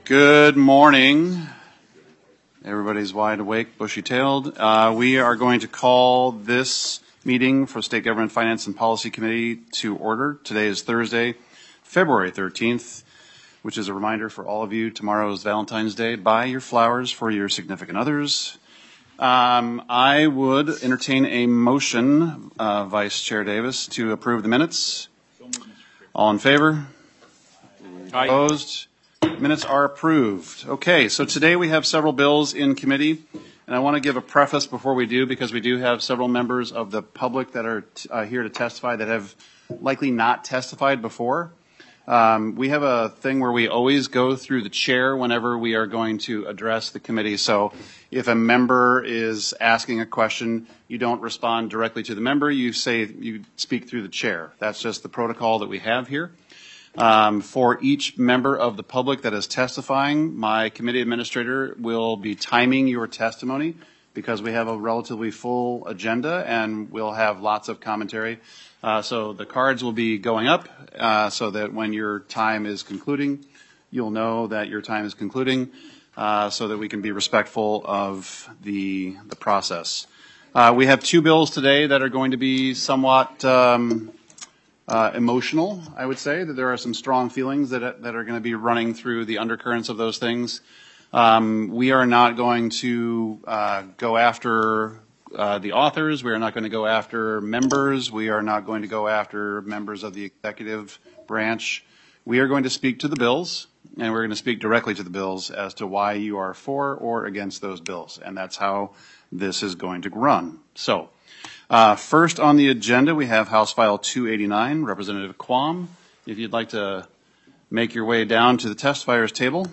Good morning. Everybody's wide awake, bushy-tailed. We are going to call this meeting for State Government Finance and Policy Committee to order. Today is Thursday, February 13th, which is a reminder for all of you, tomorrow is Valentine's Day. Buy your flowers for your significant others. I would entertain a motion, Vice Chair Davis, to approve the minutes. All in favor? Aye. Opposed? Minutes are approved. Okay, so today we have several bills in committee, and I want to give a preface before we do, because we do have several members of the public that are here to testify that have likely not testified before. We have a thing where we always go through the chair whenever we are going to address the committee. So if a member is asking a question, you don't respond directly to the member, you speak through the chair. That's just the protocol that we have here. For each member of the public that is testifying, my committee administrator will be timing your testimony because we have a relatively full agenda and we'll have lots of commentary. So the cards will be going up so that when your time is concluding, you'll know that your time is concluding so that we can be respectful of the process. We have two bills today that are going to be somewhat emotional, I would say, that there are some strong feelings that are going to be running through the undercurrents of those things. We are not going to go after the authors. We are not going to go after members. We are not going to go after members of the executive branch. We are going to speak to the bills, and we're going to speak directly to the bills as to why you are for or against those bills. And that's how this is going to run. So, first on the agenda, we have House File 289, Representative Quam. If you'd like to make your way down to the testifiers table.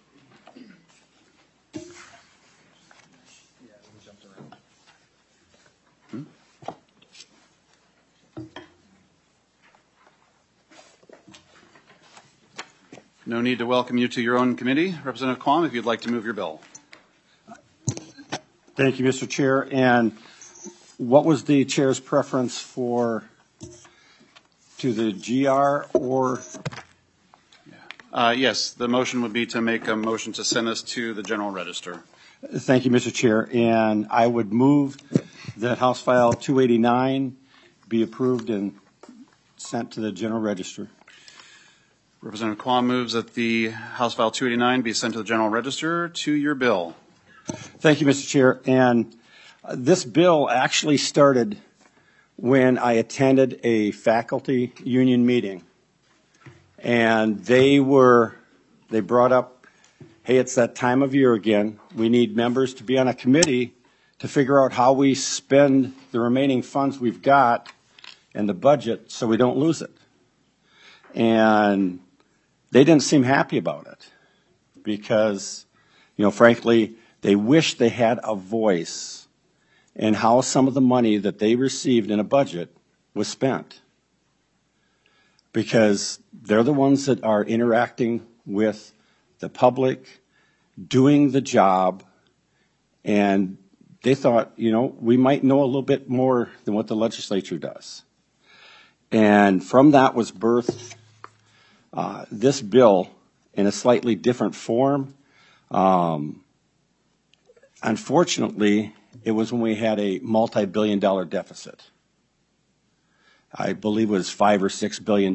No need to welcome you to your own committee. Representative Quam, if you'd like to move your bill. Thank you, Mr. Chair. And what was the chair's preference to the GR or? Yes, the motion would be to make a motion to send this to the General Register. Thank you, Mr. Chair. And I would move that House File 289 be approved and sent to the General Register. Representative Quam moves that the House File 289 be sent to the General Register. To your bill. Thank you, Mr. Chair. And this bill actually started when I attended a faculty union meeting. And they brought up, hey, it's that time of year again. We need members to be on a committee to figure out how we spend the remaining funds we've got in the budget so we don't lose it. And they didn't seem happy about it because, frankly, they wish they had a voice in how some of the money that they received in a budget was spent. Because they're the ones that are interacting with the public, doing the job, and they thought, we might know a little bit more than what the legislature does. And from that was birthed this bill in a slightly different form. Unfortunately, it was when we had a multi-billion-dollar deficit. I believe it was $5 or $6 billion.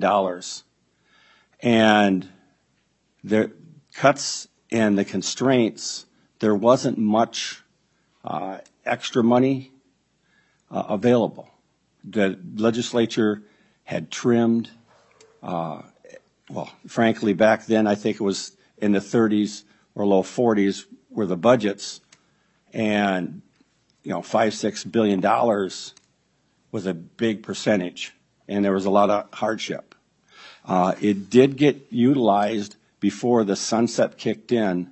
And the cuts and the constraints, there wasn't much extra money available. The legislature had trimmed, frankly, back then, I think it was in the 30s or low 40s were the budgets. And, $5-6 billion was a big percentage, and there was a lot of hardship. It did get utilized before the sunset kicked in,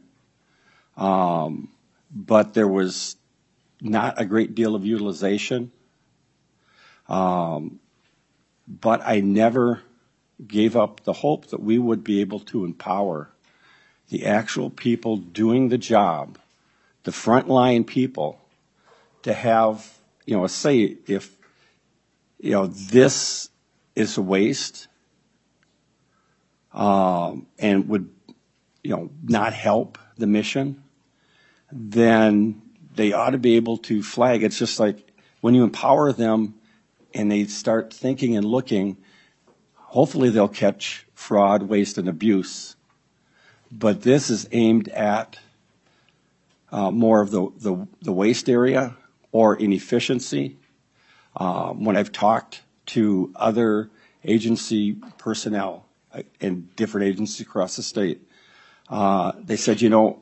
but there was not a great deal of utilization. But I never gave up the hope that we would be able to empower the actual people doing the job, the frontline people, to have, a say if, this is a waste and would not help the mission, then they ought to be able to flag. It's just like when you empower them and they start thinking and looking, hopefully they'll catch fraud, waste, and abuse. But this is aimed at more of the waste area or inefficiency. When I've talked to other agency personnel in different agencies across the state, they said,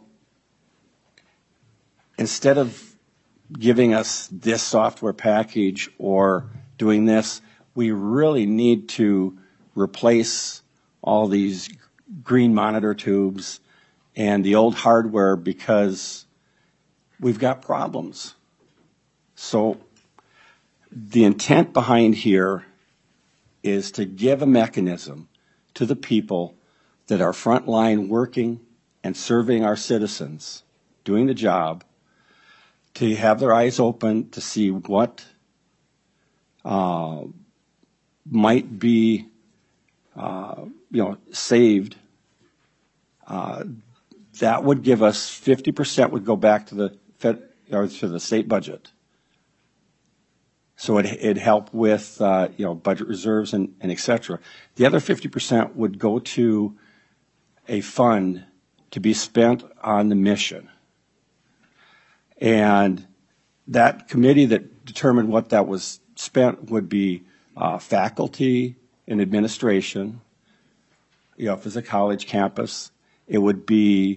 instead of giving us this software package or doing this, we really need to replace all these green monitor tubes and the old hardware because we've got problems. So the intent behind here is to give a mechanism to the people that are frontline working and serving our citizens, doing the job, to have their eyes open to see what might be saved. That would give us 50% would go back to the to the state budget. So it'd help with budget reserves and et cetera. The other 50% would go to a fund to be spent on the mission. And that committee that determined what that was spent would be faculty and administration. If it's a college campus, it would be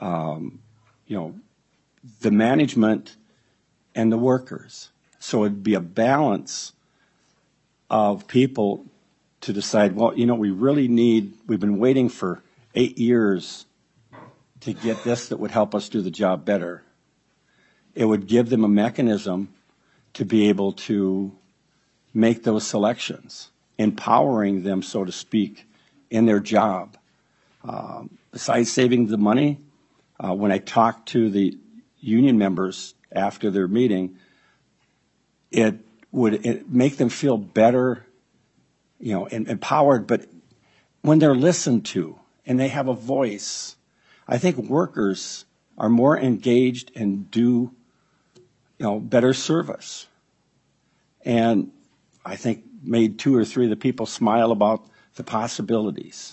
the management and the workers. So it'd be a balance of people to decide, we really we've been waiting for 8 years to get this that would help us do the job better. It would give them a mechanism to be able to make those selections, empowering them, so to speak, in their job. Besides saving the money, when I talked to the union members after their meeting, it would make them feel better, and empowered. But when they're listened to and they have a voice, I think workers are more engaged and do, better service. And I think made 2 or 3 of the people smile about the possibilities.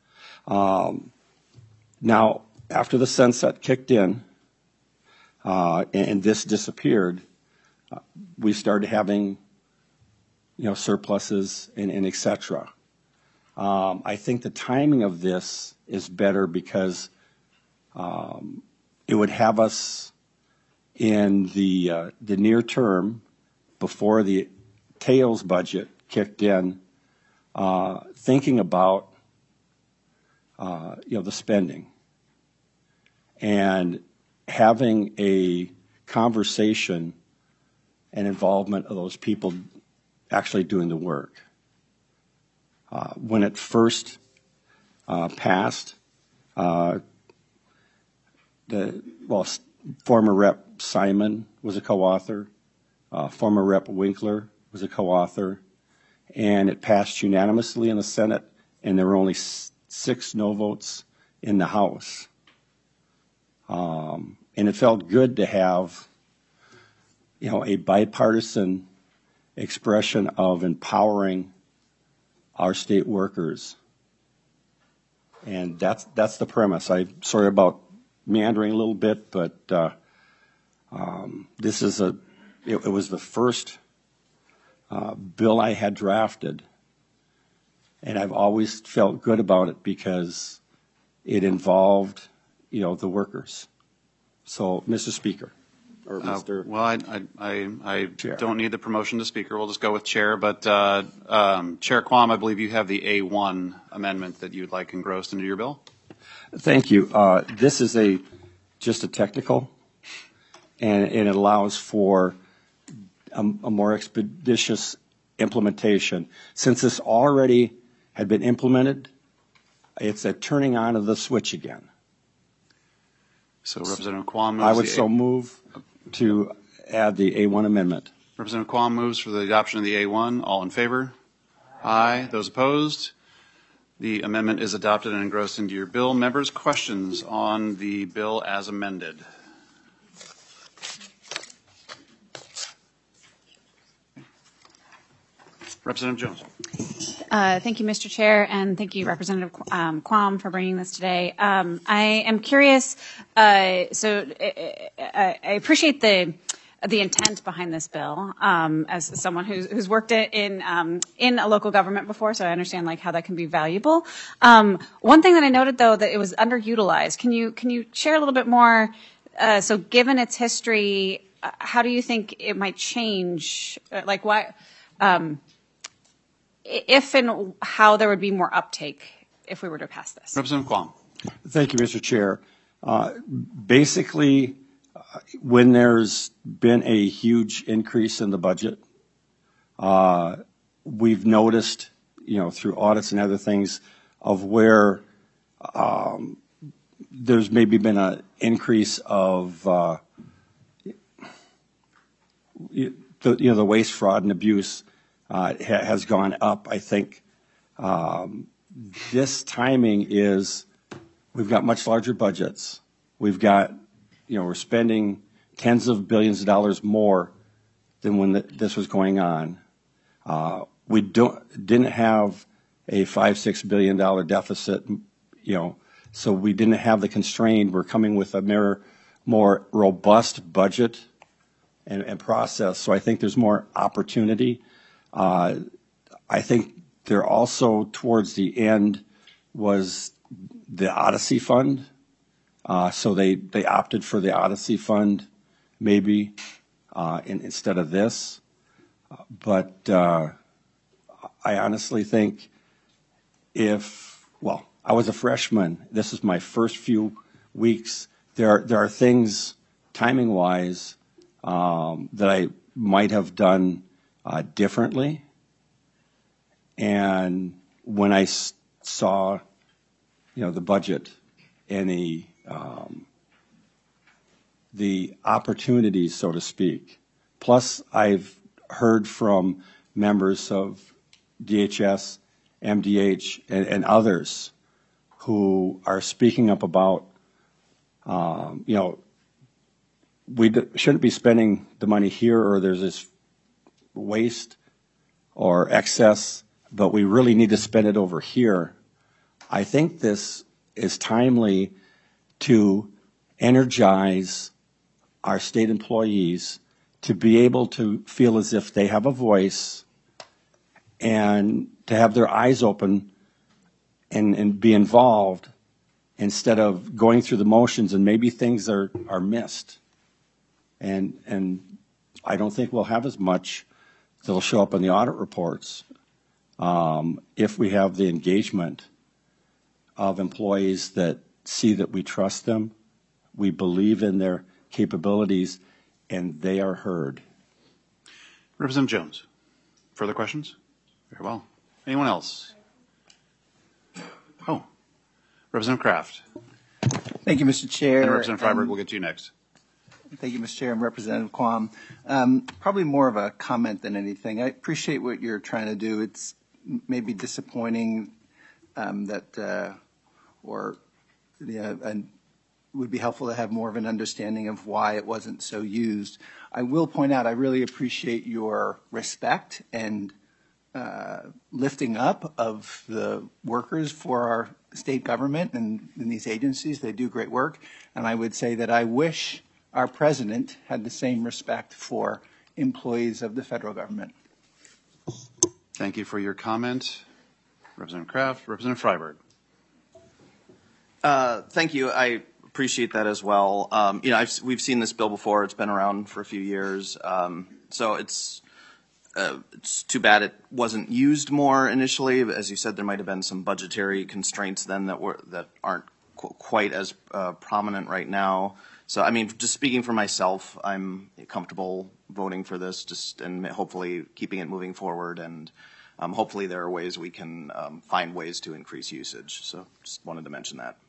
Now, after the sunset kicked in and this disappeared, we started having, surpluses and et cetera. I think the timing of this is better because it would have us in the near term before the tails budget kicked in, thinking about the spending and having a conversation and involvement of those people actually doing the work. When it first passed, former Rep. Simon was a co-author, former Rep. Winkler was a co-author, and it passed unanimously in the Senate, and there were only 6 no votes in the House. And it felt good to have, a bipartisan expression of empowering our state workers. And that's the premise. I'm sorry about meandering a little bit, but this is it was the first bill I had drafted, and I've always felt good about it because it involved, the workers. So, Mr. Speaker, or Mr. Well, I Chair. don't need the promotion to Speaker. We'll just go with Chair. But Chair Quam, I believe you have the A1 amendment that you'd like engrossed into your bill. Thank you. This is just a technical, and it allows for a more expeditious implementation. Since this already had been implemented, it's a turning on of the switch again. So Representative Quam moves. I would so move to add the A1 amendment. Representative Quam moves for the adoption of the A1. All in favor? Aye. Those opposed? The amendment is adopted and engrossed into your bill. Members, questions on the bill as amended? Representative Jones. Thank you, Mr. Chair, and thank you, Representative Quam, for bringing this today. I am curious, I appreciate the intent behind this bill, as someone who's worked in a local government before, so I understand like how that can be valuable. One thing that I noted, though, that it was underutilized. Can you share a little bit more? So given its history, how do you think it might change? Like why? If and how there would be more uptake if we were to pass this. Representative Quam. Thank you, Mr. Chair. Basically, when there's been a huge increase in the budget, we've noticed, through audits and other things, of where there's maybe been an increase of the waste, fraud, and abuse has gone up. I think this timing is we've got much larger budgets. We've got, we're spending tens of billions of dollars more than when this was going on. We didn't have a $5-6 billion deficit, so we didn't have the constraint. We're coming with a more robust budget and process. So I think there's more opportunity. I think there also, towards the end, was the Odyssey Fund. So they opted for the Odyssey Fund, maybe, instead of this. But I honestly think I was a freshman. This is my first few weeks. There are things, timing-wise, that I might have done differently. And when I saw, the budget and the opportunities, so to speak, plus I've heard from members of DHS, MDH, and others who are speaking up about, we shouldn't be spending the money here, or there's this waste or excess, but we really need to spend it over here. I think this is timely to energize our state employees to be able to feel as if they have a voice and to have their eyes open and be involved instead of going through the motions and maybe things are missed. And I don't think we'll have as much that'll show up in the audit reports if we have the engagement of employees that see that we trust them, we believe in their capabilities, and they are heard. Representative Jones. Further questions? Very well. Anyone else? Oh, Representative Kraft. Thank you, Mr. Chair. And Representative Freiberg, we'll get to you next. Thank you, Mr. Chair, and Representative Quam. Probably more of a comment than anything. I appreciate what you're trying to do. It's maybe disappointing that, and would be helpful to have more of an understanding of why it wasn't so used. I will point out I really appreciate your respect and lifting up of the workers for our state government and in these agencies. They do great work. And I would say that I wish our president had the same respect for employees of the federal government. Thank you for your comment. Representative Kraft. Representative Freiberg. Thank you. I appreciate that as well. We've seen this bill before. It's been around for a few years. So it's too bad it wasn't used more initially. As you said, there might have been some budgetary constraints then that aren't quite as prominent right now. So, I mean, just speaking for myself, I'm comfortable voting for this and hopefully keeping it moving forward. And hopefully there are ways we can find ways to increase usage. So just wanted to mention that.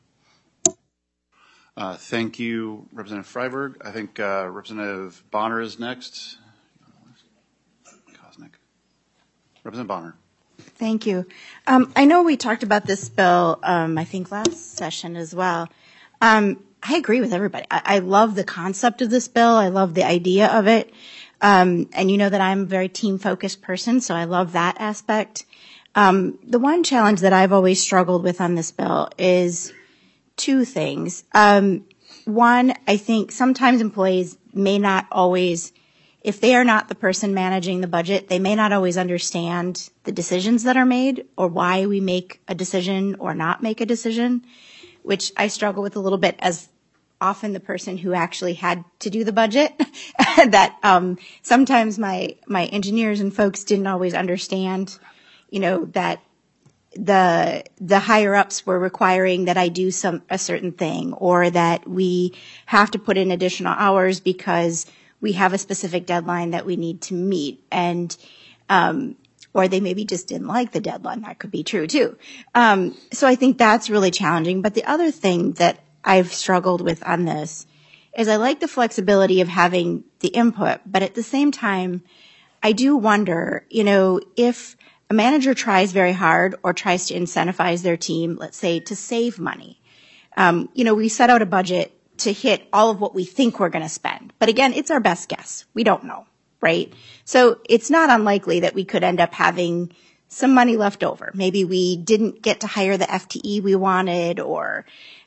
Thank you, Representative Freiberg. I think Representative Bonner is next. Representative Bonner. Thank you. I know we talked about this bill, I think last session as well. I agree with everybody. I love the concept of this bill. I love the idea of it. And you know that I'm a very team-focused person, so I love that aspect. The one challenge that I've always struggled with on this bill is two things. One, I think sometimes employees may not always, if they are not the person managing the budget, they may not always understand the decisions that are made or why we make a decision or not make a decision, which I struggle with a little bit as often the person who actually had to do the budget. That sometimes my engineers and folks didn't always understand, that the higher ups were requiring that I do a certain thing, or that we have to put in additional hours because we have a specific deadline that we need to meet, and or they maybe just didn't like the deadline. That could be true too. So I think that's really challenging. But the other thing that I've struggled with on this is I like the flexibility of having the input, but at the same time, I do wonder, if a manager tries very hard or tries to incentivize their team, let's say, to save money. We set out a budget to hit all of what we think we're going to spend. But again, it's our best guess. We don't know, right? So it's not unlikely that we could end up having some money left over. Maybe we didn't get to hire the FTE we wanted, or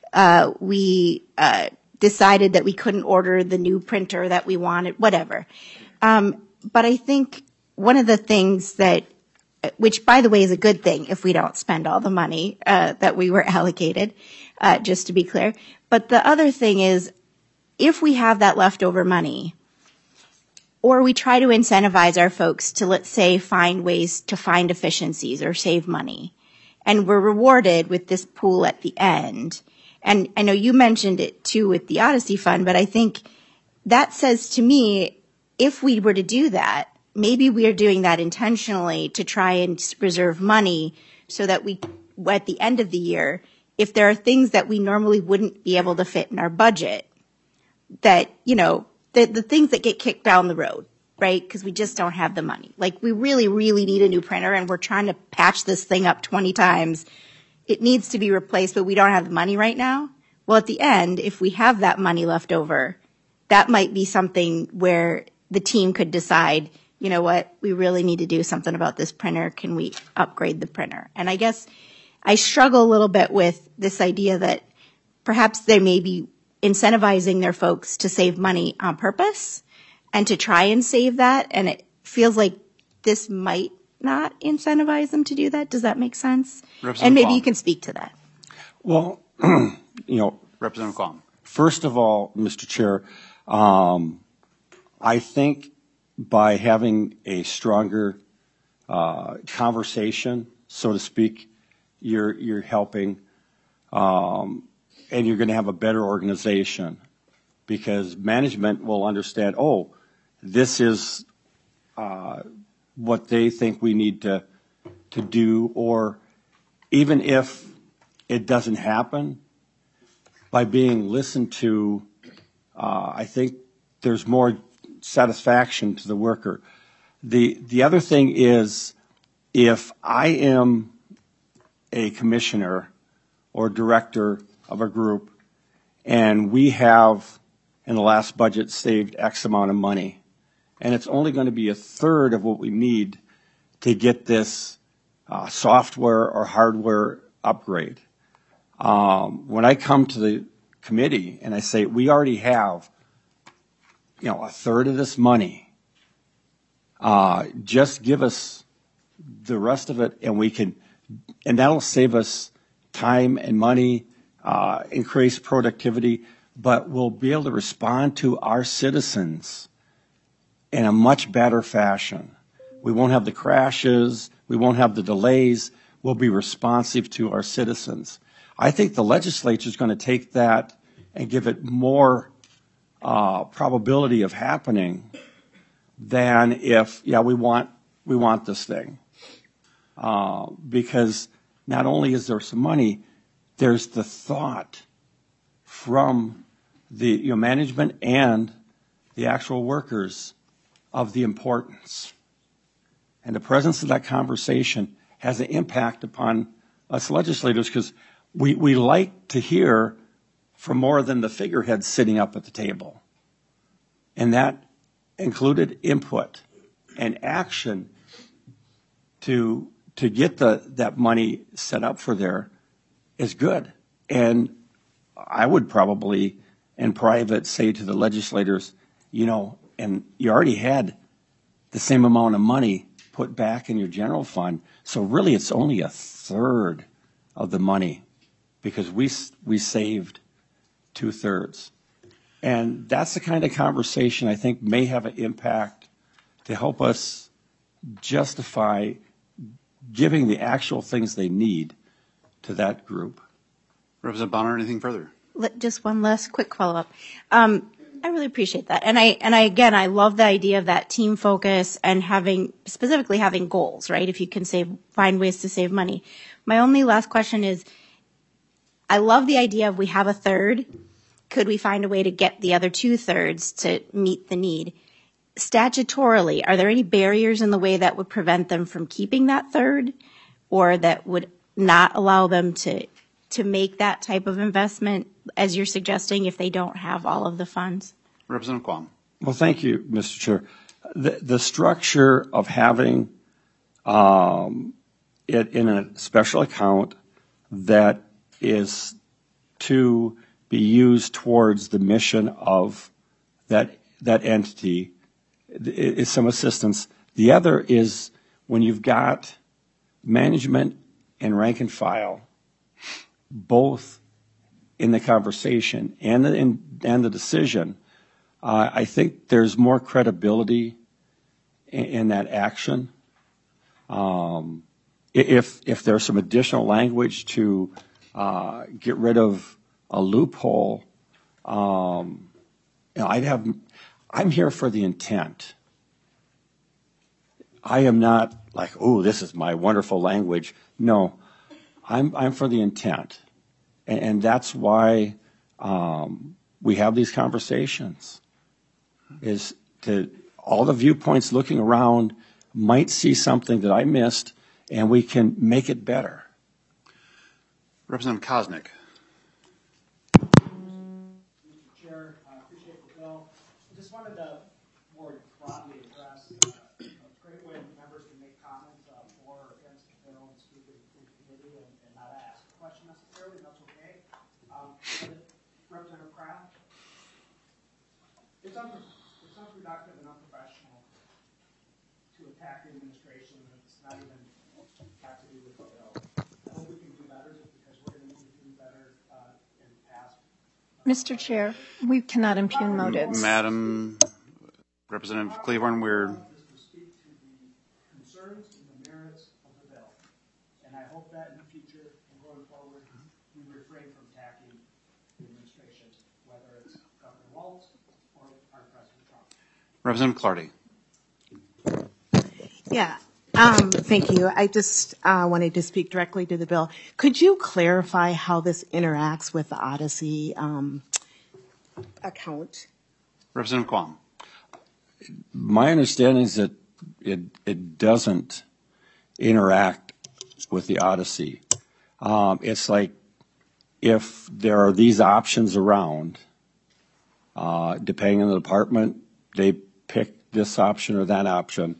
we decided that we couldn't order the new printer that we wanted, whatever. But I think one of the things which by the way is a good thing if we don't spend all the money that we were allocated, just to be clear. But the other thing is, if we have that leftover money, or we try to incentivize our folks to, let's say, find ways to find efficiencies or save money, and we're rewarded with this pool at the end. And I know you mentioned it too with the Odyssey Fund, but I think that says to me, if we were to do that, maybe we are doing that intentionally to try and reserve money so that we, at the end of the year, if there are things that we normally wouldn't be able to fit in our budget, that, the things that get kicked down the road, right? Because we just don't have the money. Like, we really, really need a new printer, and we're trying to patch this thing up 20 times. It needs to be replaced, but we don't have the money right now. Well, at the end, if we have that money left over, that might be something where the team could decide, you know what, we really need to do something about this printer. Can we upgrade the printer? And I guess I struggle a little bit with this idea that perhaps they may be incentivizing their folks to save money on purpose and to try and save that. And it feels like this might not incentivize them to do that. Does that make sense? And maybe you can speak to that. Well, Representative Quam. First of all, Mr. Chair, I think by having a stronger conversation, so to speak, you're helping, and you're going to have a better organization, because management will understand, this is what they think we need to do, or even if it doesn't happen, by being listened to, I think there's more satisfaction to the worker. The other thing is, if I am a commissioner or director of a group, and we have in the last budget saved X amount of money, and it's only going to be a third of what we need to get this software or hardware upgrade. When I come to the committee and I say, we already have, a third of this money, just give us the rest of it, and that'll save us time and money, increase productivity, but we'll be able to respond to our citizens in a much better fashion. We won't have the crashes, we won't have the delays, we'll be responsive to our citizens. I think the legislature is going to take that and give it more probability of happening than if, we want this thing. Because not only is there some money, there's the thought from the management and the actual workers of the importance. And the presence of that conversation has an impact upon us legislators, because we like to hear from more than the figurehead sitting up at the table. And that included input and action to get that money set up for there is good. And I would probably, in private, say to the legislators, and you already had the same amount of money put back in your general fund, so really it's only a third of the money, because we saved 2/3. And that's the kind of conversation I think may have an impact to help us justify giving the actual things they need to that group. Representative Bonner, anything further? Just one last quick follow-up. I really appreciate that. And I love the idea of that team focus and specifically having goals, right? If you can find ways to save money. My only last question is, I love the idea of we have a third. Could we find a way to get the other 2/3 to meet the need? Statutorily, are there any barriers in the way that would prevent them from keeping that third, or that would not allow them to make that type of investment, as you're suggesting, if they don't have all of the funds? Representative Quam. Well, thank you, Mr. Chair. The structure of having it in a special account that is to be used towards the mission of that entity is some assistance. The other is when you've got management and rank and file both in the conversation and the decision, I think there's more credibility in that action. If there's some additional language to get rid of a loophole, I'm here for the intent. I am not like, oh, this is my wonderful language. No, I'm for the intent. And that's why we have these conversations, is to all the viewpoints looking around might see something that I missed, and we can make it better. Representative Koznick. Mr. Chair, I appreciate the bill. I just wanted to more broadly address a great way members can make comments for or against the bill and speak in committee and not ask a question necessarily, and that's okay. Representative Kraft, it's unproductive and unprofessional to attack the administration. It's not even have to do with the bill. I hope we can do better, because we're going to need to do better in the past. Mr. Chair, we cannot impugn motives. Madam Representative Cleavorn, we're... To speak to the concerns and the merits of the bill. And I hope that in the future and going forward, we refrain from attacking the administration, whether it's Governor Walz or our President Trump. Representative Clardy. Yeah. Thank you. I just wanted to speak directly to the bill. Could you clarify how this interacts with the Odyssey account? Representative Quam. My understanding is that it doesn't interact with the Odyssey. It's like if there are these options around, depending on the department, they pick this option or that option.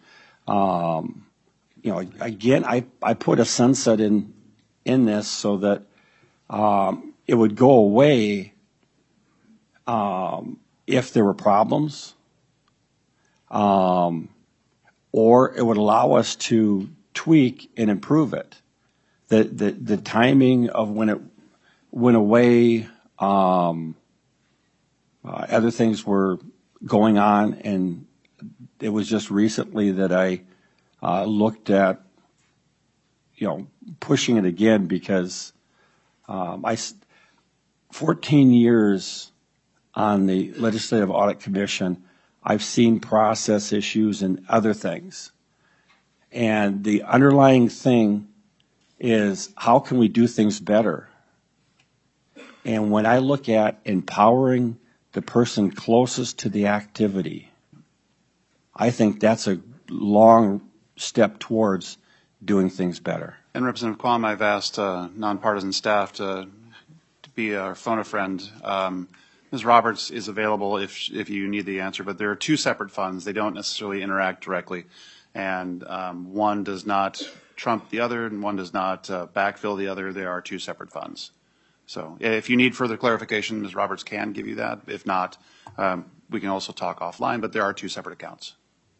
Again, I put a sunset in this so that it would go away if there were problems, or it would allow us to tweak and improve it. The timing of when it went away, other things were going on, and it was just recently that I looked at, pushing it again, because 14 years on the Legislative Audit Commission, I've seen process issues and other things. And the underlying thing is, how can we do things better? And when I look at empowering the person closest to the activity, I think that's a long step towards doing things better. And Representative Quam, I've asked nonpartisan staff to be our phone a friend. Ms. Roberts is available if you need the answer, but there are two separate funds. They don't necessarily interact directly, and one does not trump the other, and one does not backfill the other. There are two separate funds. So if you need further clarification, Ms. Roberts can give you that. If not, we can also talk offline, but there are two separate accounts.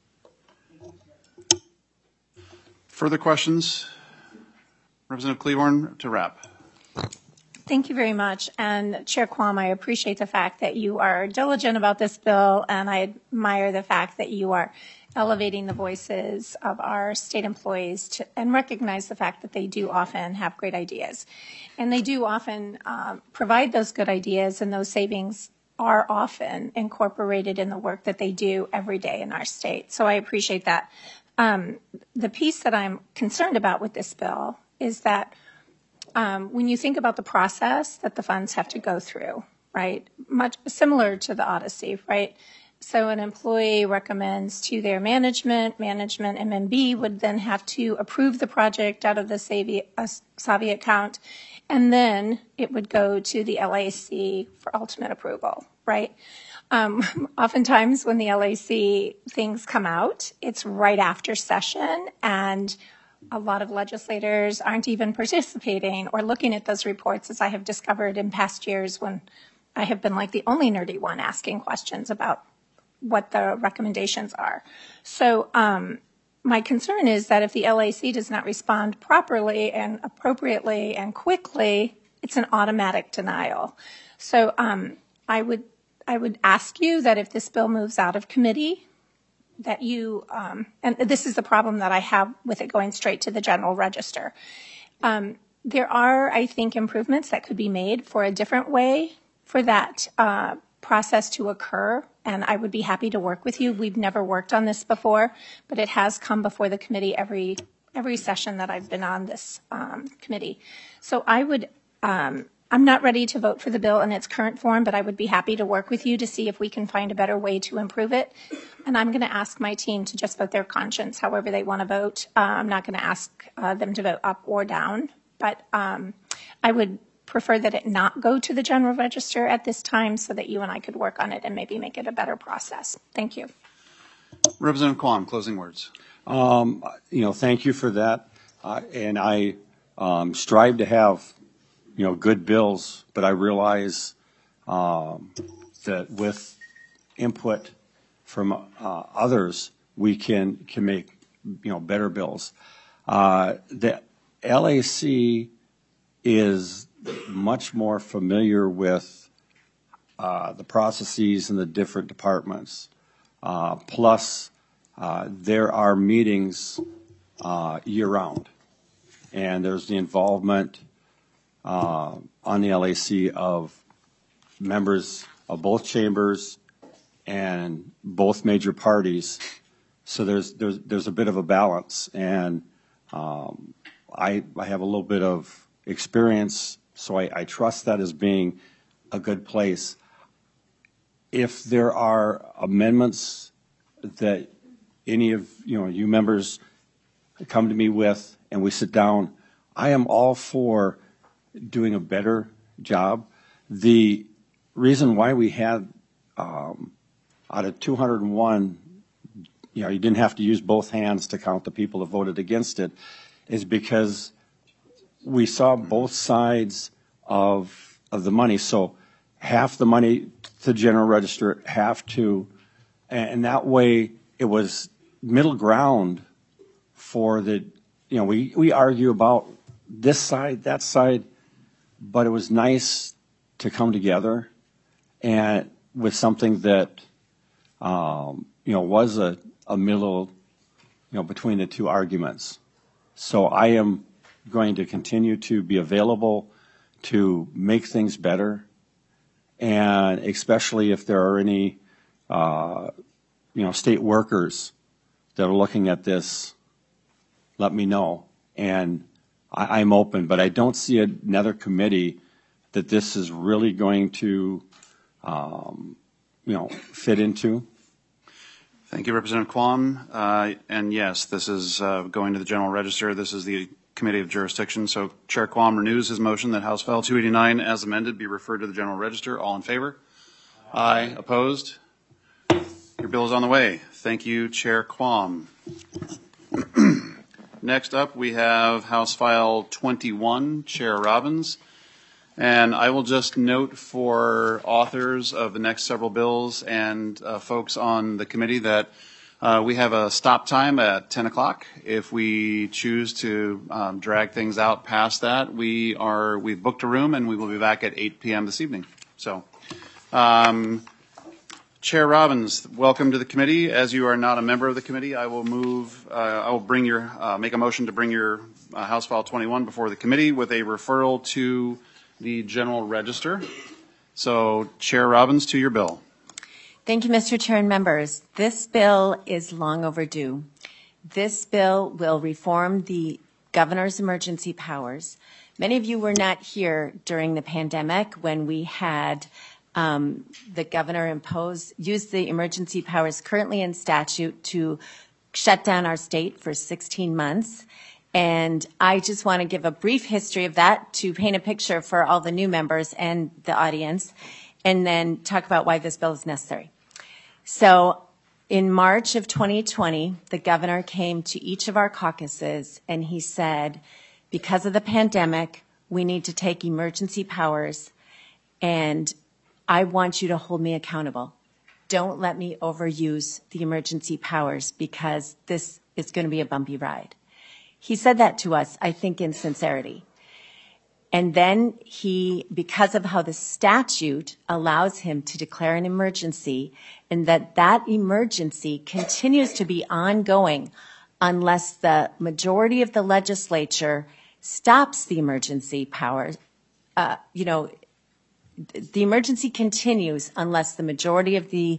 Further questions? Representative Cleaborn to wrap. Thank you very much. And Chair Quam, I appreciate the fact that you are diligent about this bill, and I admire the fact that you are elevating the voices of our state employees and recognize the fact that they do often have great ideas. And they do often provide those good ideas, and those savings are often incorporated in the work that they do every day in our state. So I appreciate that. The piece that I'm concerned about with this bill is that when you think about the process that the funds have to go through, right, much similar to the Odyssey, right? So an employee recommends to their management MMB would then have to approve the project out of the Savvy account, and then it would go to the LAC for ultimate approval, right? Oftentimes when the LAC things come out, it's right after session, and a lot of legislators aren't even participating or looking at those reports, as I have discovered in past years when I have been like the only nerdy one asking questions about what the recommendations are. So my concern is that if the LAC does not respond properly and appropriately and quickly, it's an automatic denial. So I would ask you that if this bill moves out of committee, that you, and this is the problem that I have with it going straight to the general register. There are, I think, improvements that could be made for a different way for that process to occur, and I would be happy to work with you. We've never worked on this before, but it has come before the committee every session that I've been on this committee. So I would, I'm not ready to vote for the bill in its current form, but I would be happy to work with you to see if we can find a better way to improve it. And I'm going to ask my team to just vote their conscience, however they want to vote. I'm not going to ask them to vote up or down, but I would prefer that it not go to the general register at this time so that you and I could work on it and maybe make it a better process. Thank you. Representative Quam, closing words. Thank you for that. And I strive to have good bills, but I realize that with input from others, we can make better bills. The LAC is much more familiar with the processes in the different departments. Plus, there are meetings year-round, and there's the involvement on the LAC of members of both chambers and both major parties. So there's a bit of a balance, and I have a little bit of experience, so I trust that as being a good place. If there are amendments that any of you members come to me with and we sit down, I am all for doing a better job. The reason why we had out of 201, you didn't have to use both hands to count the people that voted against it, is because we saw both sides of the money. So half the money to the general register, half to, and that way it was middle ground for the, we argue about this side, that side, but it was nice to come together and with something that, was a middle, between the two arguments. So I am going to continue to be available to make things better, and especially if there are any, state workers that are looking at this, let me know. And I'm open, but I don't see another committee that this is really going to, fit into. Thank you, Representative Quam. And yes, this is going to the General Register. This is the Committee of Jurisdiction. So Chair Quam renews his motion that House File 289 as amended be referred to the General Register. All in favor? Aye. Opposed? Your bill is on the way. Thank you, Chair Quam. Next up, we have House File 21, Chair Robbins. And I will just note for authors of the next several bills and folks on the committee that we have a stop time at 10 o'clock. If we choose to drag things out past that, we've booked a room and we will be back at 8 p.m. this evening. So, Chair Robbins, welcome to the committee. As you are not a member of the committee, I will make a motion to bring your House File 21 before the committee with a referral to the General Register. So, Chair Robbins, to your bill. Thank you, Mr. Chair and members. This bill is long overdue. This bill will reform the governor's emergency powers. Many of you were not here during the pandemic when we had the governor use the emergency powers currently in statute to shut down our state for 16 months. And I just want to give a brief history of that to paint a picture for all the new members and the audience, and then talk about why this bill is necessary. So in March of 2020, the governor came to each of our caucuses and he said, because of the pandemic, we need to take emergency powers, and I want you to hold me accountable. Don't let me overuse the emergency powers because this is going to be a bumpy ride. He said that to us, I think, in sincerity. And then because of how the statute allows him to declare an emergency, and that emergency continues to be ongoing unless the majority of the legislature stops the emergency powers, the emergency continues unless the majority of the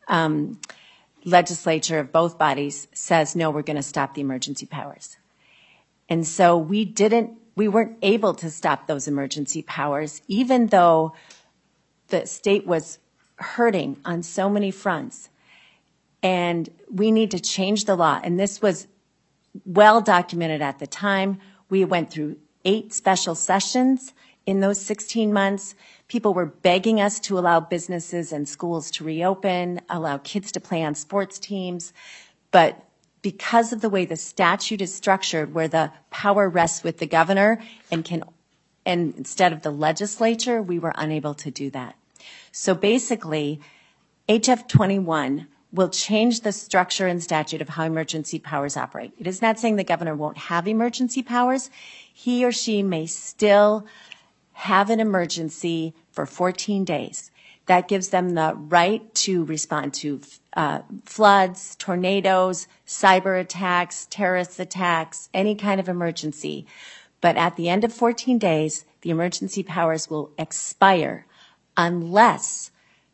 legislature of both bodies says, no, we're going to stop the emergency powers. And so we weren't able to stop those emergency powers, even though the state was hurting on so many fronts. And we need to change the law. And this was well documented at the time. We went through 8 special sessions in those 16 months. People were begging us to allow businesses and schools to reopen, allow kids to play on sports teams. But because of the way the statute is structured, where the power rests with the governor and instead of the legislature, we were unable to do that. So basically, HF 21 will change the structure and statute of how emergency powers operate. It is not saying the governor won't have emergency powers. He or she may still have an emergency for 14 days. That gives them the right to respond to floods, tornadoes, cyber attacks, terrorist attacks, any kind of emergency. But at the end of 14 days, the emergency powers will expire unless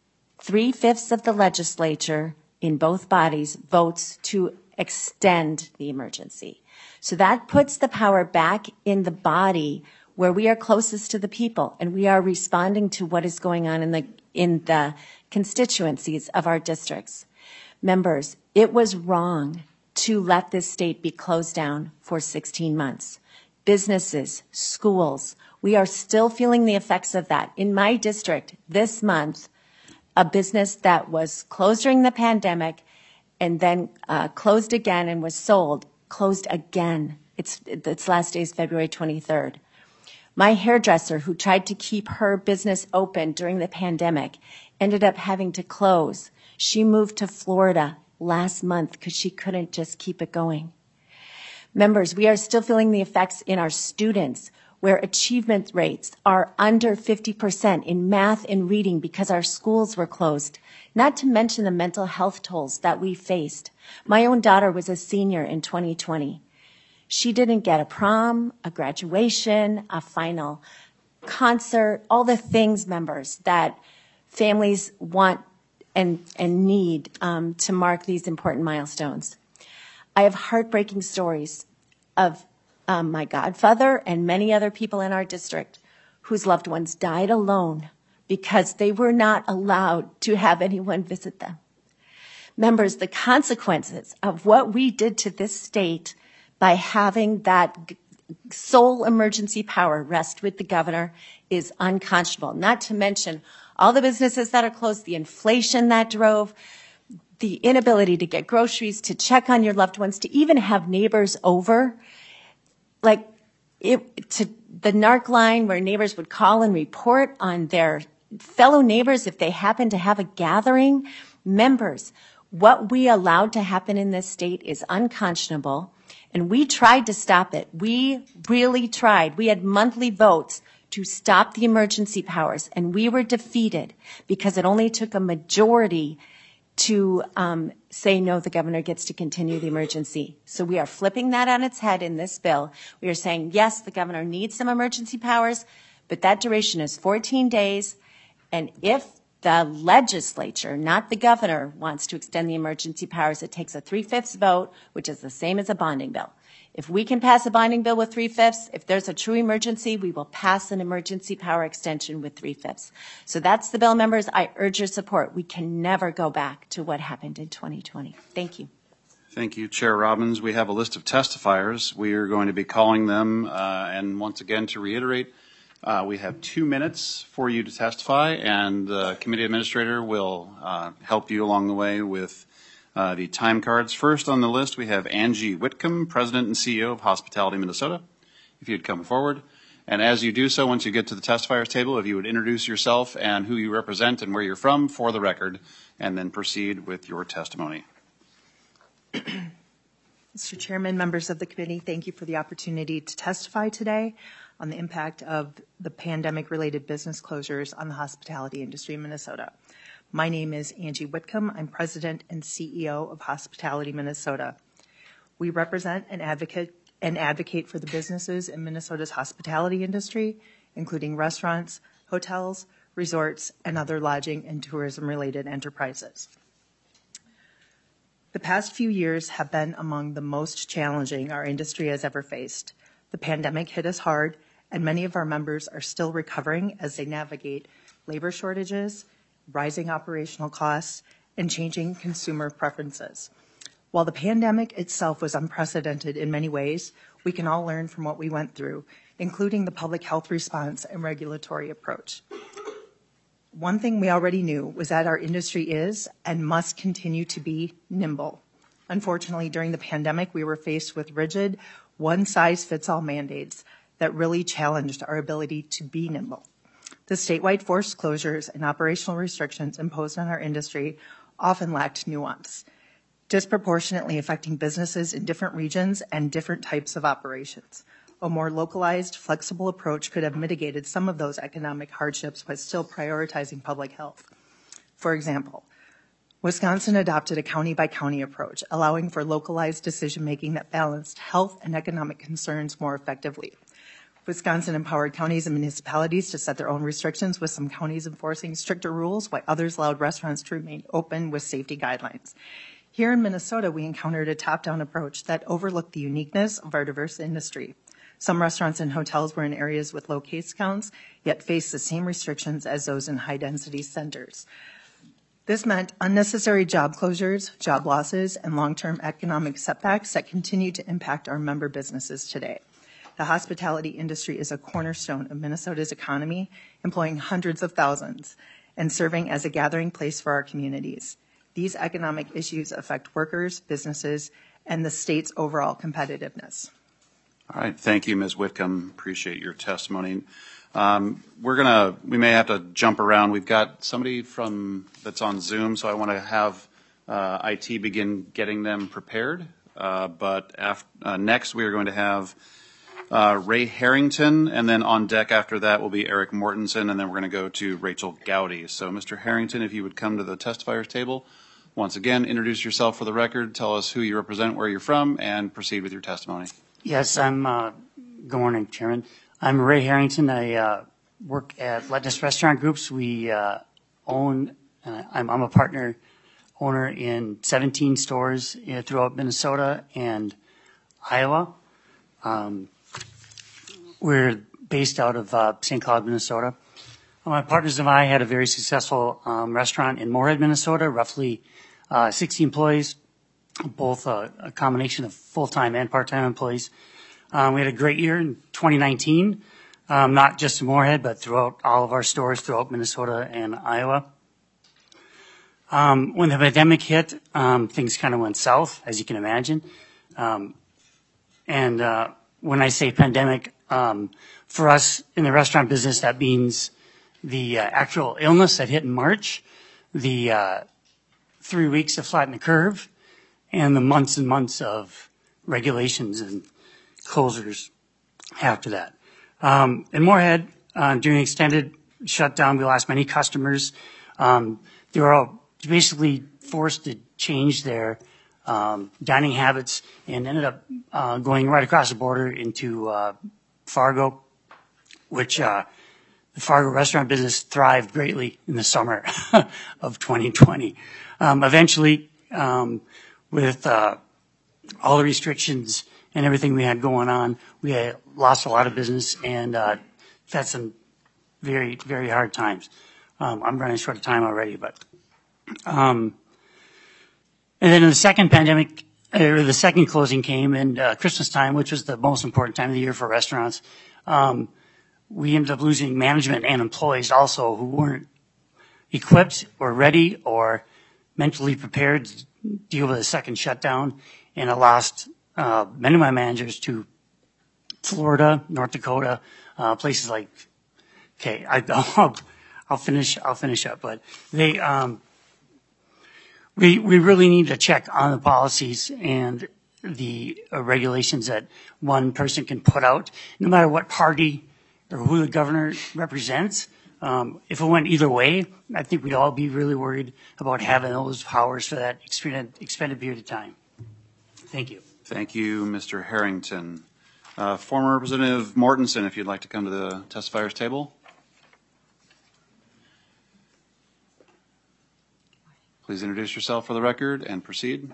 3/5 of the legislature in both bodies votes to extend the emergency. So that puts the power back in the body where we are closest to the people and we are responding to what is going on in the constituencies of our districts. Members, it was wrong to let this state be closed down for 16 months. Businesses, schools, we are still feeling the effects of that. In my district this month, a business that was closed during the pandemic and then closed again and was sold, closed again. Its last day is February 23rd. My hairdresser, who tried to keep her business open during the pandemic, ended up having to close. She moved to Florida last month because she couldn't just keep it going. Members, we are still feeling the effects in our students, where achievement rates are under 50% in math and reading because our schools were closed, not to mention the mental health tolls that we faced. My own daughter was a senior in 2020. She didn't get a prom, a graduation, a final concert, all the things, members, that families want and need to mark these important milestones. I have heartbreaking stories of my godfather and many other people in our district whose loved ones died alone because they were not allowed to have anyone visit them. Members, the consequences of what we did to this state by having that sole emergency power rest with the governor is unconscionable. Not to mention all the businesses that are closed, the inflation that drove, the inability to get groceries, to check on your loved ones, to even have neighbors over. Like to the NARC line where neighbors would call and report on their fellow neighbors if they happened to have a gathering. Members, what we allowed to happen in this state is unconscionable, and we tried to stop it. We really tried. We had monthly votes to stop the emergency powers, and we were defeated because it only took a majority to say, no, the governor gets to continue the emergency. So we are flipping that on its head in this bill. We are saying, yes, the governor needs some emergency powers, but that duration is 14 days. And if the legislature, not the governor, wants to extend the emergency powers, it takes a 3/5 vote, which is the same as a bonding bill. If we can pass a bonding bill with 3/5, if there's a true emergency, we will pass an emergency power extension with 3/5. So that's the bill, members. I urge your support. We can never go back to what happened in 2020. Thank you. Thank you, Chair Robbins. We have a list of testifiers. We are going to be calling them, and once again, to reiterate, we have 2 minutes for you to testify, and the committee administrator will help you along the way with the time cards. First on the list, we have Angie Whitcomb, President and CEO of Hospitality Minnesota. If you'd come forward. And as you do so, once you get to the testifiers table, if you would introduce yourself and who you represent and where you're from for the record, and then proceed with your testimony. Mr. Chairman, members of the committee, thank you for the opportunity to testify today on the impact of the pandemic-related business closures on the hospitality industry in Minnesota. My name is Angie Whitcomb. I'm President and CEO of Hospitality Minnesota. We represent and advocate for the businesses in Minnesota's hospitality industry, including restaurants, hotels, resorts, and other lodging and tourism-related enterprises. The past few years have been among the most challenging our industry has ever faced. The pandemic hit us hard, and many of our members are still recovering as they navigate labor shortages, rising operational costs, and changing consumer preferences. While the pandemic itself was unprecedented in many ways, we can all learn from what we went through, including the public health response and regulatory approach. One thing we already knew was that our industry is and must continue to be nimble. Unfortunately, during the pandemic, we were faced with rigid, one-size-fits-all mandates that really challenged our ability to be nimble. The statewide forced closures and operational restrictions imposed on our industry often lacked nuance, disproportionately affecting businesses in different regions and different types of operations. A more localized, flexible approach could have mitigated some of those economic hardships while still prioritizing public health. For example, Wisconsin adopted a county-by-county approach, allowing for localized decision-making that balanced health and economic concerns more effectively. Wisconsin empowered counties and municipalities to set their own restrictions, with some counties enforcing stricter rules while others allowed restaurants to remain open with safety guidelines. Here in Minnesota, we encountered a top-down approach that overlooked the uniqueness of our diverse industry. Some restaurants and hotels were in areas with low case counts, yet faced the same restrictions as those in high-density centers. This meant unnecessary job closures, job losses, and long-term economic setbacks that continue to impact our member businesses today. The hospitality industry is a cornerstone of Minnesota's economy, employing hundreds of thousands and serving as a gathering place for our communities. These economic issues affect workers, businesses, and the state's overall competitiveness. All right. Thank you, Ms. Whitcomb. Appreciate your testimony. We may have to jump around. We've got somebody that's on Zoom, so I want to have IT begin getting them prepared. Next we are going to have Ray Harrington, and then on deck after that will be Eric Mortensen, and then we're going to go to Rachel Gowdy. So, Mr. Harrington, if you would come to the testifiers table. Once again, introduce yourself for the record, tell us who you represent, where you're from, and proceed with your testimony. Yes, good morning, Chairman. I'm Ray Harrington. I work at Letness Restaurant Groups. We own, I'm a partner owner in 17 stores throughout Minnesota and Iowa. We're based out of St. Cloud, Minnesota. My partners and I had a very successful restaurant in Moorhead, Minnesota, roughly 60 employees, both a combination of full-time and part-time employees. We had a great year in 2019, not just in Moorhead, but throughout all of our stores throughout Minnesota and Iowa. When the pandemic hit, things kind of went south, as you can imagine. And when I say pandemic, for us in the restaurant business, that means the actual illness that hit in March, the 3 weeks to flatten the curve, and the months and months of regulations and closures after that. In Moorhead, during extended shutdown, we lost many customers. They were all basically forced to change their dining habits and ended up going right across the border into Fargo, which the Fargo restaurant business thrived greatly in the summer of 2020. Eventually, with all the restrictions and everything we had going on, we had lost a lot of business and had some very, very hard times. I'm running short of time already, but and then the second pandemic, or the second closing came in Christmas time, which was the most important time of the year for restaurants. We ended up losing management and employees also who weren't equipped or ready or mentally prepared to deal with a second shutdown. And I lost many of my managers to Florida, North Dakota, places like, okay, I'll finish up, but they, we really need to check on the policies and the regulations that one person can put out, no matter what party or who the governor represents. If it went either way, I think we'd all be really worried about having those powers for that expended period of time. Thank you. Thank you, Mr. Harrington. Former Representative Mortensen, if you'd like to come to the testifiers table. Please introduce yourself for the record and proceed.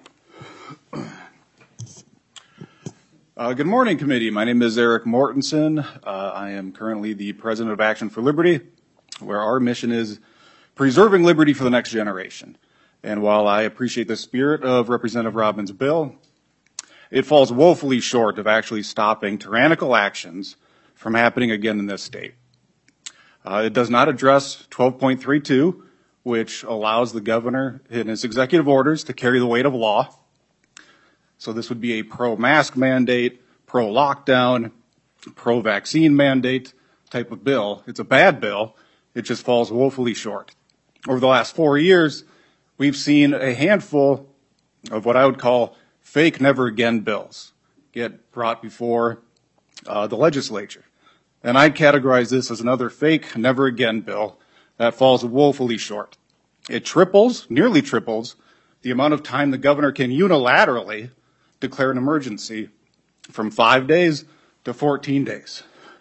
Good morning, committee. My name is Eric Mortensen. I am currently the president of Action for Liberty, where our mission is preserving liberty for the next generation. And while I appreciate the spirit of Representative Robbins' bill, it falls woefully short of actually stopping tyrannical actions from happening again in this state. It does not address 12.32, which allows the governor in his executive orders to carry the weight of law. So this would be a pro-mask mandate, pro-lockdown, pro-vaccine mandate type of bill. It's a bad bill. It just falls woefully short. Over the last 4 years, we've seen a handful of what I would call fake never again bills get brought before the legislature. And I'd categorize this as another fake never again bill that falls woefully short. It nearly triples, the amount of time the governor can unilaterally declare an emergency from 5 days to 14 days.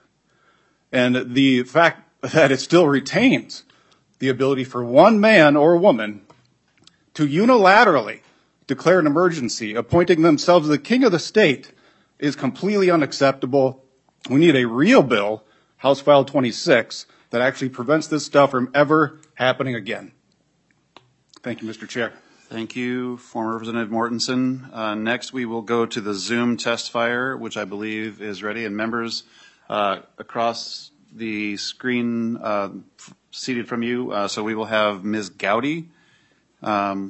And the fact that it still retains the ability for one man or woman to unilaterally declare an emergency, appointing themselves the king of the state, is completely unacceptable. We need a real bill, House File 26, that actually prevents this stuff from ever happening again. Thank you, Mr. Chair. Thank you, former Representative Mortensen. Next, we will go to the Zoom testifier, which I believe is ready. And members across the screen seated from you. So we will have Ms. Gowdy. I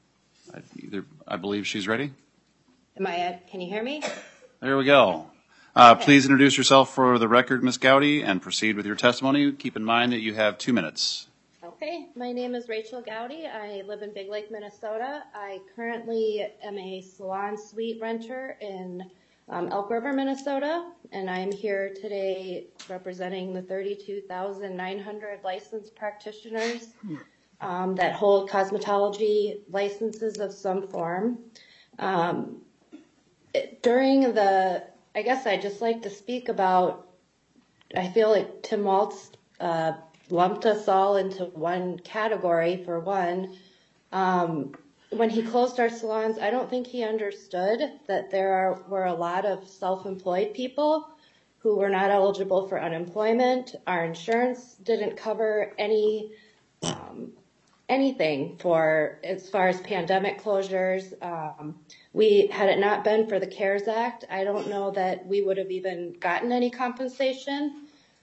believe she's ready. Can you hear me? There we go. Please introduce yourself for the record, Ms. Gowdy, and proceed with your testimony. Keep in mind that you have 2 minutes. Okay, my name is Rachel Gowdy. I live in Big Lake, Minnesota. I currently am a salon suite renter in Elk River, Minnesota, and I'm here today representing the 32,900 licensed practitioners that hold cosmetology licenses of some form. I guess I'd just like to speak about, I feel like Tim Walz lumped us all into one category for one. When he closed our salons, I don't think he understood that there were a lot of self-employed people who were not eligible for unemployment. Our insurance didn't cover any anything for as far as pandemic closures. Had it not been for the CARES Act, I don't know that we would have even gotten any compensation.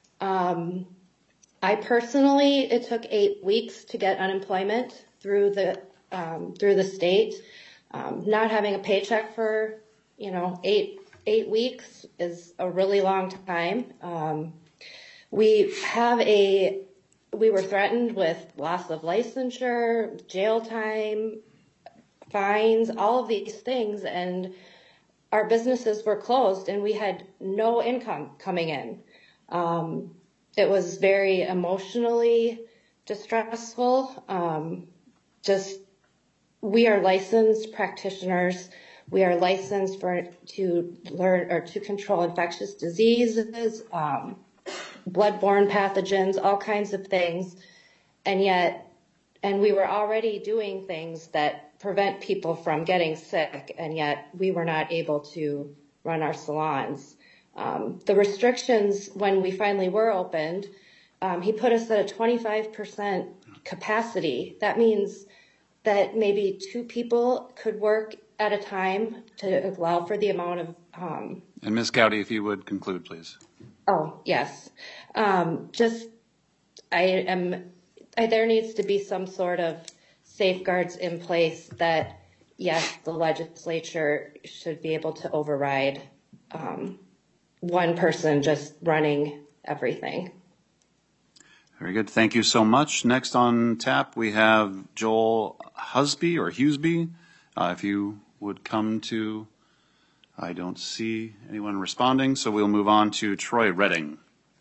I personally, it took 8 weeks to get unemployment through the state. Not having a paycheck for 8 weeks is a really long time. We were threatened with loss of licensure, jail time, fines, all of these things, and our businesses were closed and we had no income coming in. It was very emotionally distressful. We are licensed practitioners. We are licensed to learn or to control infectious diseases, bloodborne pathogens, all kinds of things. And we were already doing things that prevent people from getting sick, and yet we were not able to run our salons. The restrictions, when we finally were opened, he put us at a 25% capacity. That means that maybe 2 people could work at a time to allow for the amount of... And Ms. Gowdy, if you would conclude, please. Oh, yes. There needs to be some sort of safeguards in place that, yes, the legislature should be able to override one person just running everything. Very good. Thank you so much. Next on tap, we have Joel Husby. If you would come to, I don't see anyone responding, so we'll move on to Troy Redding.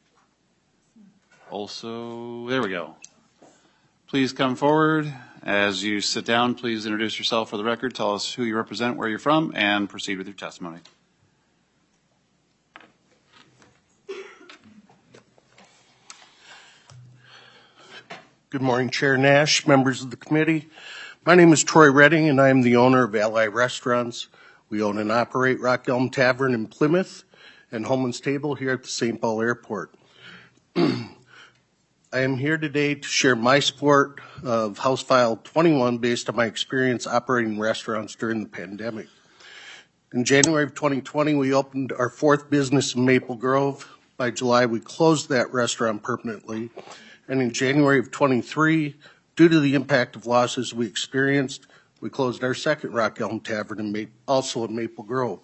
Also, there we go. Please come forward. As you sit down, please introduce yourself for the record. Tell us who you represent, where you're from, and proceed with your testimony. Good morning, Chair Nash, members of the committee. My name is Troy Redding, and I am the owner of Ally Restaurants. We own and operate Rock Elm Tavern in Plymouth and Holman's Table here at the St. Paul Airport. I am here today to share my support of House File 21 based on my experience operating restaurants during the pandemic. In January of 2020, we opened our 4th business in Maple Grove. By July, we closed that restaurant permanently. And in January of 23, due to the impact of losses we experienced, we closed our 2nd Rock Elm Tavern, also in Maple Grove.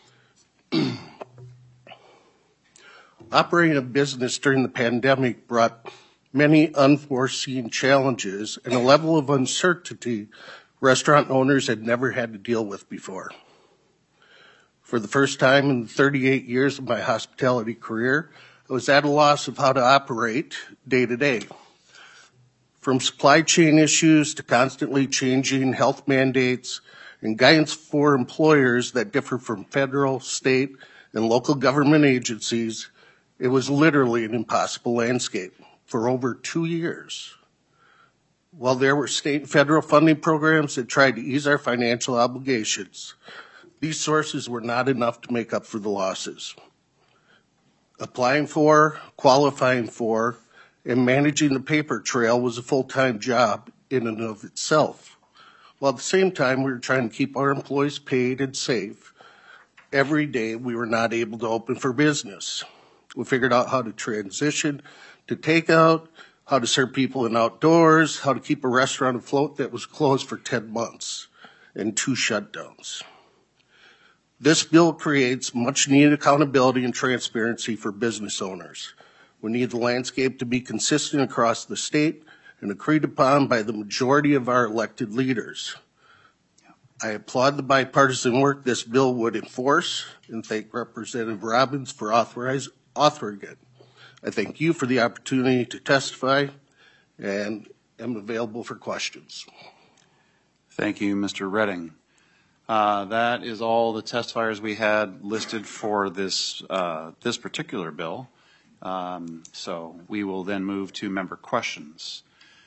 Operating a business during the pandemic brought many unforeseen challenges and a level of uncertainty restaurant owners had never had to deal with before. For the first time in the 38 years of my hospitality career, I was at a loss of how to operate day to day. From supply chain issues to constantly changing health mandates and guidance for employers that differ from federal, state, and local government agencies, it was literally an impossible landscape for over 2 years. While there were state and federal funding programs that tried to ease our financial obligations, these sources were not enough to make up for the losses. Applying for, qualifying for, and managing the paper trail was a full-time job in and of itself. While at the same time we were trying to keep our employees paid and safe, every day we were not able to open for business. We figured out how to transition to takeout, how to serve people in outdoors, how to keep a restaurant afloat that was closed for 10 months and 2 shutdowns. This bill creates much needed accountability and transparency for business owners. We need the landscape to be consistent across the state and agreed upon by the majority of our elected leaders. I applaud the bipartisan work this bill would enforce and thank Representative Robbins for authoring it. I thank you for the opportunity to testify and am available for questions. Thank you, Mr. Redding. That is all the testifiers we had listed for this particular bill. So we will then move to member questions.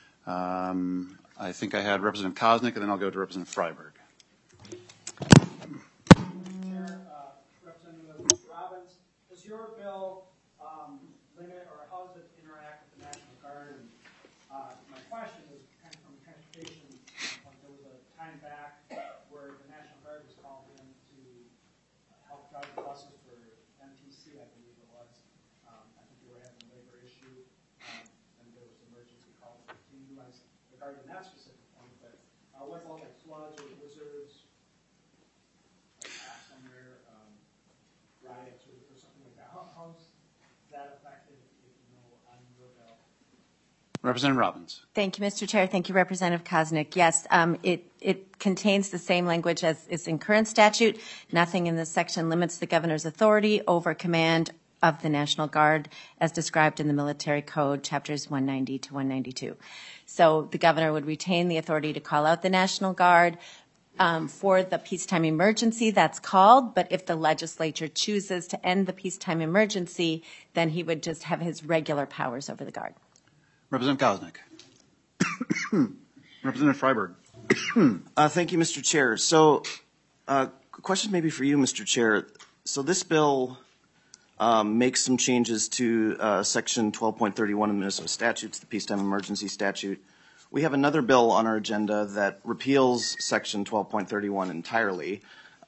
I think I had Representative Koznick, and then I'll go to Representative Freiberg. Representative Robbins, does your bill limit, or how does it interact with the National Guard? And my question is kind of from a regarding that specific point, but what about like floods or blizzards, somewhere, riots or something like that? How's that affected, if you know, on your bill? Representative Robbins. Thank you, Mr. Chair. Thank you, Representative Koznick. Yes, it contains the same language as is in current statute. Nothing in this section limits the governor's authority over command of the National Guard as described in the Military Code, chapters 190 to 192. So the governor would retain the authority to call out the National Guard for the peacetime emergency that's called, but if the legislature chooses to end the peacetime emergency, then he would just have his regular powers over the Guard. Representative Koznick. Representative Freiberg. Thank you, Mr. Chair. So, question maybe for you, Mr. Chair. So this bill makes some changes to Section 12.31 of the Minnesota statutes, the peacetime emergency statute. We have another bill on our agenda that repeals Section 12.31 entirely.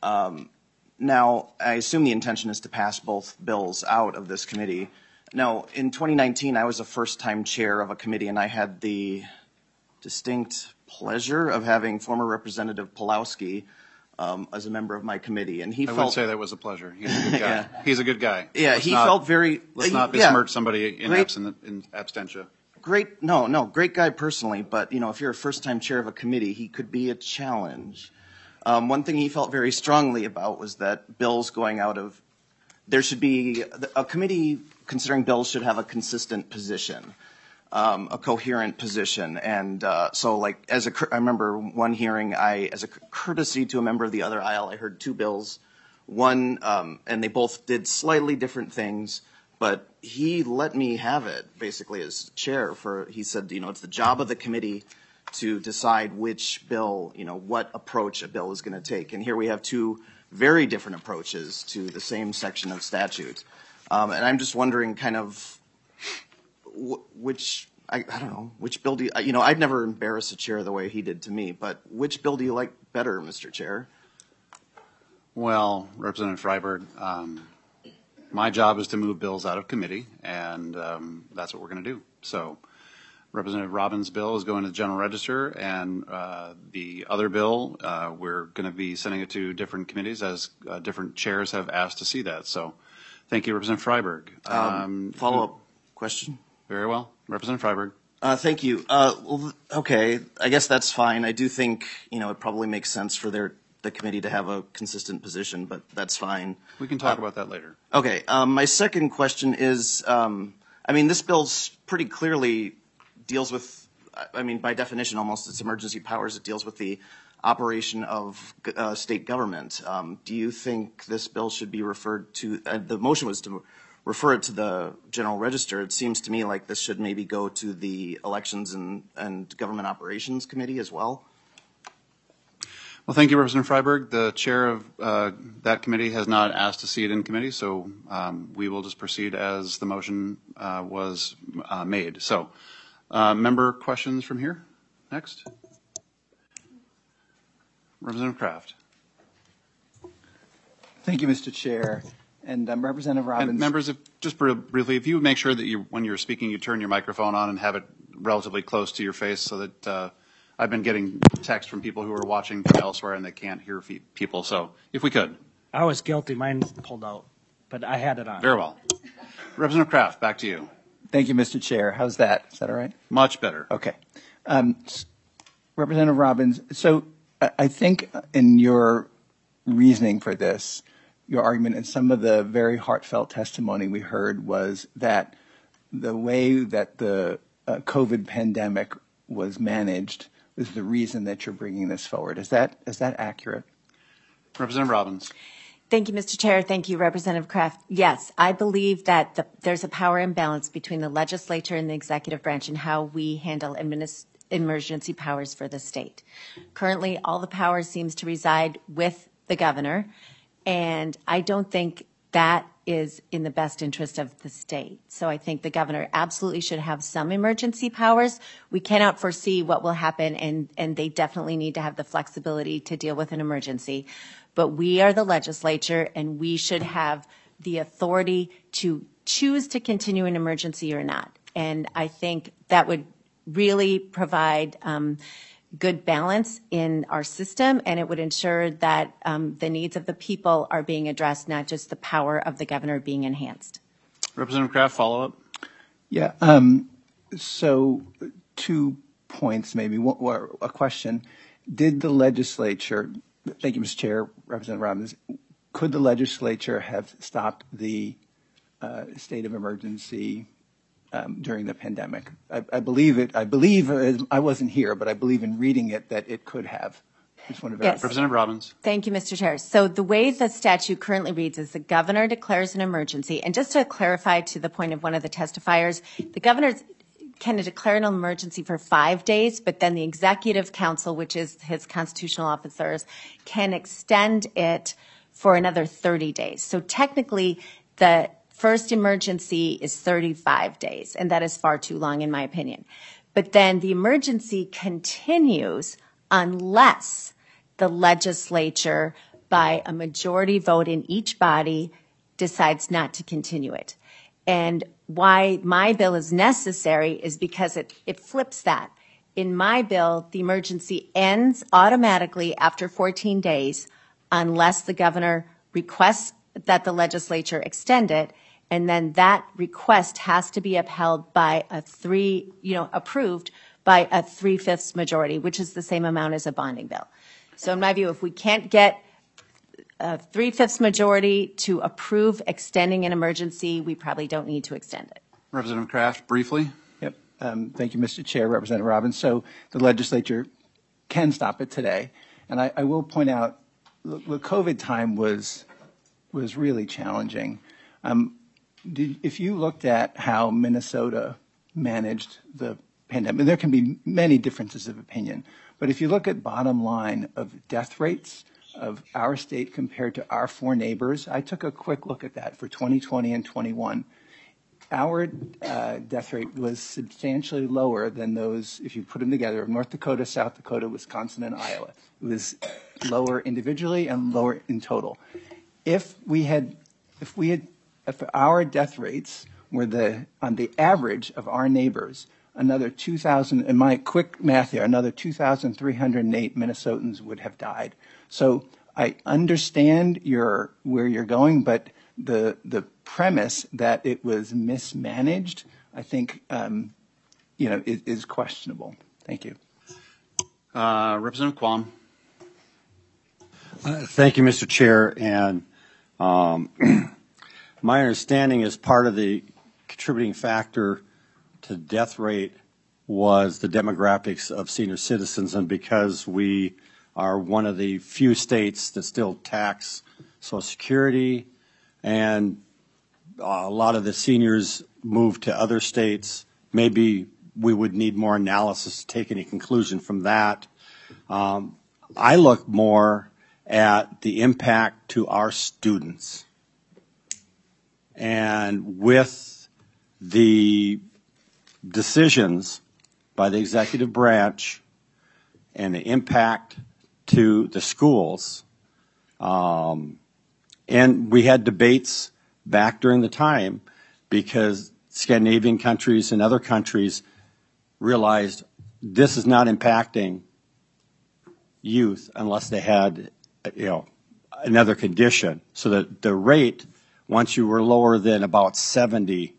Now, I assume the intention is to pass both bills out of this committee. Now, in 2019, I was a first-time chair of a committee, and I had the distinct pleasure of having former Representative Pulowski as a member of my committee, and he I felt. would say that was a pleasure. He's a good guy. Yeah. He's a good guy. Yeah, he felt very. Let's not yeah. besmirch somebody in Great. absentia. Great, no, great guy personally, but if you're a first-time chair of a committee, he could be a challenge. One thing he felt very strongly about was that bills going out of, there should be, a committee considering bills should have a consistent position, a coherent position, and so like I remember one hearing, as a courtesy to a member of the other aisle, I heard two bills, one, and they both did slightly different things. But he let me have it, basically, as chair. He said, it's the job of the committee to decide which bill, what approach a bill is going to take. And here we have two very different approaches to the same section of statute. And I'm just wondering kind of which, I don't know, which bill do you, I'd never embarrass a chair the way he did to me, but which bill do you like better, Mr. Chair? Well, Representative Freiberg, my job is to move bills out of committee, and that's what we're going to do. So Representative Robbins' bill is going to the General Register, and the other bill, we're going to be sending it to different committees as different chairs have asked to see that. So thank you, Representative Freiberg. Follow-up question? Very well. Representative Freiberg. Thank you. Well, okay, I guess that's fine. I do think, it probably makes sense for the committee to have a consistent position, but that's fine. We can talk about that later. Okay. My second question is, this bill pretty clearly deals with, by definition, almost its emergency powers. It deals with the operation of state government. Do you think this bill should be referred to, the motion was to refer it to the General Register. It seems to me like this should maybe go to the Elections and Government Operations Committee as well. Well, thank you, Representative Freiberg. The chair of that committee has not asked to see it in committee, so we will just proceed as the motion was made. So, member questions from here? Next. Representative Kraft. Thank you, Mr. Chair. And Representative Robbins. And members, just briefly, if you would make sure that when you're speaking, you turn your microphone on and have it relatively close to your face so that I've been getting text from people who are watching from elsewhere and they can't hear people. So if we could. I was guilty. Mine pulled out, but I had it on. Very well. Representative Kraft, back to you. Thank you, Mr. Chair. How's that? Is that all right? Much better. Okay. Representative Robbins, so I think in your reasoning for this, your argument and some of the very heartfelt testimony we heard was that the way that the COVID pandemic was managed was the reason that you're bringing this forward. Is that accurate? Representative Robbins. Thank you, Mr. Chair. Thank you, Representative Kraft. Yes, I believe that there's a power imbalance between the legislature and the executive branch in how we handle emergency powers for the state. Currently, all the power seems to reside with the governor, and I don't think that is in the best interest of the state. So I think the governor absolutely should have some emergency powers. We cannot foresee what will happen, and they definitely need to have the flexibility to deal with an emergency. But we are the legislature, and we should have the authority to choose to continue an emergency or not. And I think that would really provide good balance in our system, and it would ensure that the needs of the people are being addressed, not just the power of the governor being enhanced. Representative Kraft, follow up. Yeah. So 2 points, maybe or a question. Did the legislature? Thank you, Mr. Chair, Representative Robbins. Could the legislature have stopped the state of emergency during the pandemic? I believe it. I believe I wasn't here, but I believe in reading it that it could have. Just want to verify. Yes. Representative Robbins. Thank you, Mr. Chair. So the way the statute currently reads is the governor declares an emergency. And just to clarify to the point of one of the testifiers, the governor can declare an emergency for 5 days, but then the executive council, which is his constitutional officers, can extend it for another 30 days. So technically, the first emergency is 35 days, and that is far too long in my opinion. But then the emergency continues unless the legislature, by a majority vote in each body, decides not to continue it. And why my bill is necessary is because it flips that. In my bill, the emergency ends automatically after 14 days unless the governor requests that the legislature extend it, and then that request has to be upheld by approved by a 3/5 majority, which is the same amount as a bonding bill. So in my view, if we can't get a 3/5 majority to approve extending an emergency, we probably don't need to extend it. Representative Kraft, briefly. Yep. Thank you, Mr. Chair, Representative Robbins. So the legislature can stop it today. And I will point out the COVID time was really challenging. If you looked at how Minnesota managed the pandemic, there can be many differences of opinion, but if you look at bottom line of death rates of our state compared to our 4 neighbors, I took a quick look at that for 2020 and 21. Our death rate was substantially lower than those, if you put them together, of North Dakota, South Dakota, Wisconsin, and Iowa. It was lower individually and lower in total. If our death rates were on the average of our neighbors, another 2,000, in my quick math here, another 2,308 Minnesotans would have died. So I understand where you're going, but the premise that it was mismanaged, I think, is questionable. Thank you. Representative Quam. Thank you, Mr. Chair. And my understanding is part of the contributing factor to death rate was the demographics of senior citizens, and because we are one of the few states that still tax Social Security, and a lot of the seniors move to other states, maybe we would need more analysis to take any conclusion from that. I look more at the impact to our students. And with the decisions by the executive branch and the impact to the schools, and we had debates back during the time because Scandinavian countries and other countries realized this is not impacting youth unless they had, another condition. So that the rate, once you were lower than about 70,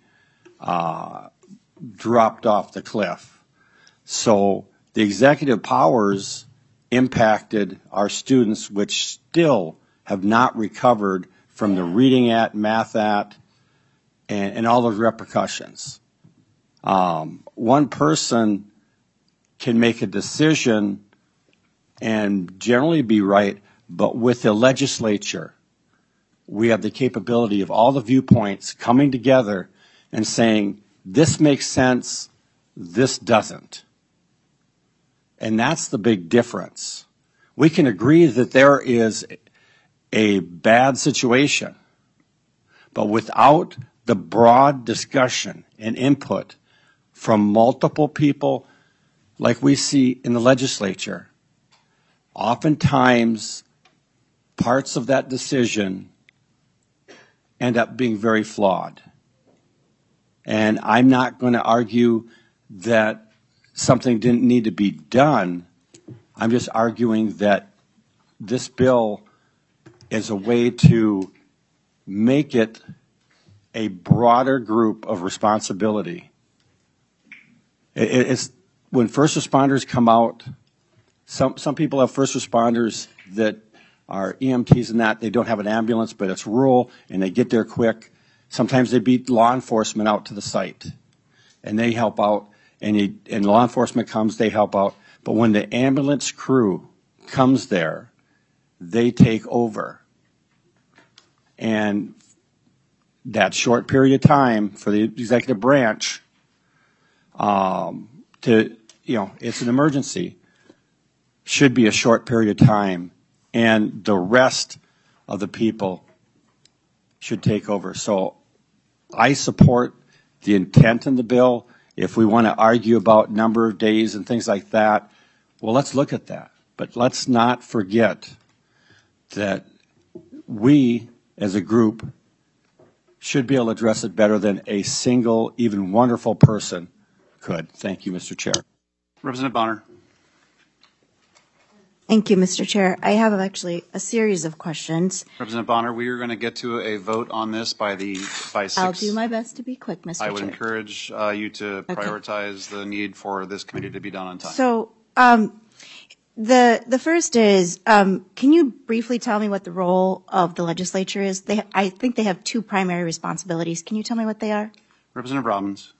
dropped off the cliff. So the executive powers impacted our students, which still have not recovered from the Reading Act, Math Act, and all those repercussions. One person can make a decision and generally be right, but with the legislature, we have the capability of all the viewpoints coming together and saying, this makes sense, this doesn't. And that's the big difference. We can agree that there is a bad situation, but without the broad discussion and input from multiple people like we see in the legislature, oftentimes parts of that decision end up being very flawed. And I'm not going to argue that something didn't need to be done. I'm just arguing that this bill is a way to make it a broader group of responsibility. It's when first responders come out, some people have first responders that are EMTs and that, they don't have an ambulance, but it's rural and they get there quick. Sometimes they beat law enforcement out to the site and they help out, and law enforcement comes, they help out. But when the ambulance crew comes there, they take over. And that short period of time for the executive branch, it's an emergency, should be a short period of time, and the rest of the people should take over. So I support the intent in the bill. If we want to argue about number of days and things like that, well, let's look at that. But let's not forget that we, as a group, should be able to address it better than a single, even wonderful person could. Thank you, Mr. Chair. Representative Bonner. Thank you, Mr. Chair. I have actually a series of questions. Representative Bonner, we are going to get to a vote on this by 6. I'll do my best to be quick, Mr. Chair. I would encourage you to prioritize the need for this committee to be done on time. So the first is, can you briefly tell me what the role of the legislature is? I think they have two primary responsibilities. Can you tell me what they are? Representative Robbins.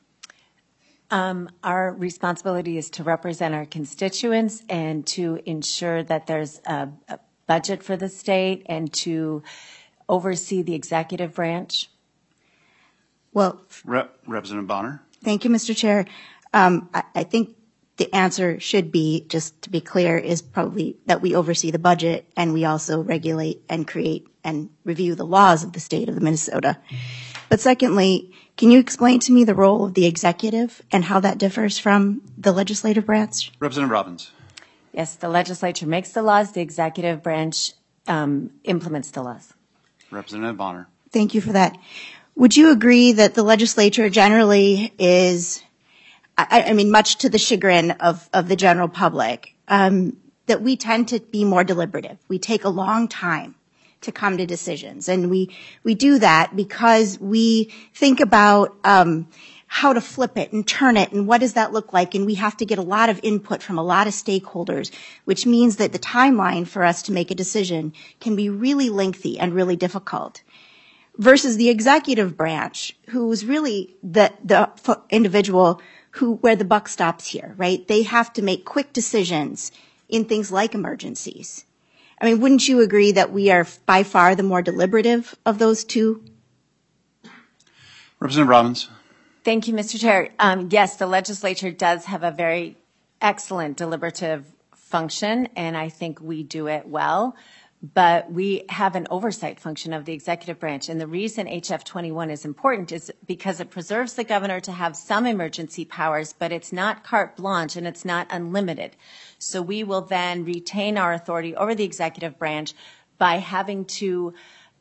Our responsibility is to represent our constituents and to ensure that there's a budget for the state and to oversee the executive branch. Well, Representative Bonner. Thank you, Mr. Chair. I think the answer should be, just to be clear, is probably that we oversee the budget and we also regulate and create and review the laws of the state of Minnesota. But secondly, can you explain to me the role of the executive and how that differs from the legislative branch? Representative Robbins. Yes, the legislature makes the laws, the executive branch implements the laws. Representative Bonner. Thank you for that. Would you agree that the legislature generally is, I mean, much to the chagrin of the general public, that we tend to be more deliberative? We take a long time to come to decisions. And we do that because we think about how to flip it and turn it and what does that look like. And we have to get a lot of input from a lot of stakeholders, which means that the timeline for us to make a decision can be really lengthy and really difficult. Versus the executive branch, who's really the individual where the buck stops here, right? They have to make quick decisions in things like emergencies. I mean, wouldn't you agree that we are by far the more deliberative of those two? Representative Robbins. Thank you, Mr. Chair. Yes, the legislature does have a very excellent deliberative function, and I think we do it well. But we have an oversight function of the executive branch. And the reason HF 21 is important is because it preserves the governor to have some emergency powers, but it's not carte blanche and it's not unlimited. So we will then retain our authority over the executive branch by having to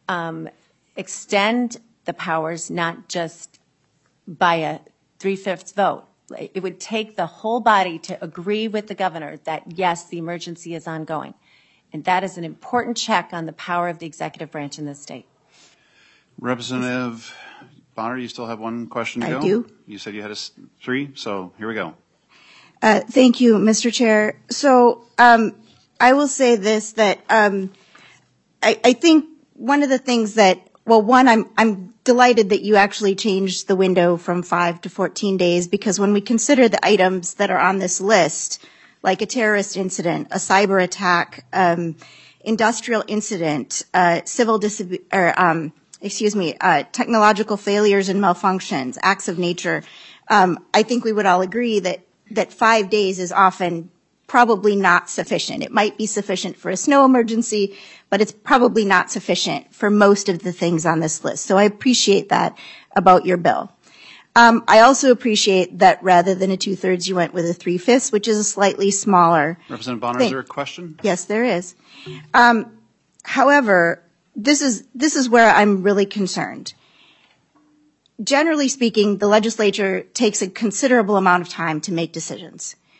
extend the powers, not just by a 3/5 vote. It would take the whole body to agree with the governor that, yes, the emergency is ongoing. And that is an important check on the power of the executive branch in this state. Representative Bonner, you still have one question to go? I do. You said you had 3, so here we go. Thank you, Mr. Chair. So I will say this, that I think one of the things that, well, one, I'm delighted that you actually changed the window from 5 to 14 days, because when we consider the items that are on this list, like a terrorist incident, a cyber attack, industrial incident, technological failures and malfunctions, acts of nature, I think we would all agree that 5 days is often probably not sufficient. It might be sufficient for a snow emergency, but it's probably not sufficient for most of the things on this list. So I appreciate that about your bill. I also appreciate that rather than a 2/3, you went with a 3/5, which is a slightly smaller. Representative Bonner, is there a question? Yes, there is. However, this is where I'm really concerned. Generally speaking, the legislature takes a considerable amount of time to make decisions.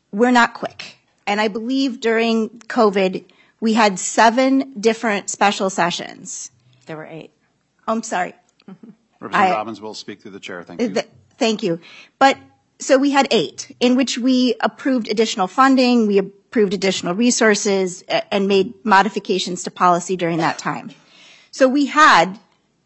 we're not quick. And I believe during COVID, we had 7 different special sessions. There were 8. Oh, I'm sorry. Representative Robbins will speak through the chair. Thank you. Thank you. But so we had 8 in which we approved additional funding, we approved additional resources, and made modifications to policy during that time. So we had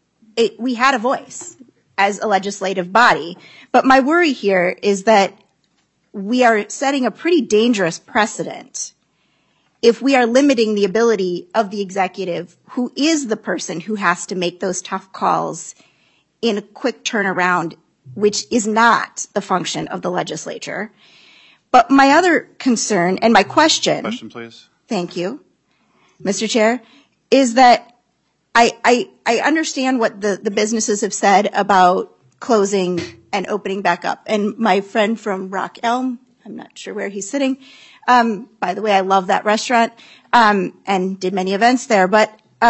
a voice as a legislative body. But my worry here is that we are setting a pretty dangerous precedent if we are limiting the ability of the executive, who is the person who has to make those tough calls in a quick turnaround, which is not the function of the legislature. But my other concern and my question, please. Thank you, Mr. Chair, is that I understand what the businesses have said about closing and opening back up. And my friend from Rock Elm, I'm not sure where he's sitting. By the way, I love that restaurant and did many events there. But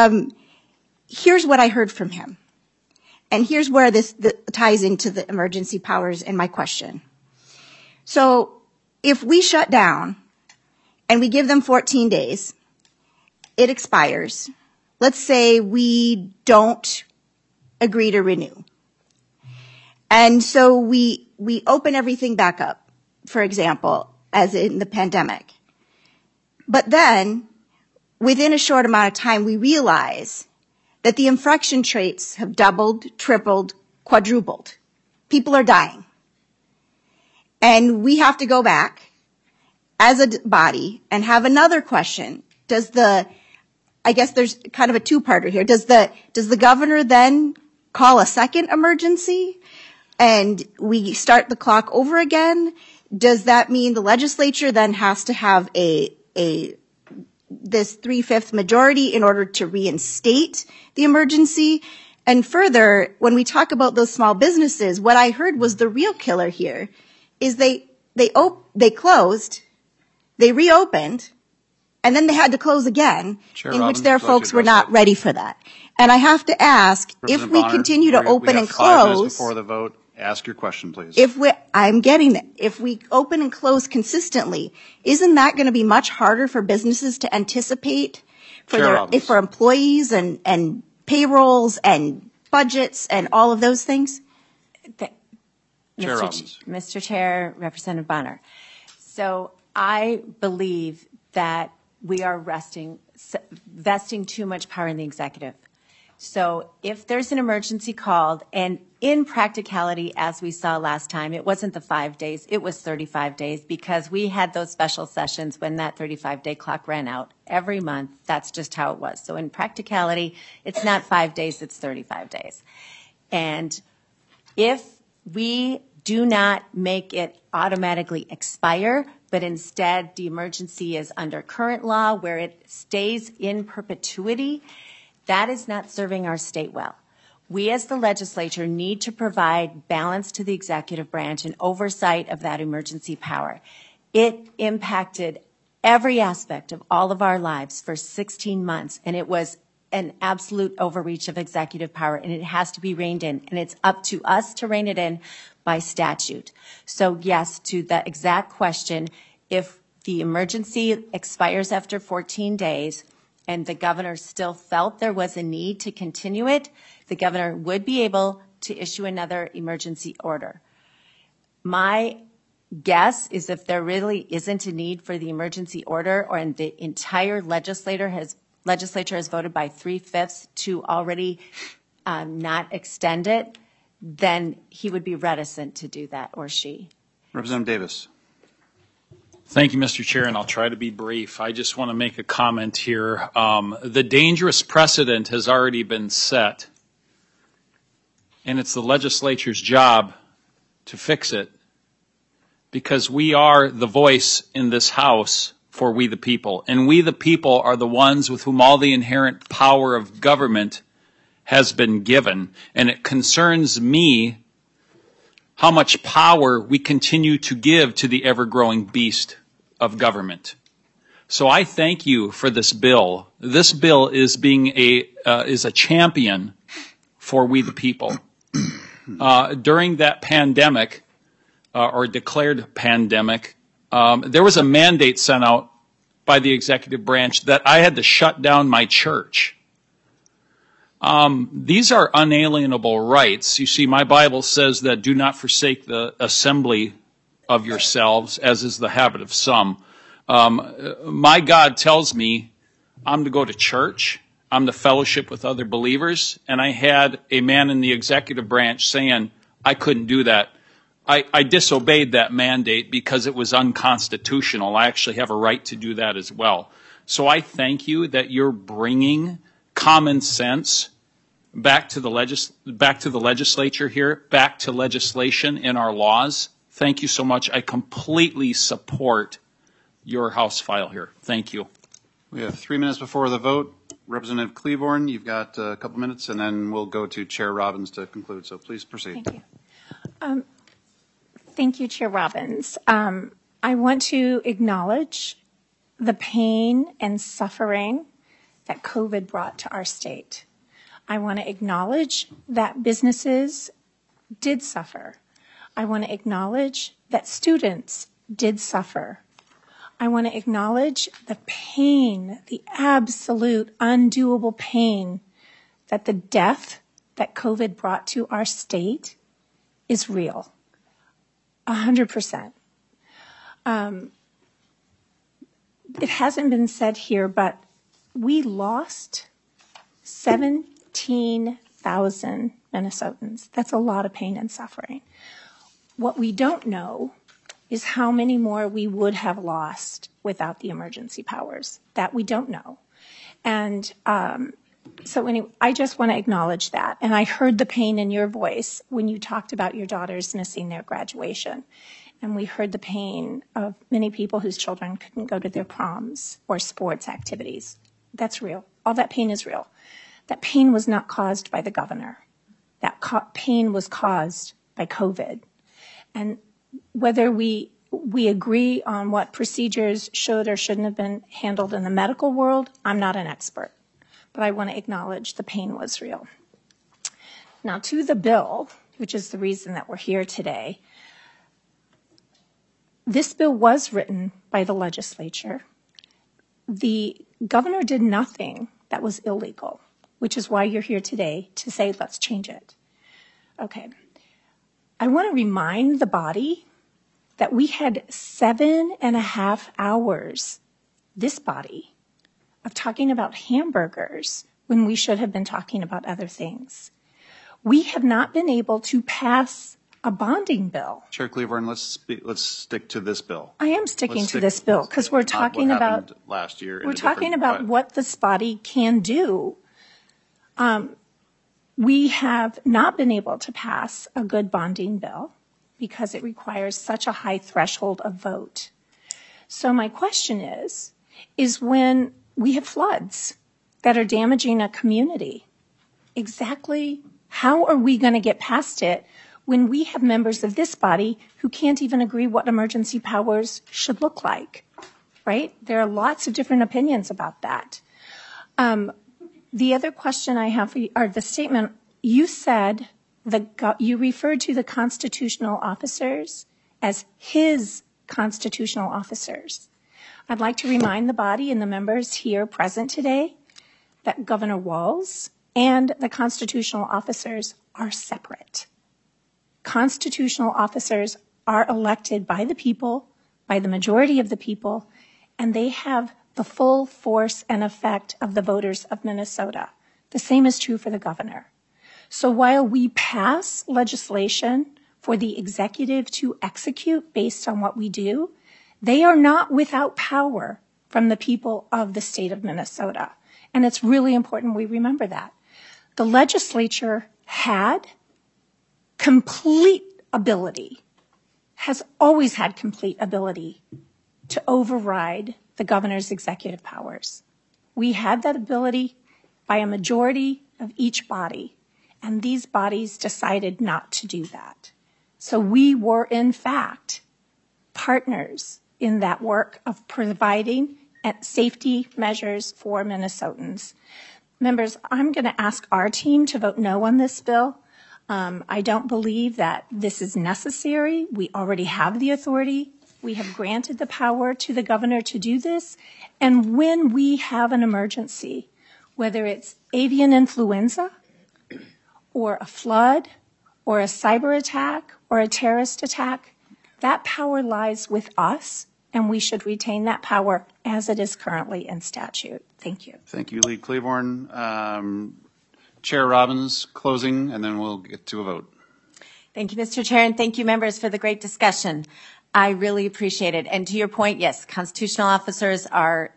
here's what I heard from him. And here's where this ties into the emergency powers and my question. So if we shut down and we give them 14 days, it expires. Let's say we don't agree to renew. And so we open everything back up, for example, as in the pandemic. But then, within a short amount of time, we realize that the infection rates have doubled, tripled, quadrupled. People are dying. And we have to go back as a body and have another question. I guess there's kind of a two-parter here. Does the governor then call a second emergency and we start the clock over again? Does that mean the legislature then has to have this 3/5 majority in order to reinstate the emergency? And further, when we talk about those small businesses, what I heard was the real killer here is they closed, they reopened, and then they had to close again, Chair in Robbins, which their would you like to folks were address not ready for that. And I have to ask, if Representative we Bonner, continue to open we and have 5 minutes close, before the vote. Ask your question, please. I'm getting that. If we open and close consistently, isn't that going to be much harder for businesses to anticipate for employees and payrolls and budgets and all of those things? Chair Robbins. Mr. Chair, Representative Bonner. So I believe that we are vesting too much power in the executive. So if there's an emergency called, and in practicality, as we saw last time, it wasn't the 5 days, it was 35 days, because we had those special sessions when that 35-day clock ran out every month. That's just how it was. So in practicality, it's not 5 days, it's 35 days. And if we do not make it automatically expire, but instead the emergency is under current law where it stays in perpetuity, that is not serving our state well. We as the legislature need to provide balance to the executive branch and oversight of that emergency power. It impacted every aspect of all of our lives for 16 months, and it was an absolute overreach of executive power, and it has to be reined in, and it's up to us to rein it in by statute. So yes, to the exact question, if the emergency expires after 14 days and the governor still felt there was a need to continue it, the governor would be able to issue another emergency order. My guess is if there really isn't a need for the emergency order, or the entire legislature has voted by 3/5 to already not extend it, then he would be reticent to do that, or she. Representative Davis. Thank you, Mr. Chair, and I'll try to be brief. I just want to make a comment here. The dangerous precedent has already been set, and it's the legislature's job to fix it, because we are the voice in this House for we the people, and we the people are the ones with whom all the inherent power of government has been given, and it concerns me how much power we continue to give to the ever-growing beast of government. So I thank you for this bill. This bill is is a champion for we the people. During that pandemic, or declared pandemic, there was a mandate sent out by the executive branch that I had to shut down my church. These are unalienable rights. You see, my Bible says that do not forsake the assembly of yourselves, as is the habit of some. My God tells me I'm to go to church, I'm to fellowship with other believers, and I had a man in the executive branch saying I couldn't do that. I disobeyed that mandate because it was unconstitutional. I actually have a right to do that as well. So I thank you that you're bringing common sense back to the legislature here, back to legislation in our laws. Thank you so much. I completely support your House file here. Thank you. We have 3 minutes before the vote. Representative Cleaborn, you've got a couple minutes, and then we'll go to Chair Robbins to conclude. So please proceed. Thank you. Thank you, Chair Robbins. I want to acknowledge the pain and suffering that COVID brought to our state. I want to acknowledge that businesses did suffer. I want to acknowledge that students did suffer. I want to acknowledge the pain, the absolute undoable pain that the death that COVID brought to our state is real. 100%. It hasn't been said here, but we lost 17,000 Minnesotans. That's a lot of pain and suffering. What we don't know is how many more we would have lost without the emergency powers. That we don't know. And so anyway, I just want to acknowledge that. And I heard the pain in your voice when you talked about your daughters missing their graduation. And we heard the pain of many people whose children couldn't go to their proms or sports activities. That's real. All that pain is real. That pain was not caused by the governor. That pain was caused by COVID. And whether we agree on what procedures should or shouldn't have been handled in the medical world, I'm not an expert. But I want to acknowledge the pain was real. Now to the bill, which is the reason that we're here today. This bill was written by the legislature. The governor did nothing that was illegal, which is why you're here today to say, let's change it. Okay. I want to remind the body that we had 7.5 hours, this body, of talking about hamburgers when we should have been talking about other things. We have not been able to pass a bonding bill. Chair Cleaborn, let's stick to this bill. I am sticking to this bill because we're talking about last year. We're talking about what this body can do. We have not been able to pass a good bonding bill because it requires such a high threshold of vote. So my question is when we have floods that are damaging a community, exactly how are we going to get past it when we have members of this body who can't even agree what emergency powers should look like, right? There are lots of different opinions about that. The other question I have for you, or the statement, you said, you referred to the constitutional officers as his constitutional officers. I'd like to remind the body and the members here present today that Governor Walz and the constitutional officers are separate. Constitutional officers are elected by the people, by the majority of the people, and they have the full force and effect of the voters of Minnesota. The same is true for the governor. So while we pass legislation for the executive to execute based on what we do, they are not without power from the people of the state of Minnesota. And it's really important we remember that. The legislature had complete ability, has always had complete ability to override the governor's executive powers. We had that ability by a majority of each body, and these bodies decided not to do that. So we were, in fact, partners in that work of providing safety measures for Minnesotans. Members, I'm going to ask our team to vote no on this bill. I don't believe that this is necessary. We already have the authority We have granted the power to the governor to do this. And when we have an emergency, whether it's avian influenza or a flood or a cyber attack or a terrorist attack, that power lies with us, and we should retain that power as it is currently in statute. Thank you. Thank you, Lead Claiborne. Chair Robbins, closing, and then we'll get to a vote. Thank you, Mr. Chair, and thank you, members, for the great discussion. I really appreciate it. And to your point, yes, constitutional officers are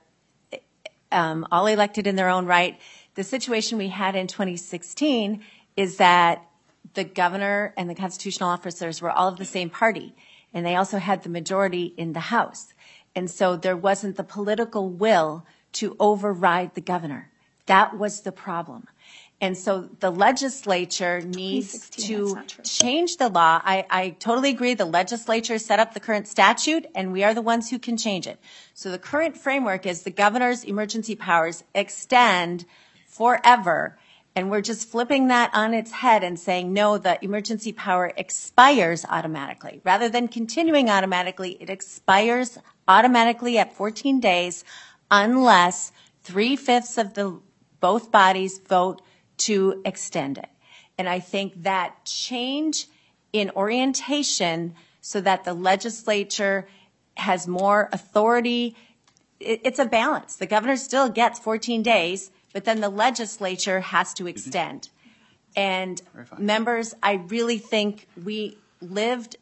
all elected in their own right. The situation we had in 2016 is that the governor and the constitutional officers were all of the same party, and they also had the majority in the House. And so there wasn't the political will to override the governor. That was the problem. And so the legislature needs to change the law. I totally agree. The legislature set up the current statute, and we are the ones who can change it. So the current framework is the governor's emergency powers extend forever. And we're just flipping that on its head and saying, no, the emergency power expires automatically. Rather than continuing automatically, it expires automatically at 14 days unless 3/5 of both bodies vote to extend it. And I think that change in orientation so that the legislature has more authority, it's a balance. The governor still gets 14 days, but then the legislature has to extend. And members, I really think we lived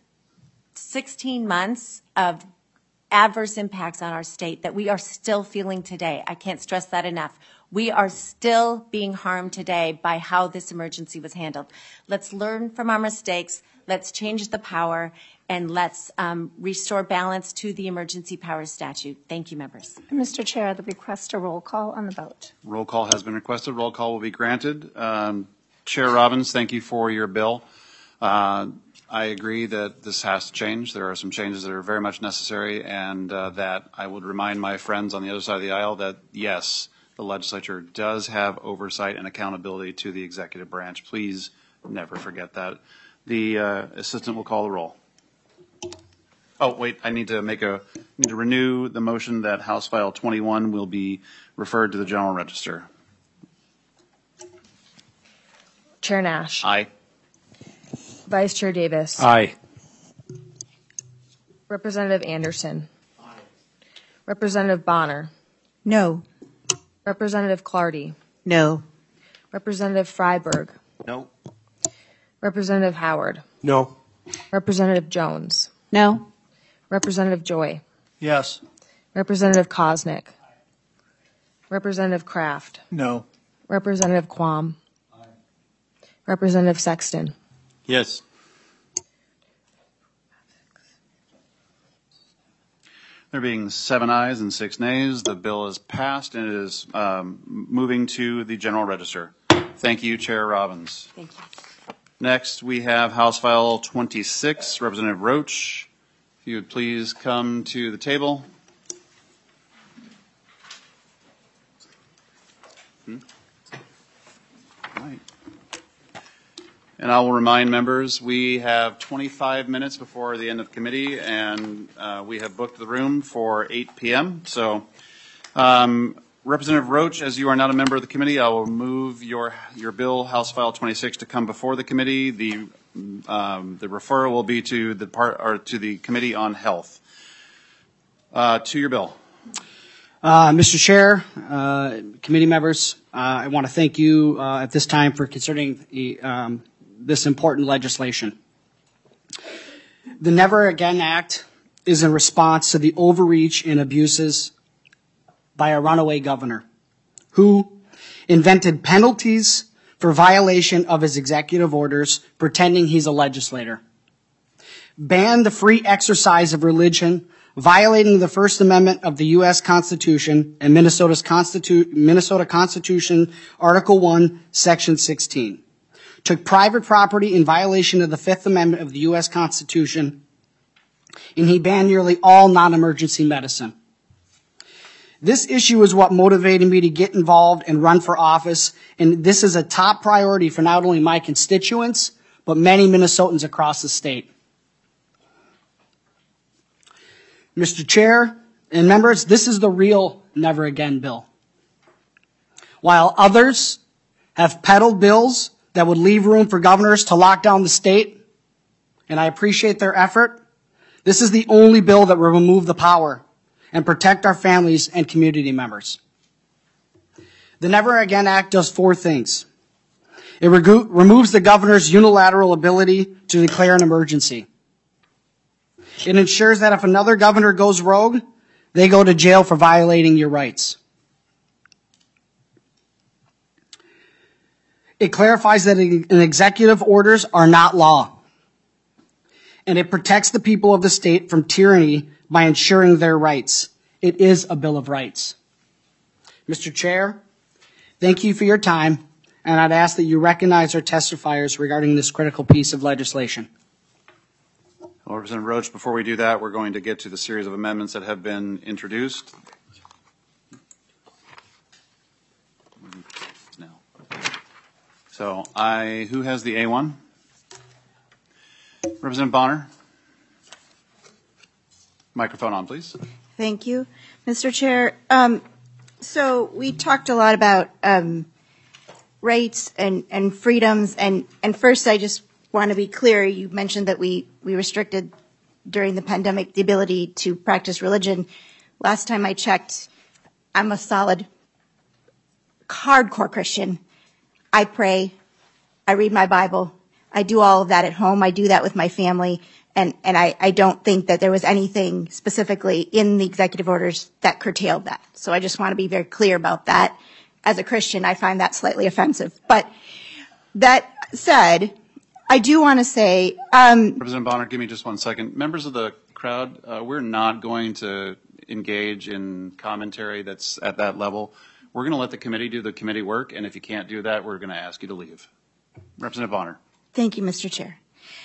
16 months of adverse impacts on our state that we are still feeling today. I can't stress that enough. We are still being harmed today by how this emergency was handled. Let's learn from our mistakes. Let's change the power, and let's restore balance to the emergency powers statute. Thank you, members. Mr. Chair, the request a roll call on the vote. Roll call has been requested. Roll call will be granted. Chair Robbins, thank you for your bill. I agree that this has to change. There are some changes that are very much necessary, and that I would remind my friends on the other side of the aisle that, yes, the legislature does have oversight and accountability to the executive branch. Please never forget that. The assistant will call the roll. Oh, wait, I need to renew the motion that House File 21 will be referred to the General Register. Chair Nash. Aye. Vice Chair Davis. Aye. Representative Anderson. Aye. Representative Bonner. No. Representative Clardy. No. Representative Freiberg. No. Representative Howard. No. Representative Jones. No. Representative Joy. Yes. Representative Koznick. Representative Kraft. No. Representative Quam. Aye. Representative Sexton. Yes. There being 7 ayes and 6 nays, the bill is passed and it is moving to the General Register. Thank you, Chair Robbins. Thank you. Next, we have House File 26, Representative Roach. If you would please come to the table. All right. And I will remind members, we have 25 minutes before the end of committee, and we have booked the room for 8 p.m. So, Representative Roach, as you are not a member of the committee, I will move your bill, House File 26, to come before the committee. The referral will be to the Committee on Health. To your bill. Mr. Chair, committee members, I want to thank you at this time for considering this important legislation. The Never Again Act is in response to the overreach and abuses by a runaway governor who invented penalties for violation of his executive orders, pretending he's a legislator, banned the free exercise of religion, violating the First Amendment of the U.S. Constitution and Minnesota Constitution, Article 1, Section 16. Took private property in violation of the Fifth Amendment of the U.S. Constitution, and he banned nearly all non-emergency medicine. This issue is what motivated me to get involved and run for office, and this is a top priority for not only my constituents, but many Minnesotans across the state. Mr. Chair and members, this is the real Never Again bill. While others have peddled bills that would leave room for governors to lock down the state, and I appreciate their effort, this is the only bill that will remove the power and protect our families and community members. The Never Again Act does 4 things. It removes the governor's unilateral ability to declare an emergency. It ensures that if another governor goes rogue, they go to jail for violating your rights. It clarifies that executive orders are not law. And it protects the people of the state from tyranny by ensuring their rights. It is a Bill of Rights. Mr. Chair, thank you for your time, and I'd ask that you recognize our testifiers regarding this critical piece of legislation. Well, Representative Roach, before we do that, we're going to get to the series of amendments that have been introduced. So who has the A1? Representative Bonner. Microphone on, please. Thank you, Mr. Chair. So we talked a lot about rights and freedoms, and first I just want to be clear. You mentioned that we restricted during the pandemic the ability to practice religion. Last time I checked, I'm a solid, hardcore Christian. I pray, I read my Bible, I do all of that at home, I do that with my family, and I don't think that there was anything specifically in the executive orders that curtailed that. So I just want to be very clear about that. As a Christian, I find that slightly offensive. But that said, I do want to say... Representative Bonner, give me just 1 second. Members of the crowd, we're not going to engage in commentary that's at that level. We're going to let the committee do the committee work, and if you can't do that, we're going to ask you to leave. Representative Bonner. Thank you, Mr. Chair.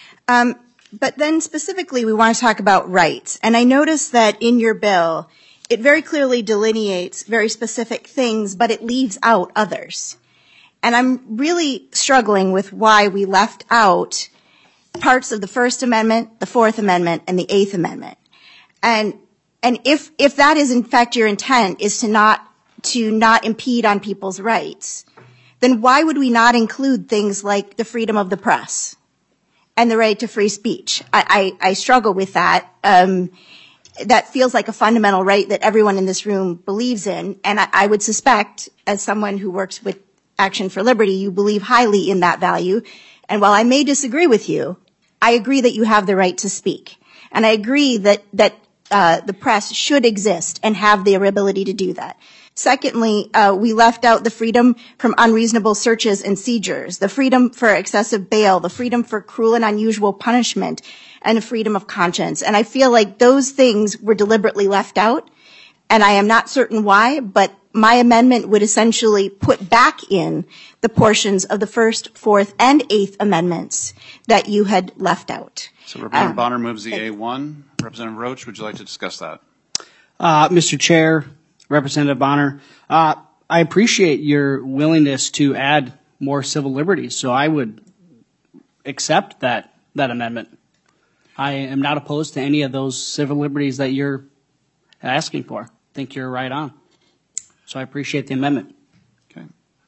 But then specifically, we want to talk about rights. And I noticed that in your bill, it very clearly delineates very specific things, but it leaves out others. And I'm really struggling with why we left out parts of the First Amendment, the Fourth Amendment, and the Eighth Amendment. And if that is in fact your intent, is to not impede on people's rights, then why would we not include things like the freedom of the press and the right to free speech? I struggle with that. That feels like a fundamental right that everyone in this room believes in, and I would suspect, as someone who works with Action for Liberty, you believe highly in that value. And while I may disagree with you, I agree that you have the right to speak. And I agree that the press should exist and have the ability to do that. Secondly, we left out the freedom from unreasonable searches and seizures, the freedom for excessive bail, the freedom for cruel and unusual punishment, and the freedom of conscience. And I feel like those things were deliberately left out, and I am not certain why, but my amendment would essentially put back in the portions of the First, Fourth, and Eighth Amendments that you had left out. So Representative Bonner moves the A1. Representative Roach, would you like to discuss that? Mr. Chair, Representative Bonner, I appreciate your willingness to add more civil liberties, so I would accept that amendment. I am not opposed to any of those civil liberties that you're asking for. I think you're right on. So I appreciate the amendment. Okay.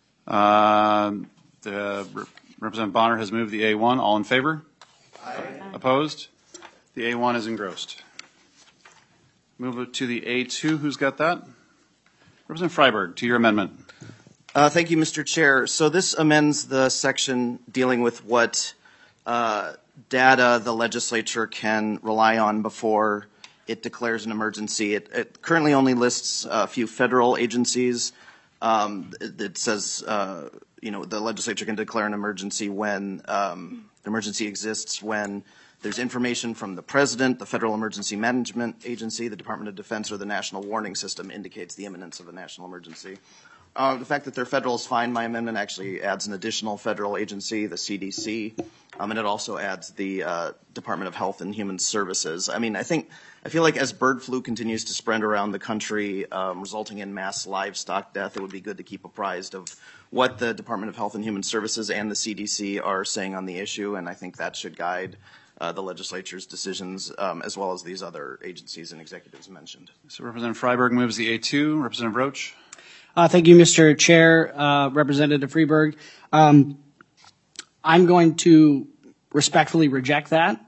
Representative Bonner has moved the A1. All in favor? Aye. Opposed? The A1 is engrossed. Move it to the A2. Who's got that? Representative Freiberg, to your amendment. Thank you, Mr. Chair. So this amends the section dealing with what data the legislature can rely on before it declares an emergency. It currently only lists a few federal agencies. It says, the legislature can declare an emergency when emergency exists when there's information from the President, the Federal Emergency Management Agency, the Department of Defense, or the National Warning System indicates the imminence of a national emergency. The fact that they're federal is fine. My amendment actually adds an additional federal agency, the CDC, and it also adds the Department of Health and Human Services. I feel like as bird flu continues to spread around the country, resulting in mass livestock death, it would be good to keep apprised of what the Department of Health and Human Services and the CDC are saying on the issue, and I think that should guide the legislature's decisions, as well as these other agencies and executives mentioned. So Representative Freiberg moves the A2. Representative Roach. Thank you, Mr. Chair. Representative Freeberg. I'm going to respectfully reject that.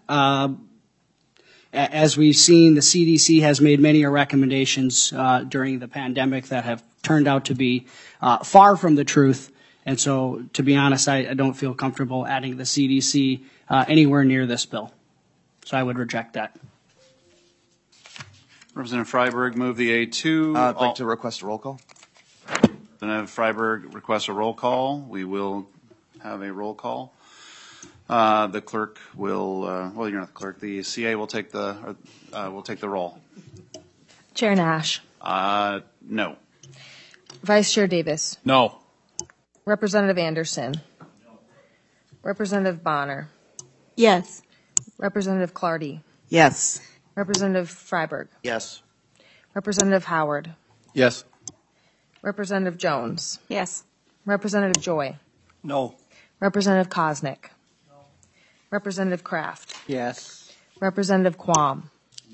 As we've seen, the CDC has made many recommendations during the pandemic that have turned out to be far from the truth. And so, to be honest, I don't feel comfortable adding the CDC anywhere near this bill. So I would reject that. Representative Freiberg moved the A2. I'd like to request a roll call. Representative Freiberg requests a roll call. We will have a roll call. The clerk will, well, you're not the clerk. The CA will take the roll. Chair Nash. No. Vice Chair Davis. No. Representative Anderson. No. Representative Bonner. Yes. Representative Clardy. Yes. Representative Freiberg. Yes. Representative Howard. Yes. Representative Jones. Yes. Representative Joy. No. Representative Koznick. No. Representative Kraft. Yes. Representative Quam.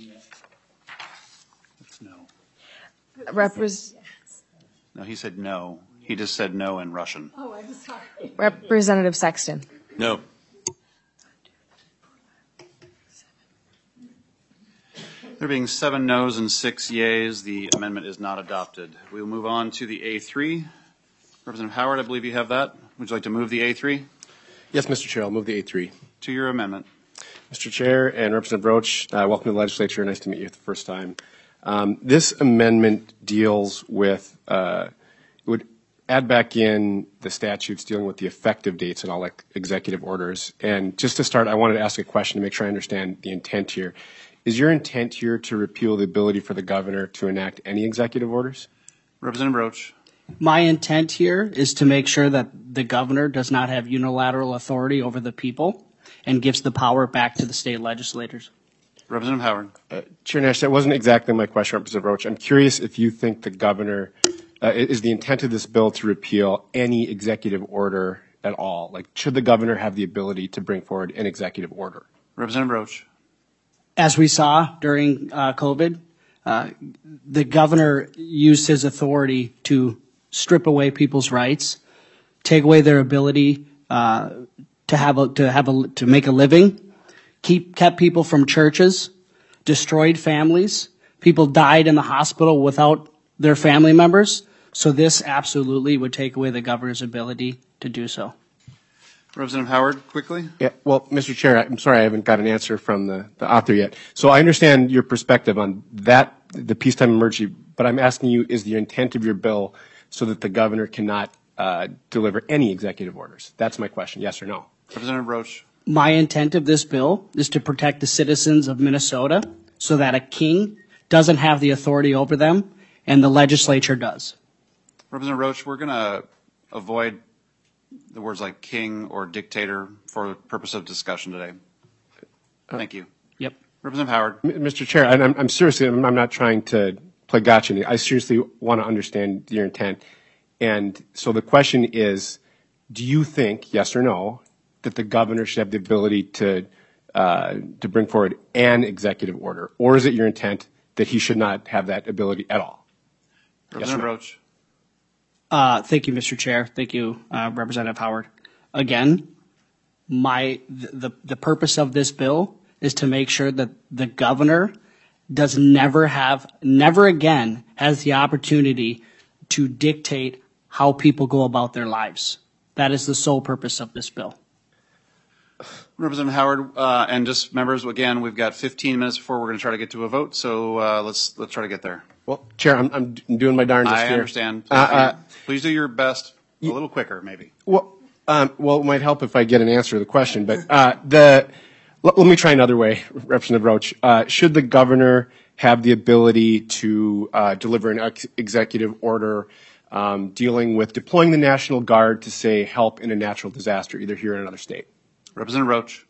That's no. No, he said no. He just said no in Russian. Oh, I'm sorry. Representative Sexton. No. There being 7 noes and 6 yeas, the amendment is not adopted. We will move on to the A3. Representative Howard, I believe you have that. Would you like to move the A3? Yes, Mr. Chair, I'll move the A3. To your amendment. Mr. Chair and Representative Roach, welcome to the legislature. Nice to meet you for the first time. This amendment deals with, it would add back in the statutes dealing with the effective dates and all executive orders. And just to start, I wanted to ask a question to make sure I understand the intent here. Is your intent here to repeal the ability for the governor to enact any executive orders? Representative Roach. My intent here is to make sure that the governor does not have unilateral authority over the people and gives the power back to the state legislators. Representative Howard. Chair Nash, that wasn't exactly my question, Representative Roach. I'm curious if you think the governor, is the intent of this bill to repeal any executive order at all? Like, should the governor have the ability to bring forward an executive order? Representative Roach. As we saw during COVID, the governor used his authority to strip away people's rights, take away their ability to make a living, kept people from churches, destroyed families. People died in the hospital without their family members. So this absolutely would take away the governor's ability to do so. Representative Howard, quickly. Yeah, well, Mr. Chair, I'm sorry I haven't got an answer from the author yet. So I understand your perspective on that, the peacetime emergency, but I'm asking you, is the intent of your bill so that the governor cannot deliver any executive orders? That's my question, yes or no? Representative Roach. My intent of this bill is to protect the citizens of Minnesota so that a king doesn't have the authority over them and the legislature does. Representative Roach, we're going to avoid the words like king or dictator for the purpose of discussion today. Thank you. Yep. Representative Howard. Mr. Chair, I'm seriously, I'm not trying to play gotcha. I seriously want to understand your intent. And so the question is, do you think, yes or no, that the governor should have the ability to bring forward an executive order? Or is it your intent that he should not have that ability at all? Representative Roach. Thank you, Mr. Chair. Thank you, Representative Howard. Again, the purpose of this bill is to make sure that the governor does never again has the opportunity to dictate how people go about their lives. That is the sole purpose of this bill. Representative Howard, and just members, again, we've got 15 minutes before we're going to try to get to a vote, so let's try to get there. Well, Chair, I'm doing my darndest here. I understand. Please do your best. A little quicker, maybe. Well, it might help if I get an answer to the question, but let me try another way, Representative Roach. Should the governor have the ability to deliver an executive order dealing with deploying the National Guard to, say, help in a natural disaster, either here or in another state? Representative Roach.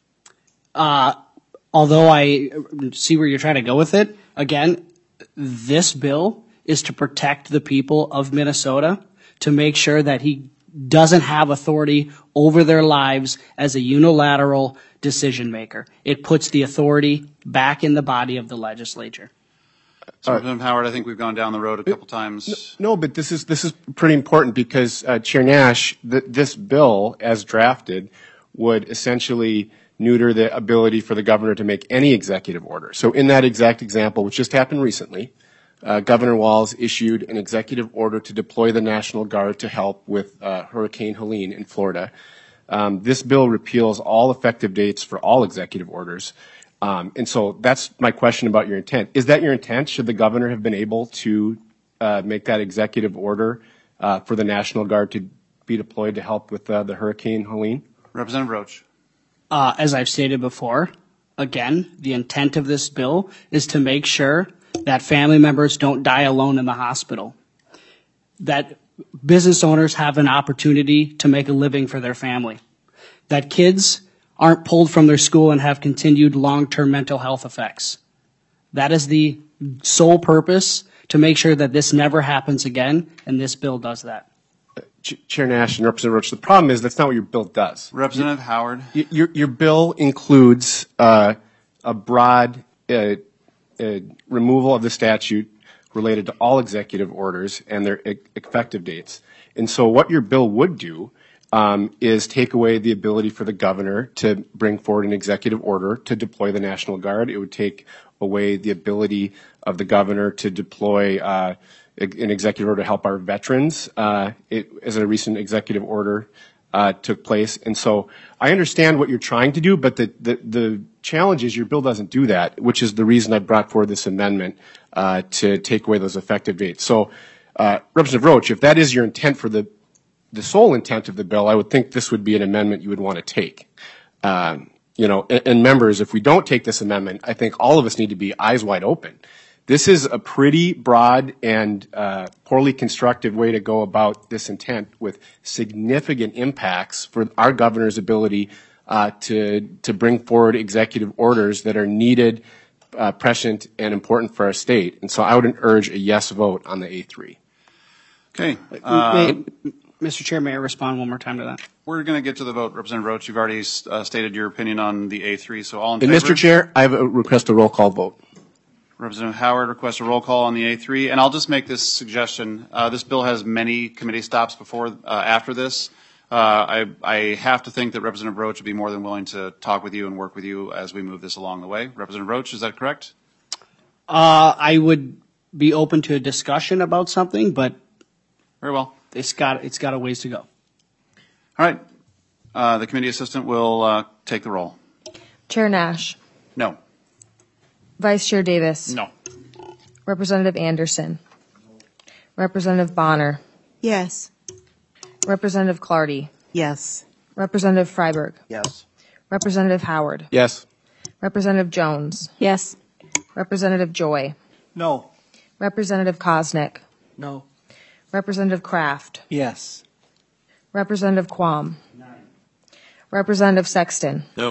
Although I see where you're trying to go with it, again, this bill is to protect the people of Minnesota, to make sure that he doesn't have authority over their lives as a unilateral decision maker. It puts the authority back in the body of the legislature. So, Representative Howard, I think we've gone down the road a couple times. No, but this is pretty important because Chair Nash, this bill as drafted would essentially neuter the ability for the governor to make any executive order. So in that exact example, which just happened recently, Governor Walz issued an executive order to deploy the National Guard to help with Hurricane Helene in Florida. This bill repeals all effective dates for all executive orders. And so that's my question about your intent. Is that your intent? Should the governor have been able to make that executive order for the National Guard to be deployed to help with the Hurricane Helene? Representative Roach. As I've stated before, again, the intent of this bill is to make sure that family members don't die alone in the hospital, that business owners have an opportunity to make a living for their family, that kids aren't pulled from their school and have continued long-term mental health effects. That is the sole purpose, to make sure that this never happens again, and this bill does that. Chair Nash and Representative Roach, the problem is that's not what your bill does. Representative Howard. Your bill includes a broad removal of the statute related to all executive orders and their effective dates. And so what your bill would do is take away the ability for the governor to bring forward an executive order to deploy the National Guard. It would take away the ability of the governor to deploy an executive order to help our veterans, as a recent executive order took place. And so I understand what you're trying to do, but the challenge is your bill doesn't do that, which is the reason I brought forward this amendment to take away those effective dates. So, Representative Roach, if that is your intent for the sole intent of the bill, I would think this would be an amendment you would want to take. And members, if we don't take this amendment, I think all of us need to be eyes wide open. This is a pretty broad and poorly constructed way to go about this intent, with significant impacts for our governor's ability to bring forward executive orders that are needed, prescient, and important for our state. And so I would urge a yes vote on the A3. Okay. Mr. Chair, may I respond one more time to that? We're going to get to the vote. Representative Roach, you've already stated your opinion on the A3, so all in favor? Mr. Chair, I have a request a roll call vote. Representative Howard requests a roll call on the A3, and I'll just make this suggestion. This bill has many committee stops after this. I have to think that Representative Roach would be more than willing to talk with you and work with you as we move this along the way. Representative Roach, is that correct? I would be open to a discussion about something, but very well. It's got a ways to go. All right. The committee assistant will take the roll. Chair Nash. No. Vice Chair Davis. No. Representative Anderson. Representative Bonner. Yes. Representative Clardy. Yes. Representative Freiberg. Yes. Representative Howard. Yes. Representative Jones. Yes. Representative Joy. No. Representative Koznick. No. Representative Kraft. Yes. Representative Quam. Representative Sexton. No.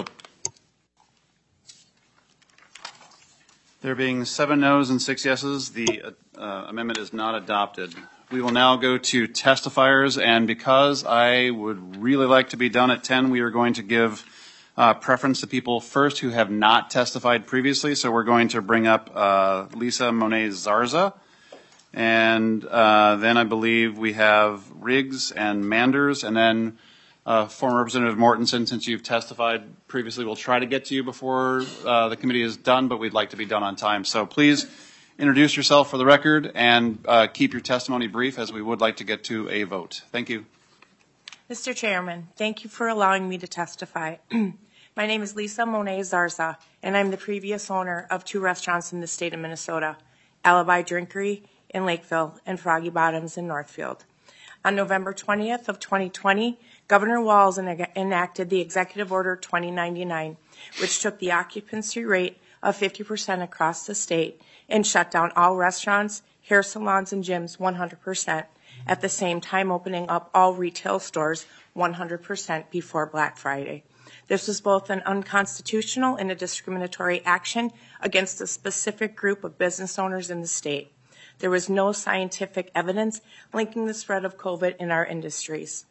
There being 7 noes and 6 yeses, the amendment is not adopted. We will now go to testifiers, and because I would really like to be done at 10, we are going to give preference to people first who have not testified previously. So we're going to bring up Lisa Monet-Zarza, and then I believe we have Riggs and Manders, and then former Representative Mortensen, since you've testified previously, we'll try to get to you before the committee is done, but we'd like to be done on time. So please introduce yourself for the record and keep your testimony brief, as we would like to get to a vote. Thank you. Mr. Chairman, thank you for allowing me to testify. My name is Lisa Monet-Zarza, and I'm the previous owner of 2 restaurants in the state of Minnesota, Alibi Drinkery in Lakeville and Froggy Bottoms in Northfield. On November 20th of 2020, Governor Walz enacted the Executive Order 2099, which took the occupancy rate of 50% across the state and shut down all restaurants, hair salons, and gyms 100%, at the same time opening up all retail stores 100% before Black Friday. This was both an unconstitutional and a discriminatory action against a specific group of business owners in the state. There was no scientific evidence linking the spread of COVID in our industries.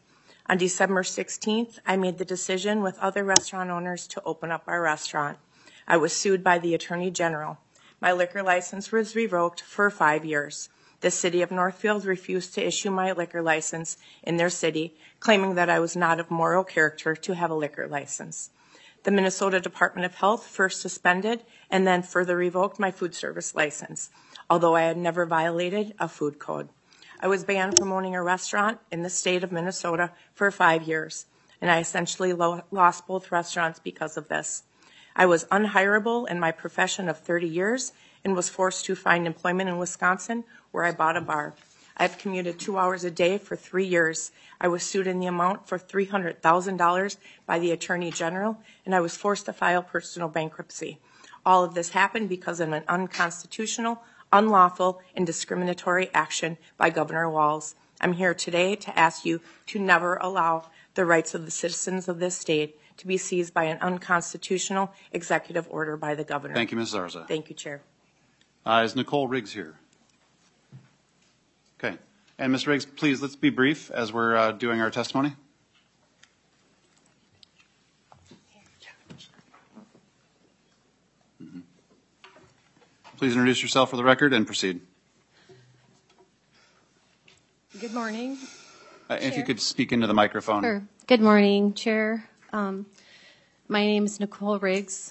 On December 16th, I made the decision with other restaurant owners to open up our restaurant. I was sued by the Attorney General. My liquor license was revoked for 5 years. The city of Northfield refused to issue my liquor license in their city, claiming that I was not of moral character to have a liquor license. The Minnesota Department of Health first suspended and then further revoked my food service license, although I had never violated a food code. I was banned from owning a restaurant in the state of Minnesota for 5 years, and I essentially lost both restaurants because of this. I was unhireable in my profession of 30 years and was forced to find employment in Wisconsin, where I bought a bar. I've commuted 2 hours a day for 3 years. I was sued in the amount for $300,000 by the Attorney General, and I was forced to file personal bankruptcy. All of this happened because of an unconstitutional, unlawful, and discriminatory action by Governor Walz. I'm here today to ask you to never allow the rights of the citizens of this state to be seized by an unconstitutional executive order by the governor. Thank you, Ms. Zarza. Thank you, Chair. Is Nicole Riggs here? Okay. And Ms. Riggs, please, let's be brief as we're doing our testimony. Please introduce yourself for the record and proceed. Good morning. If you could speak into the microphone. Sure. Good morning, Chair. My name is Nicole Riggs.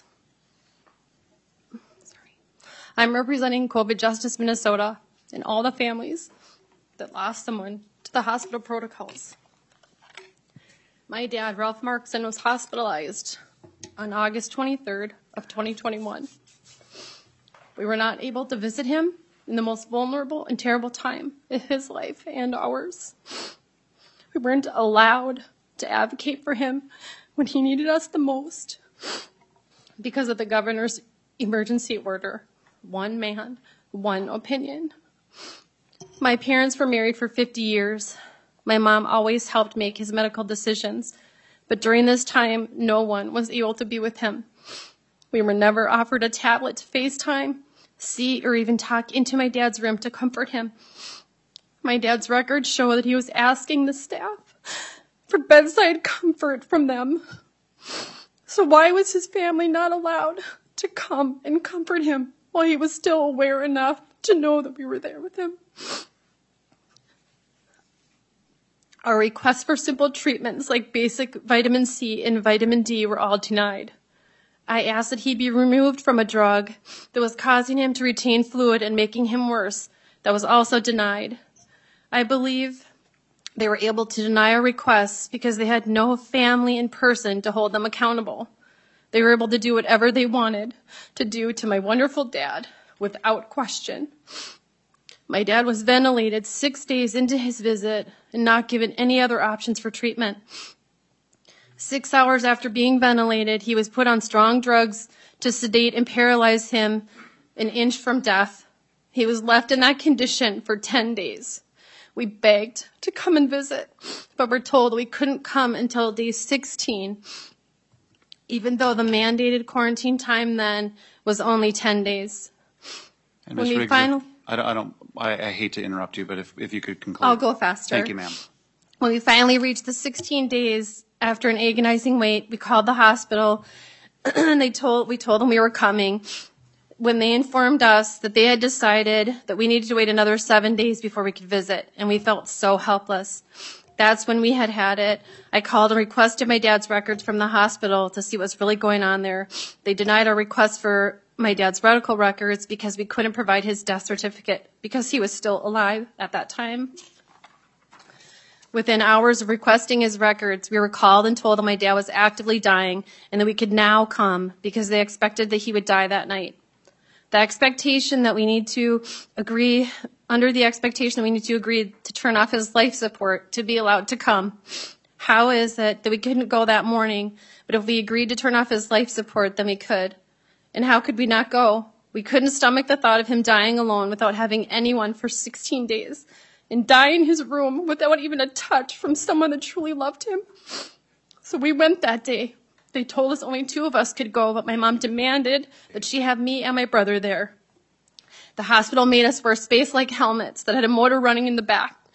I'm representing COVID Justice Minnesota and all the families that lost someone to the hospital protocols. My dad, Ralph Markson, was hospitalized on August 23rd of 2021. We were not able to visit him in the most vulnerable and terrible time in his life and ours. We weren't allowed to advocate for him when he needed us the most because of the governor's emergency order. One man, one opinion. My parents were married for 50 years. My mom always helped make his medical decisions, but during this time, no one was able to be with him. We were never offered a tablet to FaceTime, see, or even talk into my dad's room to comfort him. My dad's records show that he was asking the staff for bedside comfort from them. So why was his family not allowed to come and comfort him while he was still aware enough to know that we were there with him? Our requests for simple treatments like basic vitamin C and vitamin D were all denied. I asked that he be removed from a drug that was causing him to retain fluid and making him worse. That was also denied. I believe they were able to deny our requests because they had no family in person to hold them accountable. They were able to do whatever they wanted to do to my wonderful dad without question. My dad was ventilated 6 days into his visit and not given any other options for treatment. 6 hours after being ventilated, he was put on strong drugs to sedate and paralyze him an inch from death. He was left in that condition for 10 days. We begged to come and visit, but were told we couldn't come until day 16, even though the mandated quarantine time then was only 10 days. And Ms. Riggs, I hate to interrupt you, but if you could conclude. I'll go faster. Thank you, ma'am. When we finally reached the 16 days after an agonizing wait, we called the hospital and we told them we were coming. When they informed us that they had decided that we needed to wait another 7 days before we could visit, and we felt so helpless. That's when we had it. I called and requested my dad's records from the hospital to see what's really going on there. They denied our request for my dad's medical records because we couldn't provide his death certificate because he was still alive at that time. Within hours of requesting his records, we were called and told that my dad was actively dying and that we could now come because they expected that he would die that night. The expectation that we need to agree, under the expectation that we need to agree to turn off his life support to be allowed to come. How is it that we couldn't go that morning, but if we agreed to turn off his life support, then we could? And how could we not go? We couldn't stomach the thought of him dying alone without having anyone for 16 days and die in his room without even a touch from someone that truly loved him. So we went that day. They told us only 2 of us could go, but my mom demanded that she have me and my brother there. The hospital made us wear space-like helmets that had a motor running in the back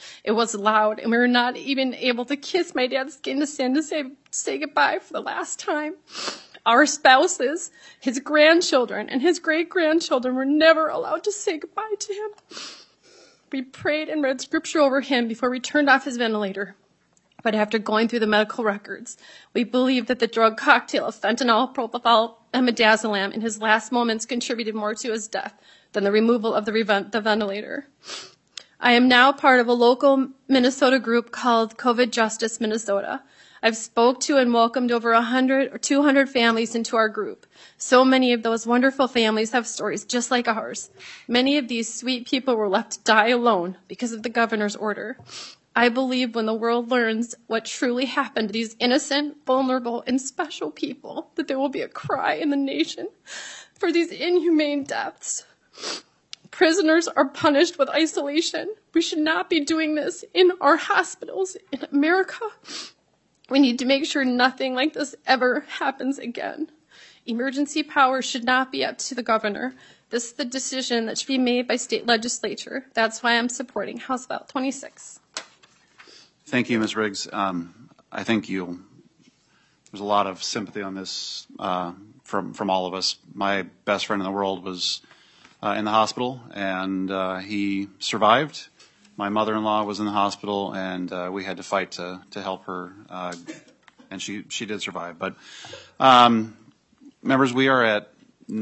It was loud, and we were not even able to kiss my dad's skin to stand to say goodbye for the last time. Our spouses, his grandchildren, and his great-grandchildren were never allowed to say goodbye to him. We prayed and read scripture over him before we turned off his ventilator. But after going through the medical records, we believe that the drug cocktail of fentanyl, propofol, and midazolam in his last moments contributed more to his death than the removal of the ventilator. I am now part of a local Minnesota group called COVID Justice Minnesota. I've spoke to and welcomed over 100 or 200 families into our group. So many of those wonderful families have stories just like ours. Many of these sweet people were left to die alone because of the governor's order. I believe when the world learns what truly happened to these innocent, vulnerable, and special people, that there will be a cry in the nation for these inhumane deaths. Prisoners are punished with isolation. We should not be doing this in our hospitals in America. We need to make sure nothing like this ever happens again. Emergency powers should not be up to the governor. This is the decision that should be made by state legislature. That's why I'm supporting House Bill 26. Thank you, Ms. Riggs. I think there's a lot of sympathy on this from all of us. My best friend in the world was in the hospital, and he survived. My mother-in-law was in the hospital, and we had to fight to help her, and she did survive. But members, we are at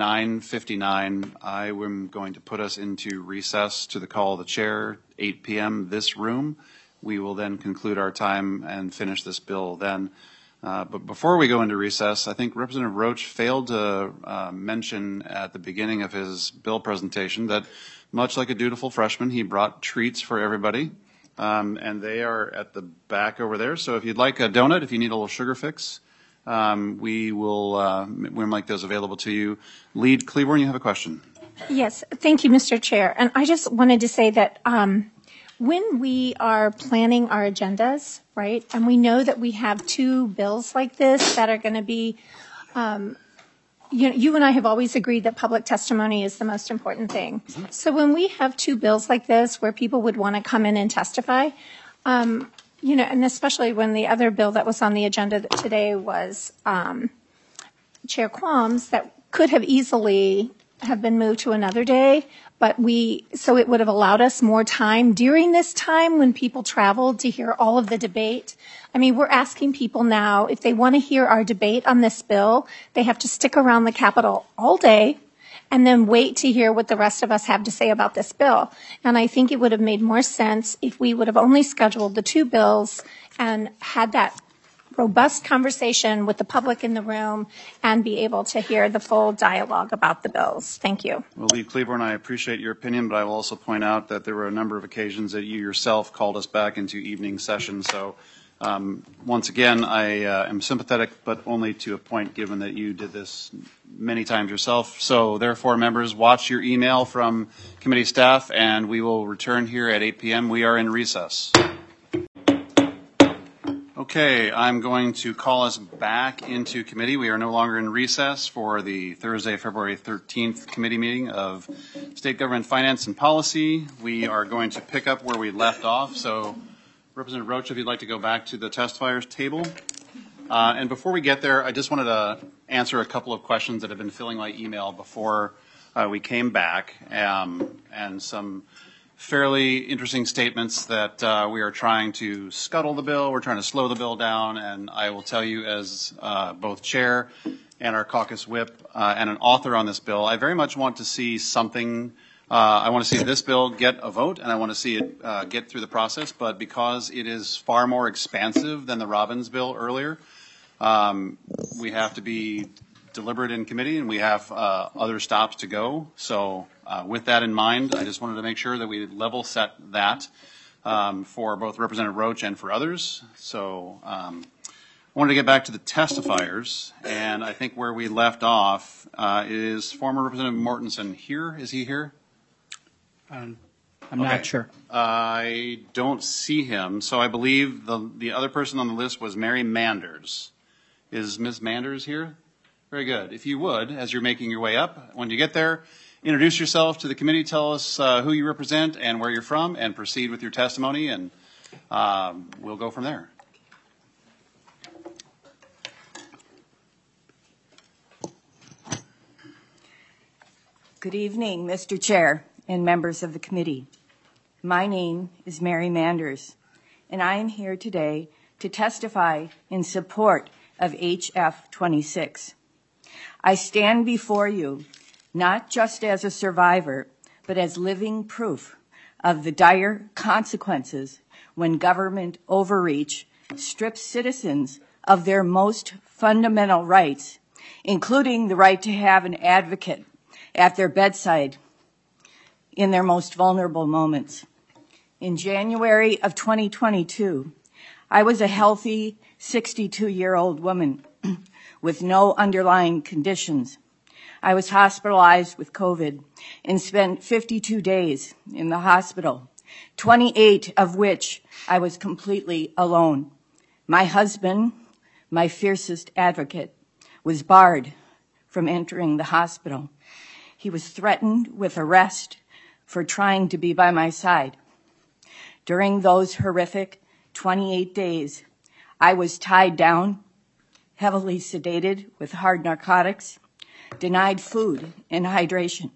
9:59. I am going to put us into recess to the call of the chair, 8 p.m. this room. We will then conclude our time and finish this bill then. But before we go into recess, I think Representative Roach failed to mention at the beginning of his bill presentation that, much like a dutiful freshman, he brought treats for everybody, and they are at the back over there. So if you'd like a donut, if you need a little sugar fix, we'll make those available to you. Lead Cleburne, you have a question. Yes, thank you, Mr. Chair. And I just wanted to say that when we are planning our agendas, right, and we know that we have two bills like this that are going to be, you and I have always agreed that public testimony is the most important thing. So when we have two bills like this where people would want to come in and testify, and especially when the other bill that was on the agenda today was Chair Quam's, that could have easily have been moved to another day, but so it would have allowed us more time during this time when people traveled to hear all of the debate. I mean, we're asking people now, if they want to hear our debate on this bill, they have to stick around the Capitol all day and then wait to hear what the rest of us have to say about this bill. And I think it would have made more sense if we would have only scheduled the two bills and had that robust conversation with the public in the room and be able to hear the full dialogue about the bills. Thank you. Well, Lead Cleburne, I appreciate your opinion, but I will also point out that there were a number of occasions that you yourself called us back into evening session. So once again, I am sympathetic, but only to a point, given that you did this many times yourself. So therefore, members, watch your email from committee staff, and we will return here at 8 p.m. We are in recess. Okay, I'm going to call us back into committee. We are no longer in recess for the Thursday, February 13th committee meeting of State Government Finance and Policy. We are going to pick up where we left off. So, Representative Roach, if you'd like to go back to the testifiers table. And before we get there, I just wanted to answer a couple of questions that have been filling my email before we came back, and some fairly interesting statements that we are trying to scuttle the bill, we're trying to slow the bill down, and I will tell you as both chair and our caucus whip and an author on this bill, I very much want to see something, I want to see this bill get a vote, and I want to see it get through the process, but because it is far more expansive than the Robbins bill earlier, we have to be deliberate in committee, and we have other stops to go. So with that in mind, I just wanted to make sure that we level set that for both Representative Roach and for others. So I wanted to get back to the testifiers, and I think where we left off is former Representative Mortensen here. Is he here? I'm not sure. I don't see him, so I believe the other person on the list was Mary Manders. Is Ms. Manders here? Very good. If you would, as you're making your way up, when you get there, introduce yourself to the committee, tell us who you represent and where you're from, and proceed with your testimony, and we'll go from there. Good evening, Mr. Chair and members of the committee. My name is Mary Manders, and I am here today to testify in support of HF 26. I stand before you not just as a survivor, but as living proof of the dire consequences when government overreach strips citizens of their most fundamental rights, including the right to have an advocate at their bedside in their most vulnerable moments. In January of 2022, I was a healthy 62-year-old woman with no underlying conditions. I was hospitalized with COVID and spent 52 days in the hospital, 28 of which I was completely alone. My husband, my fiercest advocate, was barred from entering the hospital. He was threatened with arrest for trying to be by my side. During those horrific 28 days, I was tied down, heavily sedated with hard narcotics, denied food and hydration,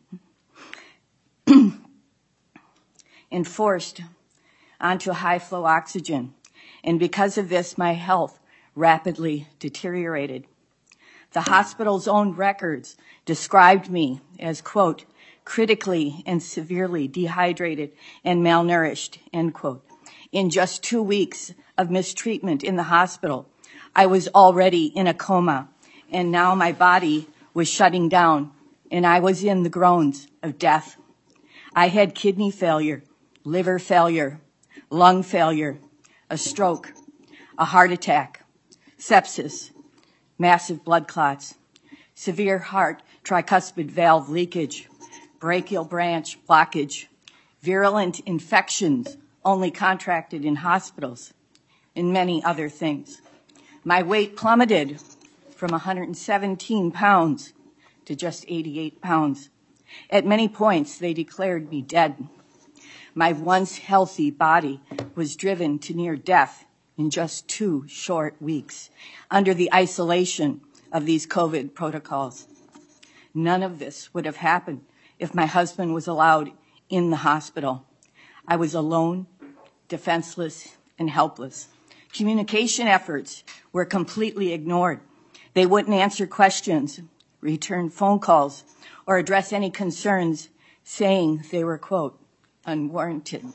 and forced onto high-flow oxygen. And because of this, my health rapidly deteriorated. The hospital's own records described me as, quote, critically and severely dehydrated and malnourished, end quote. In just 2 weeks of mistreatment in the hospital, I was already in a coma, and now my body was shutting down, and I was in the groans of death. I had kidney failure, liver failure, lung failure, a stroke, a heart attack, sepsis, massive blood clots, severe heart tricuspid valve leakage, brachial branch blockage, virulent infections only contracted in hospitals, and many other things. My weight plummeted from 117 pounds to just 88 pounds. At many points, they declared me dead. My once healthy body was driven to near death in just 2 short weeks under the isolation of these COVID protocols. None of this would have happened if my husband was allowed in the hospital. I was alone, defenseless, and helpless. Communication efforts were completely ignored. They wouldn't answer questions, return phone calls, or address any concerns, saying they were, quote, unwarranted.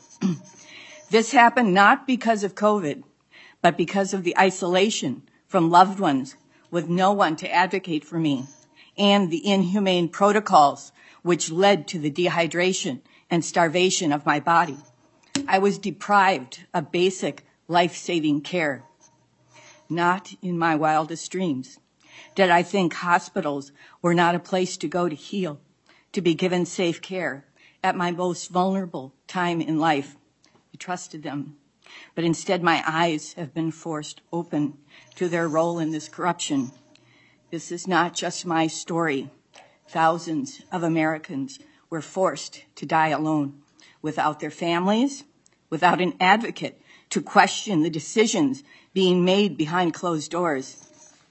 This happened not because of COVID, but because of the isolation from loved ones with no one to advocate for me, and the inhumane protocols which led to the dehydration and starvation of my body. I was deprived of basic life-saving care. Not in my wildest dreams did I think hospitals were not a place to go to heal, to be given safe care at my most vulnerable time in life. I trusted them. But instead, my eyes have been forced open to their role in this corruption. This is not just my story. Thousands of Americans were forced to die alone, without their families, without an advocate to question the decisions being made behind closed doors.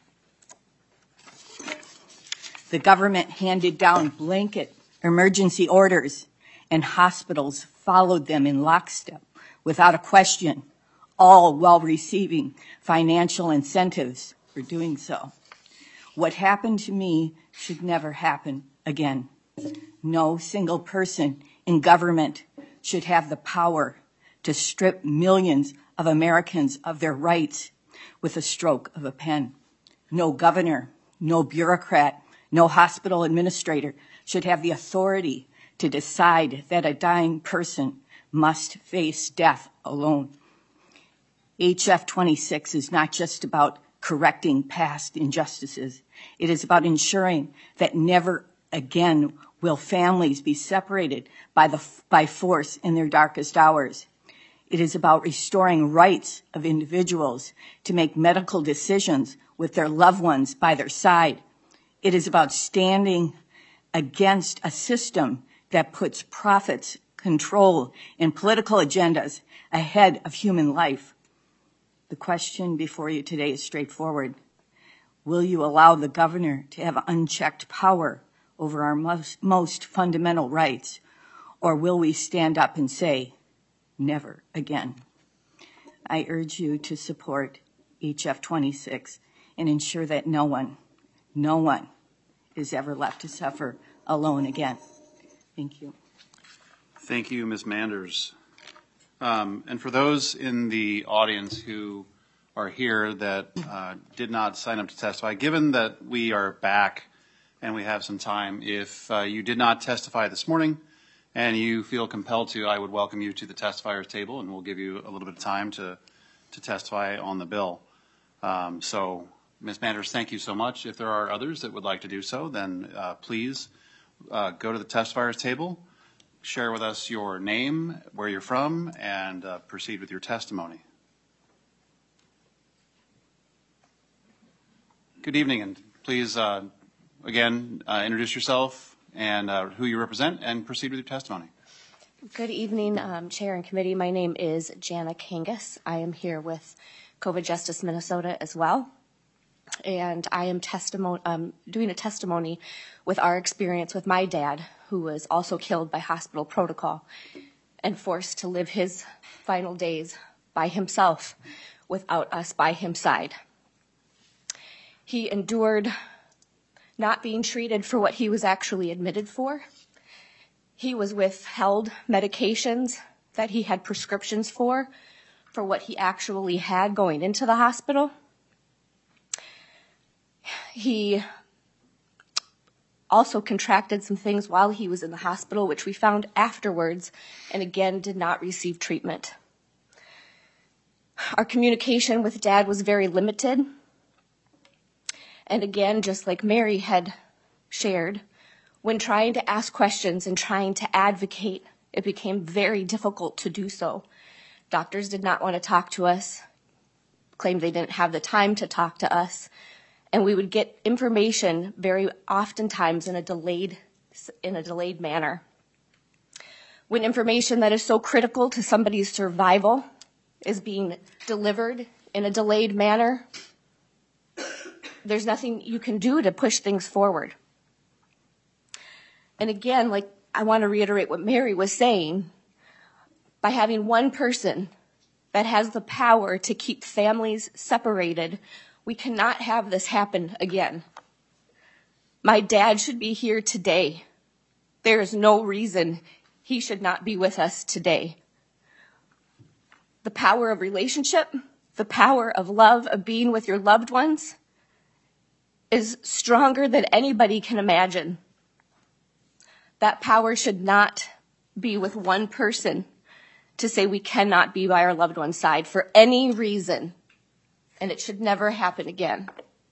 The government handed down blanket emergency orders, and hospitals followed them in lockstep without a question, all while receiving financial incentives for doing so. What happened to me should never happen again. No single person in government should have the power to strip millions of Americans of their rights with a stroke of a pen. No governor, no bureaucrat, no hospital administrator should have the authority to decide that a dying person must face death alone. HF 26 is not just about correcting past injustices. It is about ensuring that never again will families be separated by force in their darkest hours. It is about restoring rights of individuals to make medical decisions with their loved ones by their side. It is about standing against a system that puts profits, control, and political agendas ahead of human life. The question before you today is straightforward. Will you allow the governor to have unchecked power over our most fundamental rights, or will we stand up and say, never again? I urge you to support HF 26 and ensure that no one is ever left to suffer alone again. Thank you. Thank you, Ms. Manders. And for those in the audience who are here that did not sign up to testify, given that we are back and we have some time, if you did not testify this morning and you feel compelled to, I would welcome you to the testifiers table, and we'll give you a little bit of time to testify on the bill. So, Ms. Manders, thank you so much. If there are others that would like to do so, then please go to the testifiers table, share with us your name, where you're from, and proceed with your testimony. Good evening, and please, again, introduce yourself and who you represent, and proceed with your testimony. Good evening, Chair and Committee. My name is Jana Kangas. I am here with COVID Justice Minnesota as well, and I am doing a testimony with our experience with my dad, who was also killed by hospital protocol and forced to live his final days by himself without us by his side. He endured not being treated for what he was actually admitted for. He was withheld medications that he had prescriptions for what he actually had going into the hospital. He also contracted some things while he was in the hospital, which we found afterwards, and again did not receive treatment. Our communication with Dad was very limited. And again, just like Mary had shared, when trying to ask questions and trying to advocate, it became very difficult to do so. Doctors did not want to talk to us, claimed they didn't have the time to talk to us, and we would get information very oftentimes in a delayed manner. When information that is so critical to somebody's survival is being delivered in a delayed manner, there's nothing you can do to push things forward. And again, like I want to reiterate what Mary was saying, by having one person that has the power to keep families separated, we cannot have this happen again. My dad should be here today. There is no reason he should not be with us today. The power of relationship, the power of love, of being with your loved ones, is stronger than anybody can imagine. That power should not be with one person to say we cannot be by our loved one's side for any reason, and it should never happen again.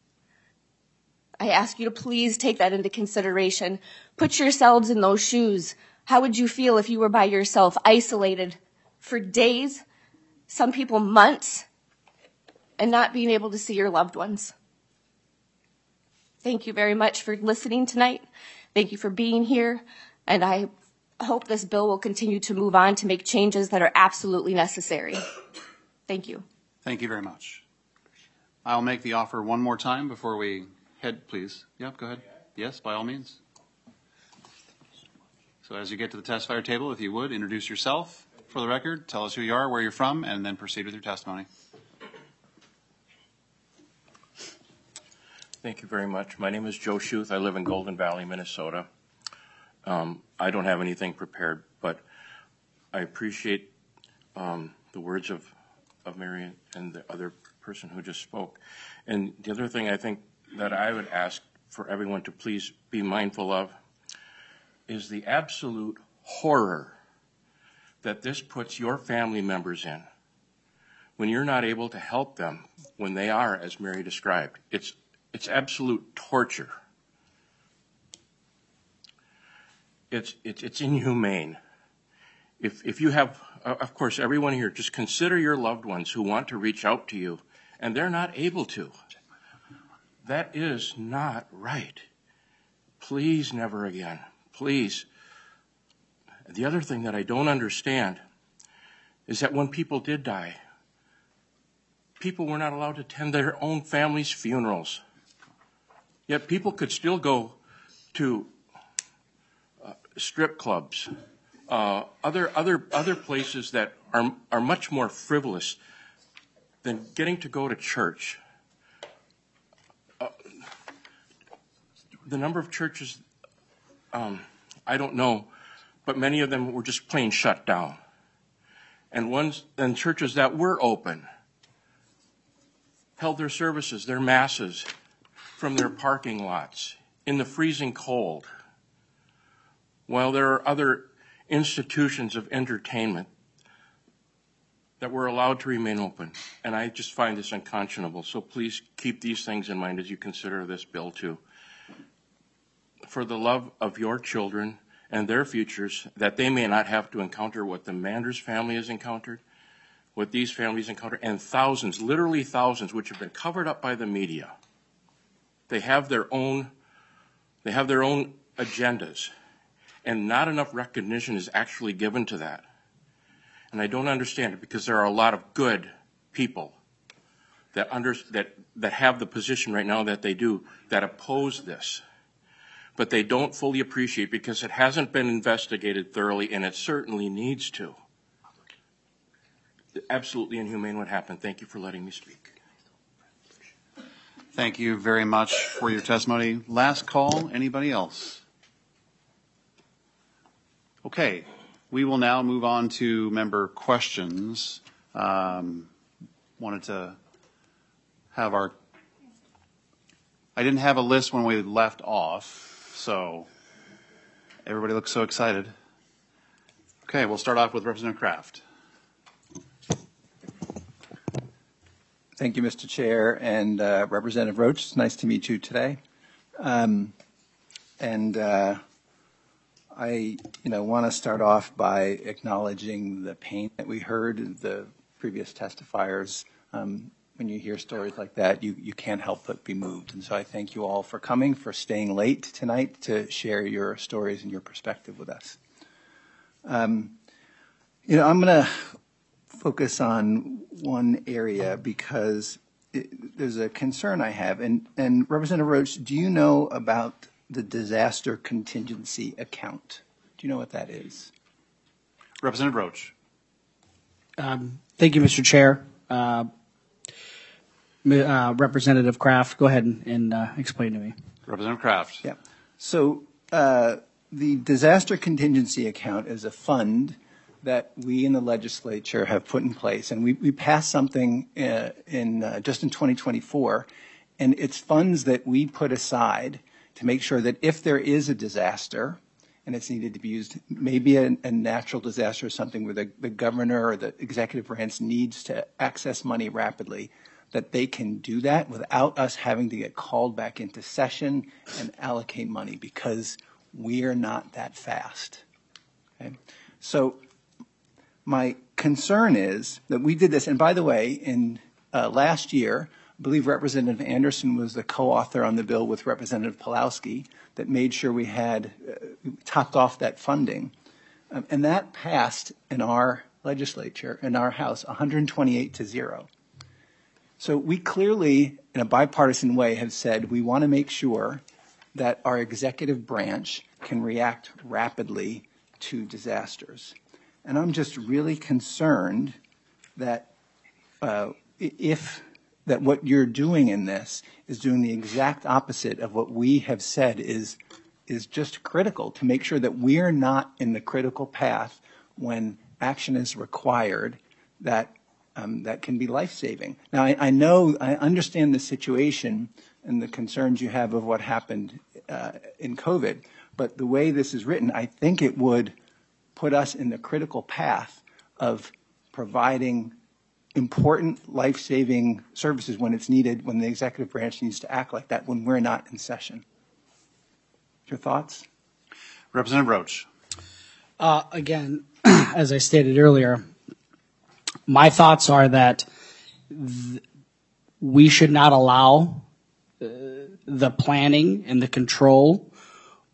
I ask you to please take that into consideration. Put yourselves in those shoes. How would you feel if you were by yourself, isolated for days, some people months, and not being able to see your loved ones? Thank you very much for listening tonight. Thank you for being here. And I hope this bill will continue to move on to make changes that are absolutely necessary. Thank you. Thank you very much. I'll make the offer one more time before we head, please. Yeah, go ahead. Yes, by all means. So as you get to the testifier table, if you would, introduce yourself for the record, tell us who you are, where you're from, and then proceed with your testimony. Thank you very much. My name is Joe Schuth. I live in Golden Valley, Minnesota. I don't have anything prepared, but I appreciate the words of Mary and the other person who just spoke. And the other thing I think that I would ask for everyone to please be mindful of is the absolute horror that this puts your family members in when you're not able to help them when they are, as Mary described. It's absolute torture. It's inhumane. If you have, of course, everyone here, just consider your loved ones who want to reach out to you and they're not able to. That is not right. Please, never again. Please. The other thing that I don't understand is that when people did die, people were not allowed to attend their own family's funerals. Yet people could still go to strip clubs, other places that are much more frivolous than getting to go to church. The number of churches, I don't know, but many of them were just plain shut down. And churches that were open held their services, their masses, from their parking lots in the freezing cold, while there are other institutions of entertainment that were allowed to remain open. And I just find this unconscionable. So please keep these things in mind as you consider this bill too. For the love of your children and their futures, that they may not have to encounter what the Manders family has encountered, what these families encounter, and thousands, literally thousands, which have been covered up by the media. They have their own agendas, and not enough recognition is actually given to that. And I don't understand it, because there are a lot of good people that have the position right now that they do, that oppose this. But they don't fully appreciate, because it hasn't been investigated thoroughly, and it certainly needs to. Absolutely inhumane what happened. Thank you for letting me speak. Thank you very much for your testimony. Last call. Anybody else? Okay. We will now move on to member questions. Wanted to have I didn't have a list when we left off, so everybody looks so excited. Okay, we'll start off with Representative Kraft. Thank you, Mr. Chair, and Representative Roach. It's nice to meet you today. I want to start off by acknowledging the pain that we heard the previous testifiers. When you hear stories like that, you can't help but be moved. And so I thank you all for coming, for staying late tonight to share your stories and your perspective with us. I'm going to focus on one area because there's a concern I have. And Representative Roach, do you know about the disaster contingency account? Do you know what that is? Representative Roach. Thank you, Mr. Chair. Representative Kraft, go ahead and explain to me. Representative Kraft. Yeah. So the disaster contingency account is a fund that we in the legislature have put in place, and we passed something just in 2024, and it's funds that we put aside to make sure that if there is a disaster and it's needed to be used, maybe a natural disaster or something where the governor or the executive branch needs to access money rapidly, that they can do that without us having to get called back into session and allocate money, because we are not that fast. Okay? So my concern is that we did this, and by the way, in last year, I believe Representative Anderson was the co-author on the bill with Representative Pawlowski that made sure we had topped off that funding. And that passed in our legislature, in our House, 128-0. So we clearly, in a bipartisan way, have said we want to make sure that our executive branch can react rapidly to disasters. And I'm just really concerned that that what you're doing in this is doing the exact opposite of what we have said is just critical to make sure that we're not in the critical path when action is required that can be life-saving. Now, I understand the situation and the concerns you have of what happened in COVID, but the way this is written, I think it would put us in the critical path of providing important life-saving services when it's needed, when the executive branch needs to act like that, when we're not in session. Your thoughts? Representative Roach. Again, as I stated earlier, my thoughts are that we should not allow the planning and the control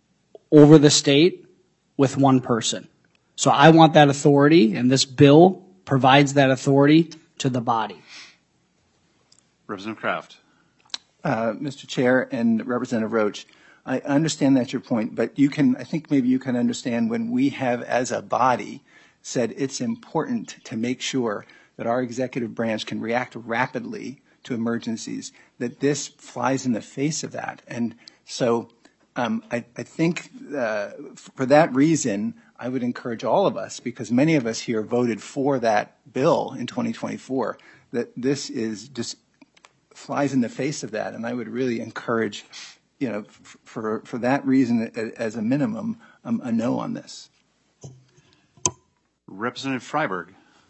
over the state with one person. So I want that authority, and this bill provides that authority to the body. Representative Kraft. Mr. Chair and Representative Roach, I understand that's your point, but I think maybe you can understand when we have, as a body, said it's important to make sure that our executive branch can react rapidly to emergencies, that this flies in the face of that. And so I think for that reason, I would encourage all of us, because many of us here voted for that bill in 2024, that this is just flies in the face of that. And I would really encourage, for that reason, as a minimum, a no on this. Representative Freiberg.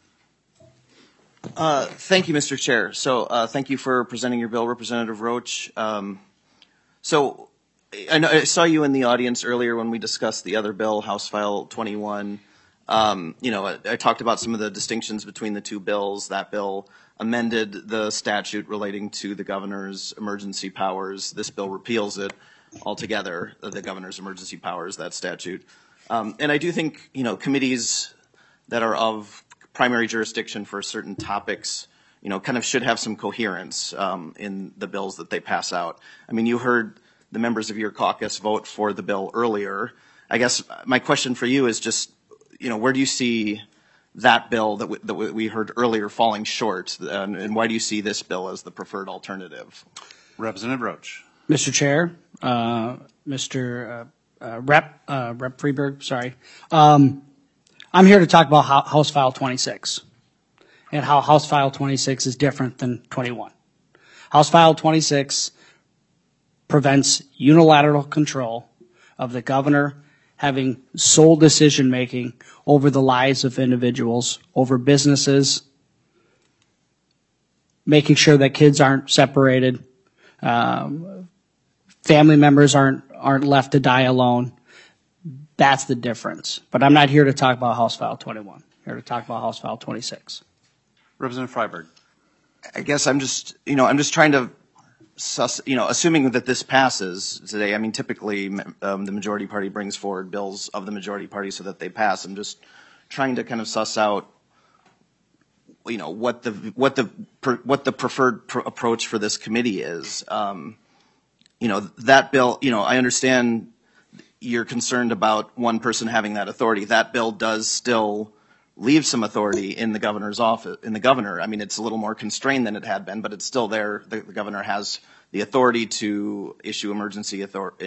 Thank you, Mr. Chair. So thank you for presenting your bill, Representative Roach. So I saw you in the audience earlier when we discussed the other bill, House File 21. I talked about some of the distinctions between the two bills. That bill amended the statute relating to the governor's emergency powers. This bill repeals it altogether, the governor's emergency powers, that statute. And I do think, committees that are of primary jurisdiction for certain topics, kind of should have some coherence in the bills that they pass out. I mean, you heard the members of your caucus vote for the bill earlier. I guess my question for you is just, where do you see that bill that we heard earlier falling short, and why do you see this bill as the preferred alternative? Representative Roach. Mr. Chair, Mr. Rep Freiberg, sorry. I'm here to talk about House File 26 and how House File 26 is different than 21. House File 26 prevents unilateral control of the governor having sole decision-making over the lives of individuals, over businesses, making sure that kids aren't separated, family members aren't left to die alone. That's the difference. But I'm not here to talk about House File 21. I'm here to talk about House File 26. Representative Freiberg. I guess I'm just trying to assuming that this passes today. I mean, typically the majority party brings forward bills of the majority party so that they pass. I'm just trying to kind of suss out, what the preferred approach for this committee is. That bill. I understand you're concerned about one person having that authority. That bill does still leave some authority in the governor's office, in the governor. I mean, it's a little more constrained than it had been, but it's still there. The governor has the authority to issue emergencies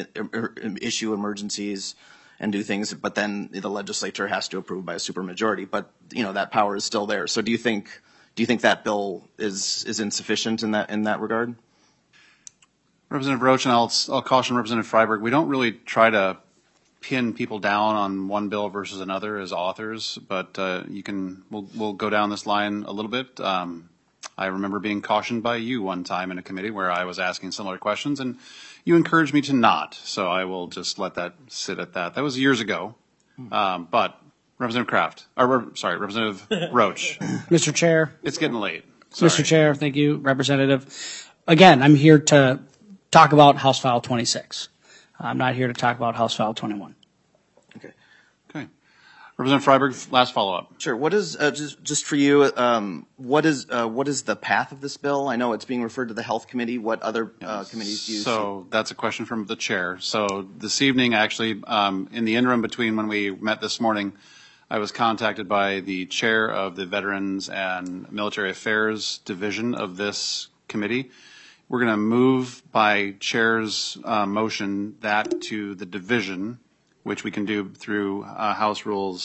and do things, but then the legislature has to approve by a supermajority. But that power is still there. So do you think that bill is insufficient in that regard? Representative Roach, and I'll caution Representative Freiberg, we don't really try to pin people down on one bill versus another as authors, but we'll go down this line a little bit. I remember being cautioned by you one time in a committee where I was asking similar questions, and you encouraged me to not. So I will just let that sit at that. That was years ago. But Representative Representative Roach. Mr. Chair. It's getting late. Sorry. Mr. Chair, thank you, Representative. Again, I'm here to talk about House File 26. I'm not here to talk about House File 21. Okay. Representative Freiberg, last follow-up. Sure. What is just for you? What is the path of this bill? I know it's being referred to the Health Committee. What other committees do you see? So that's a question from the chair. So this evening, actually, in the interim between when we met this morning, I was contacted by the chair of the Veterans and Military Affairs Division of this committee. We're going to move by chair's motion that to the division, which we can do through House Rules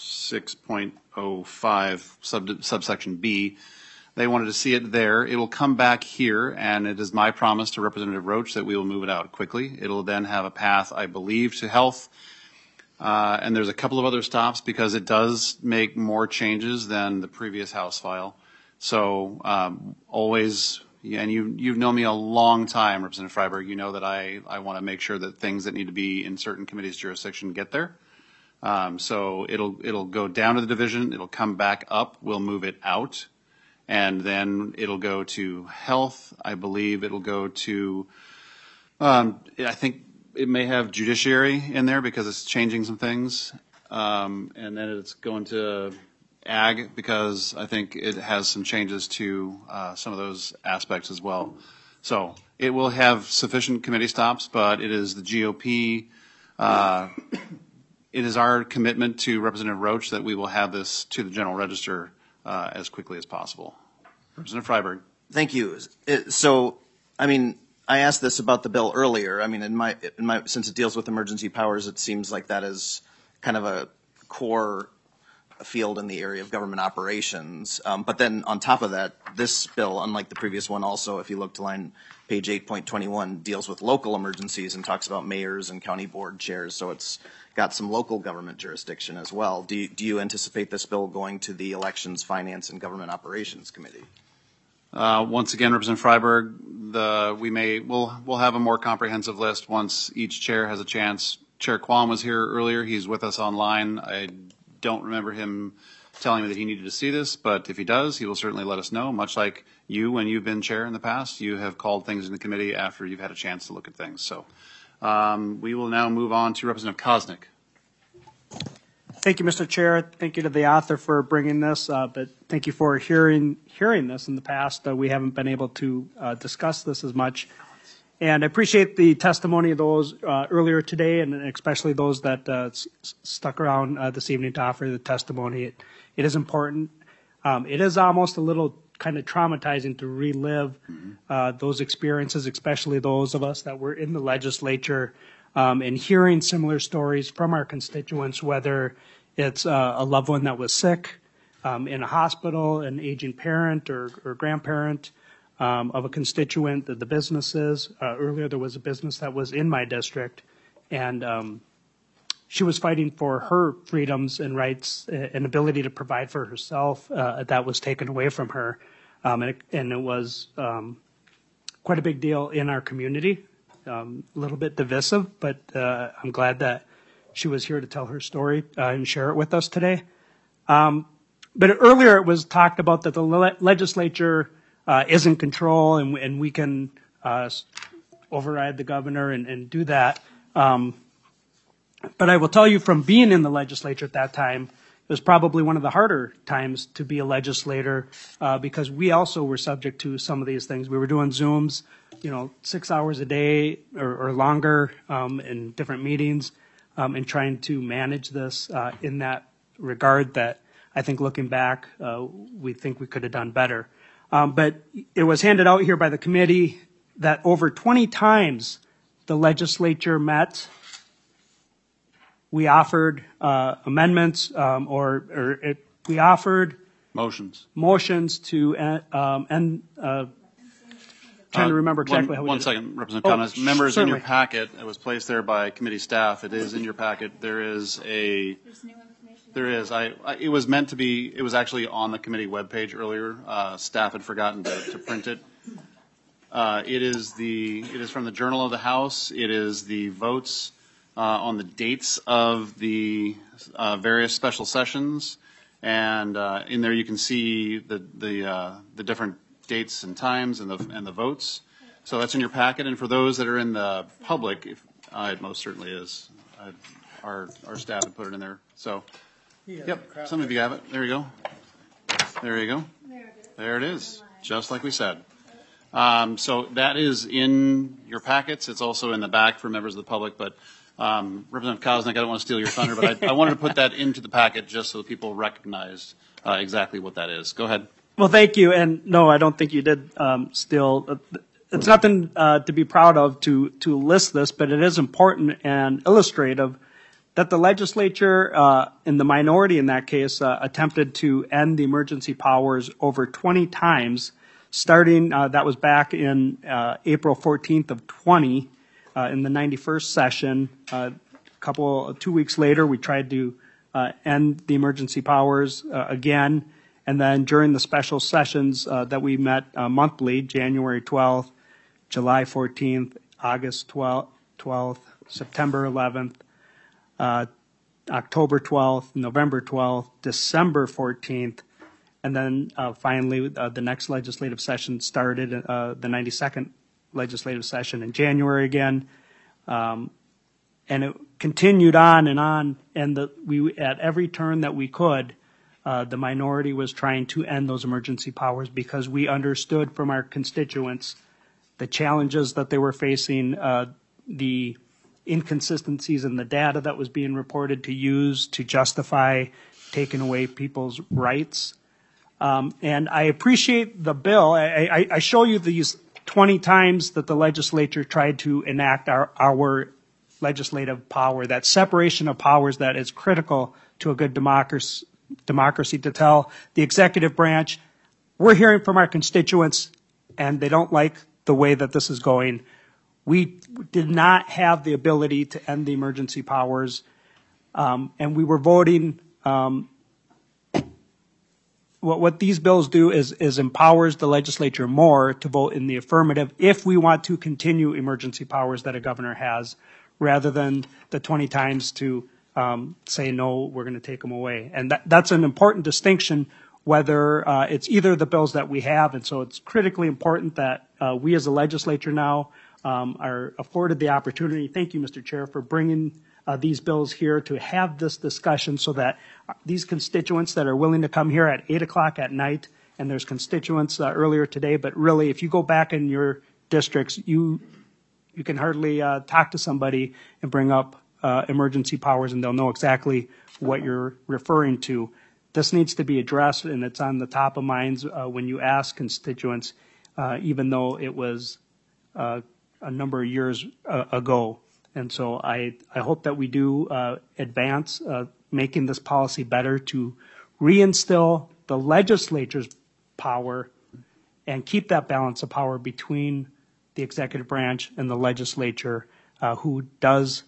6.05 subsection B. They wanted to see it there. It will come back here, and it is my promise to Representative Roach that we will move it out quickly. It will then have a path, I believe, to health. And there's a couple of other stops because it does make more changes than the previous House file. So always... and you've known me a long time, Representative Freiberg. You know that I want to make sure that things that need to be in certain committees' jurisdiction get there. So it'll go down to the division. It'll come back up. We'll move it out. And then it'll go to health. I believe it'll go to, I think it may have judiciary in there because it's changing some things. And then it's going to ag because I think it has some changes to some of those aspects as well. So it will have sufficient committee stops, but it is the GOP. It is our commitment to Representative Roach that we will have this to the General Register as quickly as possible. Representative Freiberg. Thank you. So, I mean, I asked this about the bill earlier. I mean, since it deals with emergency powers, it seems like that is kind of a core field in the area of government operations. But then on top of that, this bill, unlike the previous one also, if you look to page 8.21, deals with local emergencies and talks about mayors and county board chairs. So it's got some local government jurisdiction as well. Do you anticipate this bill going to the Elections, Finance, and Government Operations Committee? Once again, Representative Freiberg, we'll have a more comprehensive list once each chair has a chance. Chair Quam was here earlier. He's with us online. I don't remember him telling me that he needed to see this, but if he does, he will certainly let us know. Much like you, when you've been chair in the past, you have called things in the committee after you've had a chance to look at things. So we will now move on to Representative Koznick. Thank you, Mr. Chair. Thank you to the author for bringing this, but thank you for hearing this in the past. We haven't been able to discuss this as much. And I appreciate the testimony of those earlier today, and especially those that stuck around this evening to offer the testimony. It is important. It is almost a little kind of traumatizing to relive those experiences, especially those of us that were in the legislature, and hearing similar stories from our constituents, whether it's a loved one that was sick in a hospital, an aging parent or grandparent, of a constituent, the businesses. Earlier there was a business that was in my district, and she was fighting for her freedoms and rights and ability to provide for herself. That was taken away from her, and it was quite a big deal in our community. A little bit divisive, but I'm glad that she was here to tell her story and share it with us today. But earlier it was talked about that the legislature is in control, and we can override the governor and do that. But I will tell you, from being in the legislature at that time, it was probably one of the harder times to be a legislator because we also were subject to some of these things. We were doing Zooms, 6 hours a day or longer in different meetings, and trying to manage this in that regard that I think, looking back, we think we could have done better. But it was handed out here by the committee that over 20 times the legislature met. We offered amendments we offered motions to end. Trying to remember exactly how we did it. 1 second, Representative Collins. Members, certainly. in your packet, it was placed there by committee staff. It is in your packet. There is it was meant to be, it was actually on the committee webpage earlier. Staff had forgotten to print it. It is from the Journal of the House. It is the votes on the dates of the various special sessions. And in there you can see the different dates and times and the votes. So that's in your packet. And for those that are in the public, it most certainly is. Our staff had put it in there. So. Yep, some of you have it. There you go. There you go. There it is, just like we said. So that is in your packets. It's also in the back for members of the public. But Representative Koznick, I don't want to steal your thunder, but I wanted to put that into the packet just so that people recognize exactly what that is. Go ahead. Well, thank you. And no, I don't think you did steal. It's nothing to be proud of to list this, but it is important and illustrative that the legislature, in the minority in that case, attempted to end the emergency powers over 20 times, starting, that was back in April 14th of 20, in the 91st session. 2 weeks later, we tried to end the emergency powers again, and then during the special sessions that we met monthly, January 12th, July 14th, August 12th, September 11th, October 12th, November 12th, December 14th, and then finally the next legislative session started, the 92nd legislative session in January again. And it continued on, and we at every turn that we could, the minority was trying to end those emergency powers because we understood from our constituents the challenges that they were facing, the inconsistencies in the data that was being reported to use to justify taking away people's rights. And I appreciate the bill. I show you these 20 times that the legislature tried to enact our legislative power, that separation of powers that is critical to a good democracy, to tell the executive branch, we're hearing from our constituents and they don't like the way that this is going. We did not have the ability to end the emergency powers, and we were voting. What these bills do is empowers the legislature more to vote in the affirmative if we want to continue emergency powers that a governor has, rather than the 20 times to say, no, we're going to take them away. And that's an important distinction, whether it's either of the bills that we have. And so it's critically important that we as a legislature now are afforded the opportunity. Thank you, Mr. Chair, for bringing these bills here to have this discussion so that these constituents that are willing to come here at 8 o'clock at night, and there's constituents earlier today, but really if you go back in your districts, you can hardly talk to somebody and bring up emergency powers and they'll know exactly what you're referring to. This needs to be addressed, and it's on the top of minds when you ask constituents, even though it was a number of years ago. And so I hope that we do advance making this policy better to reinstill the legislature's power and keep that balance of power between the executive branch and the legislature, who does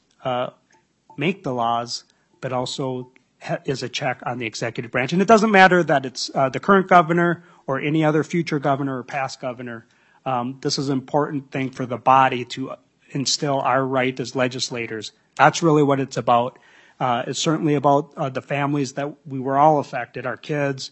make the laws, but also is a check on the executive branch. And it doesn't matter that it's the current governor or any other future governor or past governor. This is an important thing for the body to instill our right as legislators. That's really what it's about. It's certainly about the families that we were all affected, our kids,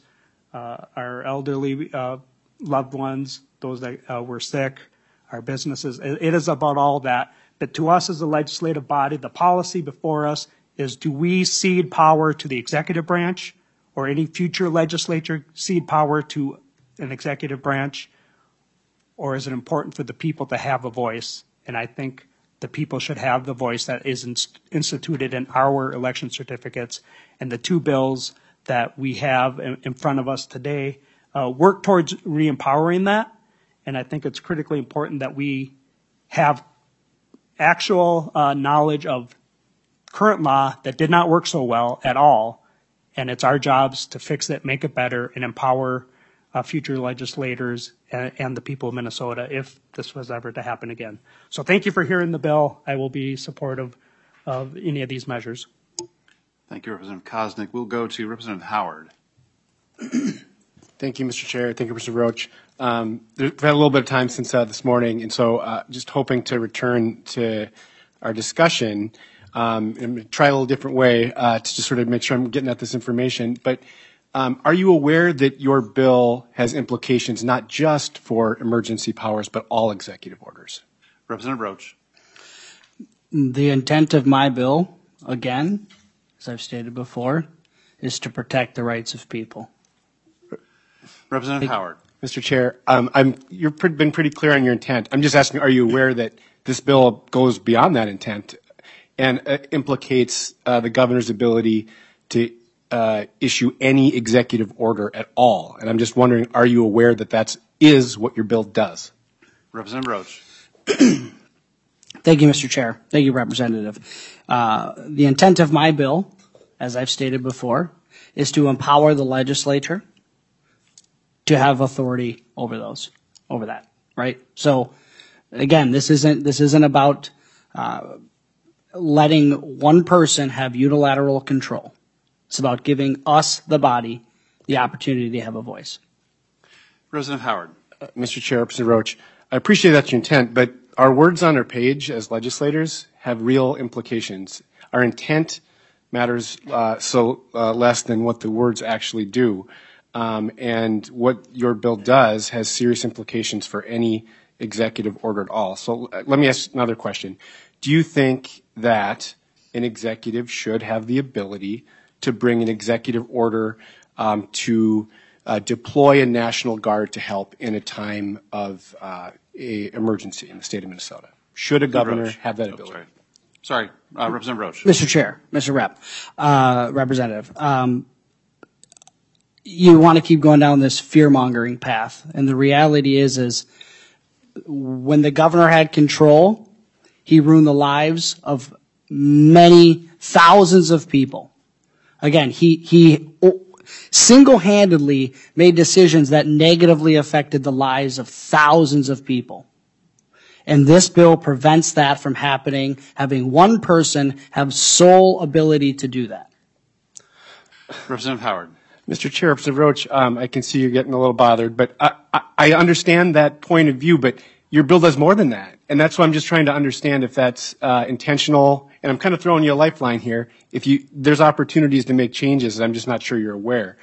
our elderly loved ones, those that were sick, our businesses. It is about all that. But to us as a legislative body, the policy before us is, do we cede power to the executive branch, or any future legislature cede power to an executive branch? Or is it important for the people to have a voice? And I think the people should have the voice that is instituted in our election certificates. And the two bills that we have in front of us today work towards re-empowering that. And I think it's critically important that we have actual knowledge of current law that did not work so well at all. And it's our jobs to fix it, make it better, and empower future legislators and the people of Minnesota if this was ever to happen again. So thank you for hearing the bill. I will be supportive of any of these measures. Thank you, Representative Koznick. We'll go to Representative Howard. Thank you, Mr. Chair. Thank you, Mr. Roach. We've had a little bit of time since this morning, and so just hoping to return to our discussion and try a little different way to just sort of make sure I'm getting at this information. But are you aware that your bill has implications not just for emergency powers, but all executive orders? Representative Roach. The intent of my bill, again, as I've stated before, is to protect the rights of people. Representative Howard. Mr. Chair, you've been pretty clear on your intent. I'm just asking, are you aware that this bill goes beyond that intent and implicates the governor's ability to issue any executive order at all? And I'm just wondering, are you aware that that is what your bill does? Representative Roach. Thank you, Mr. Chair. Thank you, Representative. The intent of my bill, as I've stated before, is to empower the legislature to have authority over that, right? So, again, this isn't about letting one person have unilateral control. It's about giving us, the body, the opportunity to have a voice. Representative Howard. Mr. Chair, Representative Roach, I appreciate that's your intent, but our words on our page as legislators have real implications. Our intent matters less than what the words actually do. And what your bill does has serious implications for any executive order at all. So let me ask another question. do you think that an executive should have the ability to bring an executive order to deploy a National Guard to help in a time of a emergency in the state of Minnesota? Should a governor have that ability? Sorry, Representative Roach. Mr. Chair, Mr. Rep, Representative, you want to keep going down this fear-mongering path, and the reality is when the governor had control, he ruined the lives of many thousands of people. Again, he single-handedly made decisions that negatively affected the lives of thousands of people. And this bill prevents that from happening, having one person have sole ability to do that. Representative Howard. Mr. Chair, Representative Roach, I can see you're getting a little bothered, but I understand that point of view, but your bill does more than that. And that's why I'm just trying to understand if that's intentional. And I'm kind of throwing you a lifeline here. There's opportunities to make changes, I'm just not sure you're aware.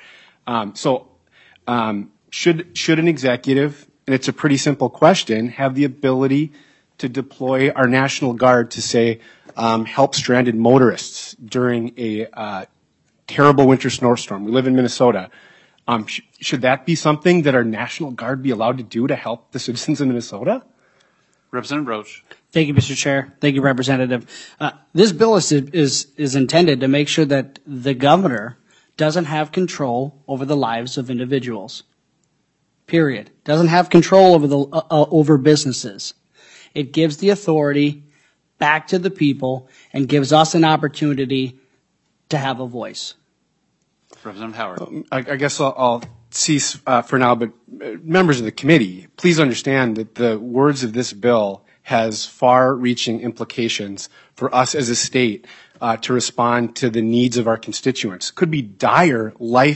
Should an executive, and it's a pretty simple question, have the ability to deploy our National Guard to, say, help stranded motorists during a terrible winter snowstorm? We live in Minnesota. Should that be something that our National Guard be allowed to do to help the citizens of Minnesota? Representative Roach. Thank you, Mr. Chair. Thank you, Representative. This bill is intended to make sure that the governor doesn't have control over the lives of individuals. Period. Doesn't have control over over businesses. It gives the authority back to the people and gives us an opportunity to have a voice. Representative Howard. I guess I'll cease for now, but members of the committee, please understand that the words of this bill has far-reaching implications for us as a state to respond to the needs of our constituents. Could be dire,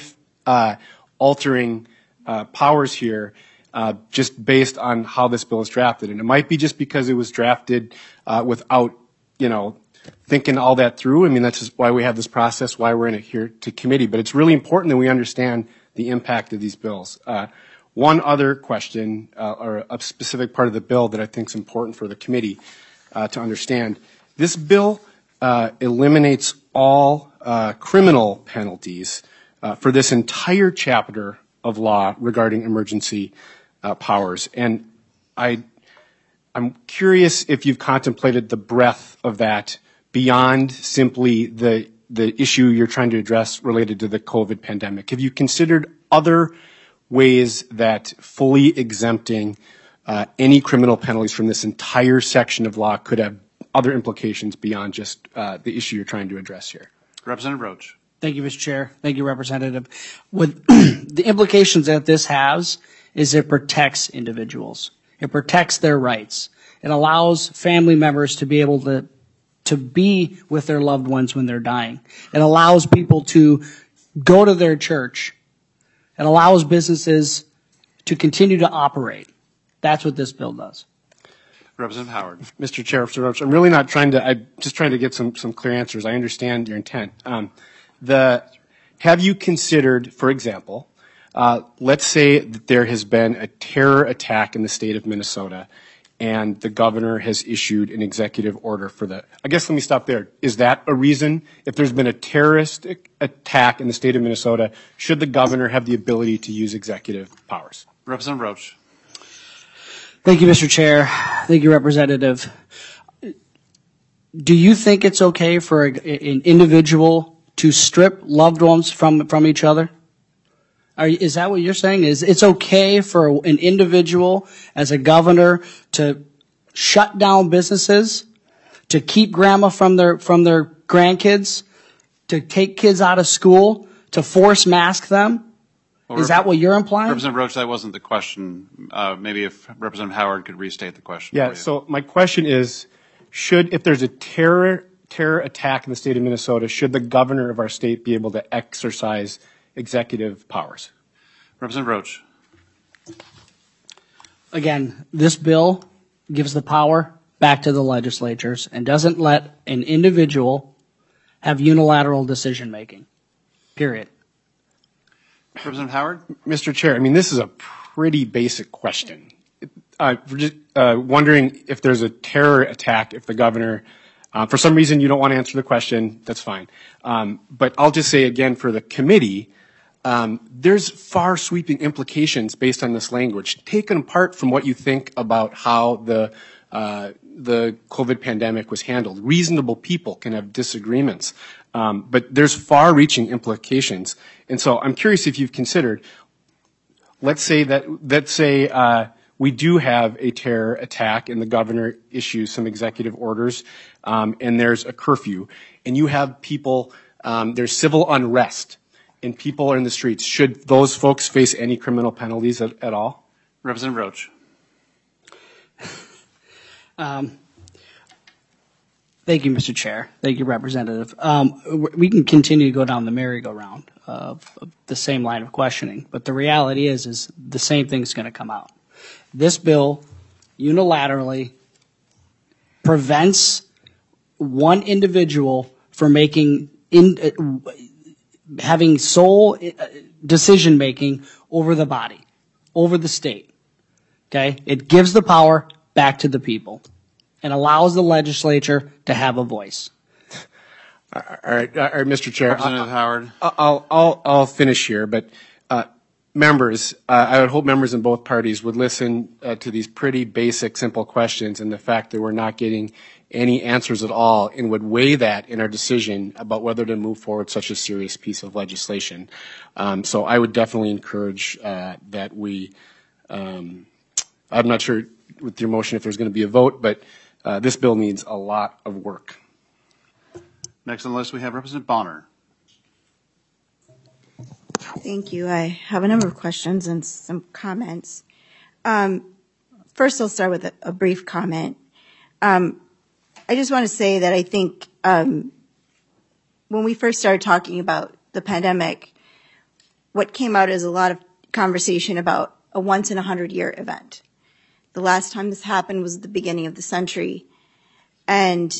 life-altering powers here just based on how this bill is drafted. And it might be just because it was drafted without, thinking all that through. I mean, that's just why we have this process, why we're in it here to committee. But it's really important that we understand the impact of these bills. One other question, or a specific part of the bill that I think is important for the committee to understand. This bill eliminates all criminal penalties for this entire chapter of law regarding emergency powers. And I'm curious if you've contemplated the breadth of that beyond simply the issue you're trying to address related to the COVID pandemic. Have you considered other ways that fully exempting any criminal penalties from this entire section of law could have other implications beyond just the issue you're trying to address here? Representative Roach. Thank you, Mr. Chair. Thank you, Representative. With the implications that this has is it protects individuals. It protects their rights. It allows family members to be able to be with their loved ones when they're dying. It allows people to go to their church. It allows businesses to continue to operate. That's what this bill does. Representative Howard. Mr. Chair, Mr. Roach, I'm just trying to get some clear answers. I understand your intent. Have you considered, for example, let's say that there has been a terror attack in the state of Minnesota and the governor has issued an executive order for that. I guess let me stop there. Is that a reason? If there's been a terrorist attack in the state of Minnesota, should the governor have the ability to use executive powers? Representative Roach. Thank you, Mr. Chair. Thank you, Representative. Do you think it's okay for an individual to strip loved ones from each other? Is that what you're saying? Is it's okay for an individual as a governor to shut down businesses, to keep grandma from their grandkids, to take kids out of school, to force mask them? Is that what you're implying? Representative Roach, that wasn't the question. Maybe if Representative Howard could restate the question. Yeah, so my question is, if there's a terror attack in the state of Minnesota, should the governor of our state be able to exercise executive powers? Representative Roach. Again, this bill gives the power back to the legislatures and doesn't let an individual have unilateral decision-making, period. Representative Howard? Mr. Chair, I mean, this is a pretty basic question. we're just wondering if there's a terror attack if the governor, for some reason you don't want to answer the question, that's fine. But I'll just say again for the committee, there's far sweeping implications based on this language, taken apart from what you think about how the COVID pandemic was handled. Reasonable people can have disagreements, but there's far-reaching implications. And so I'm curious if you've considered, let's say we do have a terror attack and the governor issues some executive orders, and there's a curfew, and you have people, there's civil unrest, and people are in the streets. Should those folks face any criminal penalties at all? Representative Roach. Thank you, Mr. Chair. Thank you, Representative. We can continue to go down the merry-go-round of the same line of questioning, but the reality is the same thing's going to come out. This bill unilaterally prevents one individual from having sole decision-making over the body, over the state. Okay? It gives the power back to the people and allows the legislature to have a voice. All right, Mr. Chair. Representative Howard. I'll finish here, but members, I would hope members in both parties would listen to these pretty basic, simple questions and the fact that we're not getting any answers at all and would weigh that in our decision about whether to move forward such a serious piece of legislation. So I would definitely encourage that we, I'm not sure with your motion if there's going to be a vote, but this bill needs a lot of work. Next on the list we have Representative Bonner. Thank you. I have a number of questions and some comments. First, I'll start with a brief comment. I just want to say that I think when we first started talking about the pandemic, what came out is a lot of conversation about a once-in-a-100-year event. The last time this happened was at the beginning of the century. And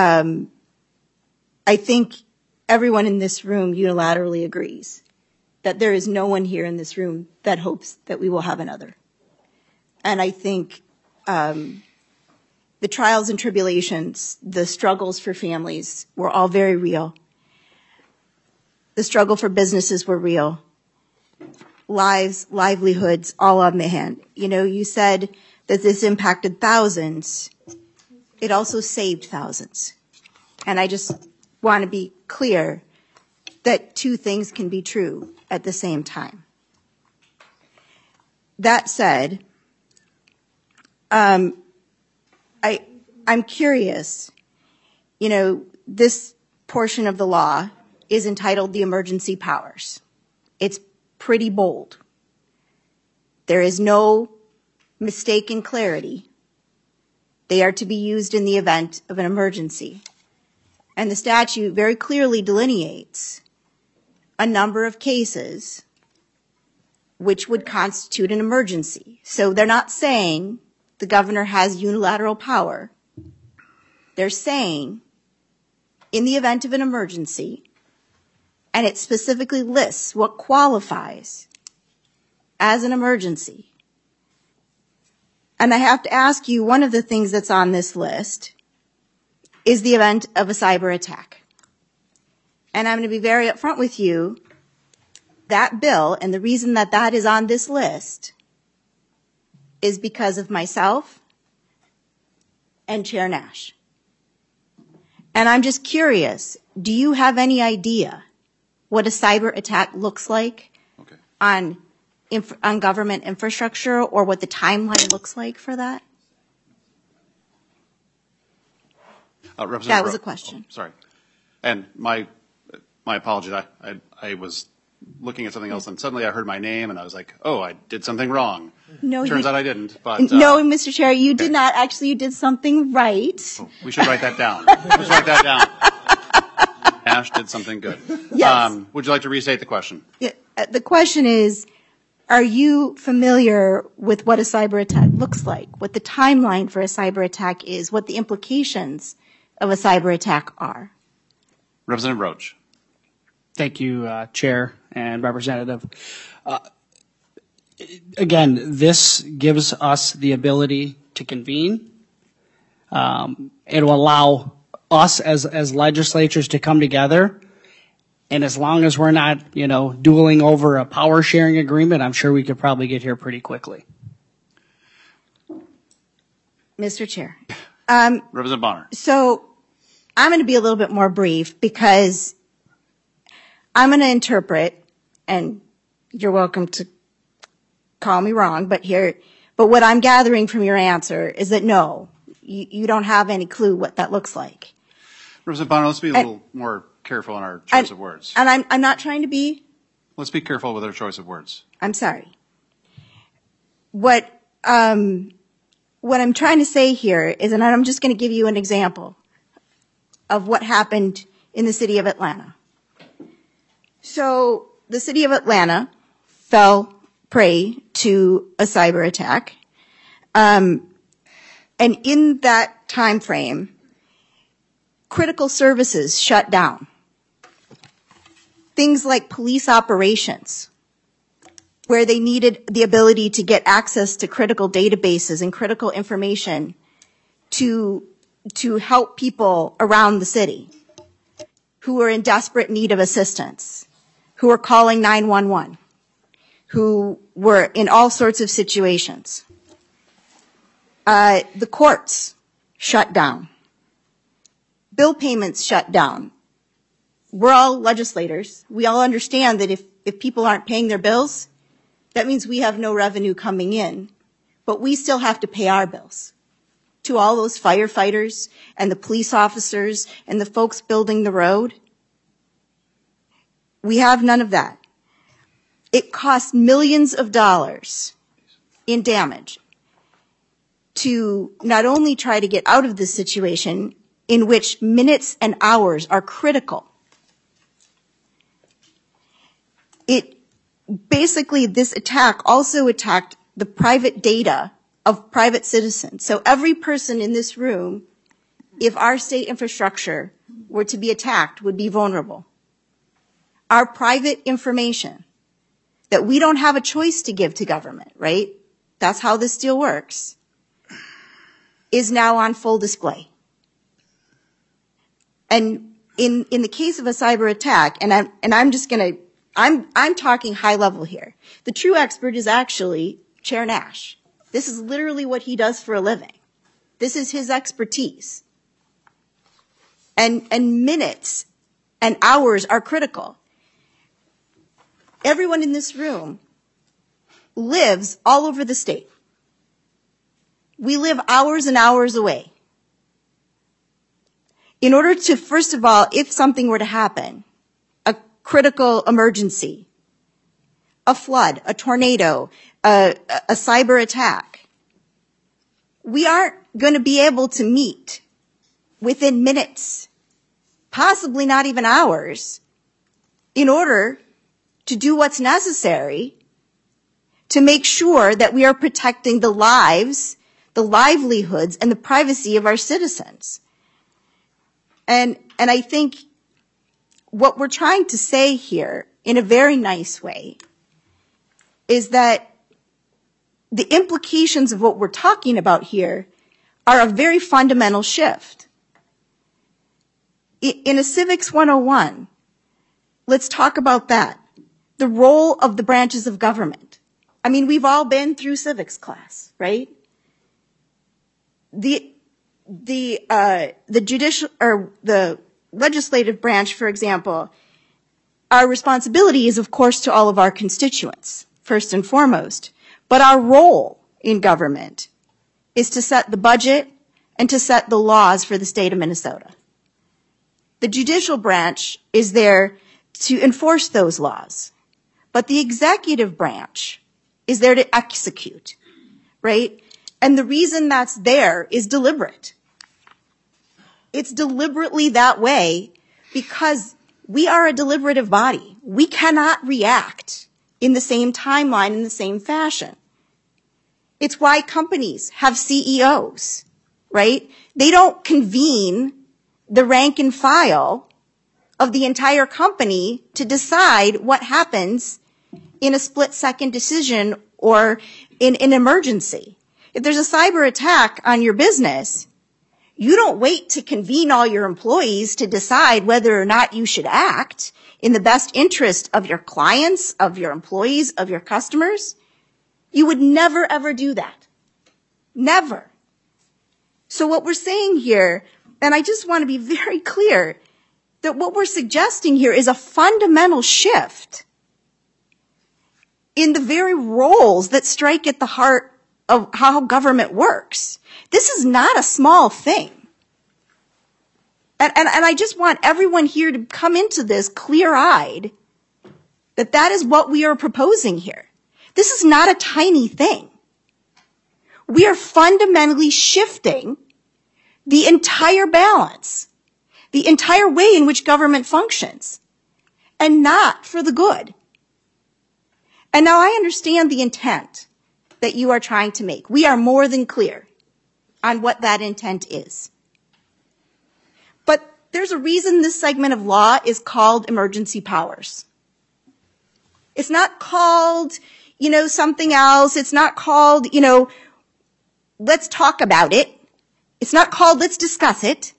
I think everyone in this room unilaterally agrees that there is no one here in this room that hopes that we will have another. And I think the trials and tribulations, the struggles for families were all very real. The struggle for businesses were real. Lives, livelihoods, all on the hand. You know, you said that this impacted thousands. It also saved thousands. And I just want to be clear that two things can be true at the same time. That said, I'm curious, you know, this portion of the law is entitled the emergency powers. It's pretty bold. There is no mistaken clarity. They are to be used in the event of an emergency. And the statute very clearly delineates a number of cases which would constitute an emergency. So they're not saying the governor has unilateral power. They're saying in the event of an emergency, and it specifically lists what qualifies as an emergency. And I have to ask you, one of the things that's on this list is the event of a cyber attack. And I'm going to be very upfront with you. That bill, and the reason that that is on this list, is because of myself and Chair Nash. And I'm just curious, do you have any idea what a cyber attack looks like on government infrastructure, or what the timeline looks like for that? That was a question. Sorry. And my apologies. I was looking at something else, and suddenly I heard my name, and I was like, oh, I did something wrong. No, turns out I didn't. But no, Mr. Chair, you did not. Actually, you did something right. Oh, we should write that down. Let's write that down. Ash did something good. Yes. Would you like to restate the question? Yeah, the question is, are you familiar with what a cyber attack looks like, what the timeline for a cyber attack is, what the implications of a cyber attack are? Representative Roach. Thank you, Chair and Representative. again, this gives us the ability to convene. It will allow us as legislatures to come together. And as long as we're not, dueling over a power sharing agreement, I'm sure we could probably get here pretty quickly. Mr. Chair. Representative Bonner. So I'm going to be a little bit more brief because I'm going to interpret, and you're welcome to call me wrong, but what I'm gathering from your answer is that no, you don't have any clue what that looks like. Representative Bonner, let's be a little more careful in our choice of words. And I'm not trying to be. Let's be careful with our choice of words. I'm sorry. What I'm trying to say here is, and I'm just going to give you an example of what happened in the city of Atlanta. So the city of Atlanta fell prey to a cyber attack. And in that time frame, critical services shut down. Things like police operations, where they needed the ability to get access to critical databases and critical information to help people around the city who were in desperate need of assistance, who were calling 911, who were in all sorts of situations. The courts shut down. Bill payments shut down. We're all legislators. We all understand that if people aren't paying their bills, that means we have no revenue coming in, but we still have to pay our bills to all those firefighters and the police officers and the folks building the road. We have none of that. It costs millions of dollars in damage to not only try to get out of this situation in which minutes and hours are critical. Basically, this attack also attacked the private data of private citizens. So every person in this room, if our state infrastructure were to be attacked, would be vulnerable. Our private information that we don't have a choice to give to government, right? That's how this deal works, is now on full display. And in the case of a cyber attack, I'm talking high level here. The true expert is actually Chair Nash. This is literally what he does for a living. This is his expertise. And minutes and hours are critical. Everyone in this room lives all over the state. We live hours and hours away. In order to, first of all, if something were to happen, a critical emergency, a flood, a tornado, a cyber attack, we aren't going to be able to meet within minutes, possibly not even hours, in order to do what's necessary to make sure that we are protecting the lives, the livelihoods, and the privacy of our citizens. And I think what we're trying to say here in a very nice way is that the implications of what we're talking about here are a very fundamental shift. In a Civics 101, let's talk about that. The role of the branches of government. I mean, we've all been through civics class, right? The judicial or the legislative branch, for example, our responsibility is, of course, to all of our constituents, first and foremost. But our role in government is to set the budget and to set the laws for the state of Minnesota. The judicial branch is there to enforce those laws. But the executive branch is there to execute, right? And the reason that's there is deliberate. It's deliberately that way because we are a deliberative body. We cannot react in the same timeline, in the same fashion. It's why companies have CEOs, right? They don't convene the rank and file of the entire company to decide what happens in a split-second decision or in an emergency. If there's a cyber attack on your business, you don't wait to convene all your employees to decide whether or not you should act in the best interest of your clients, of your employees, of your customers. You would never, ever do that. Never. So what we're saying here, and I just want to be very clear, that what we're suggesting here is a fundamental shift in the very roles that strike at the heart of how government works. This is not a small thing. And I just want everyone here to come into this clear-eyed that that is what we are proposing here. This is not a tiny thing. We are fundamentally shifting the entire balance, the entire way in which government functions, and not for the good. And now I understand the intent that you are trying to make. We are more than clear on what that intent is. But there's a reason this segment of law is called emergency powers. It's not called, something else. It's not called, let's talk about it. It's not called let's discuss it.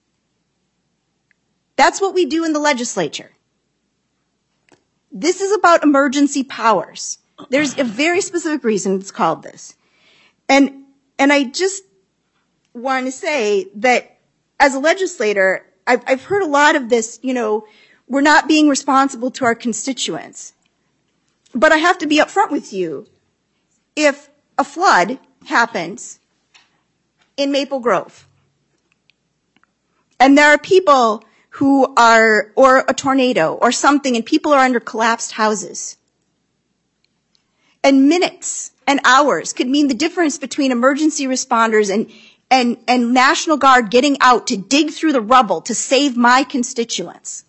That's what we do in the legislature. This is about emergency powers. There's a very specific reason it's called this. And I just want to say that as a legislator, I've heard a lot of this, we're not being responsible to our constituents. But I have to be upfront with you. If a flood happens in Maple Grove, and there are people who are, or a tornado or something, and people are under collapsed houses, and minutes and hours could mean the difference between emergency responders and National Guard getting out to dig through the rubble to save my constituents.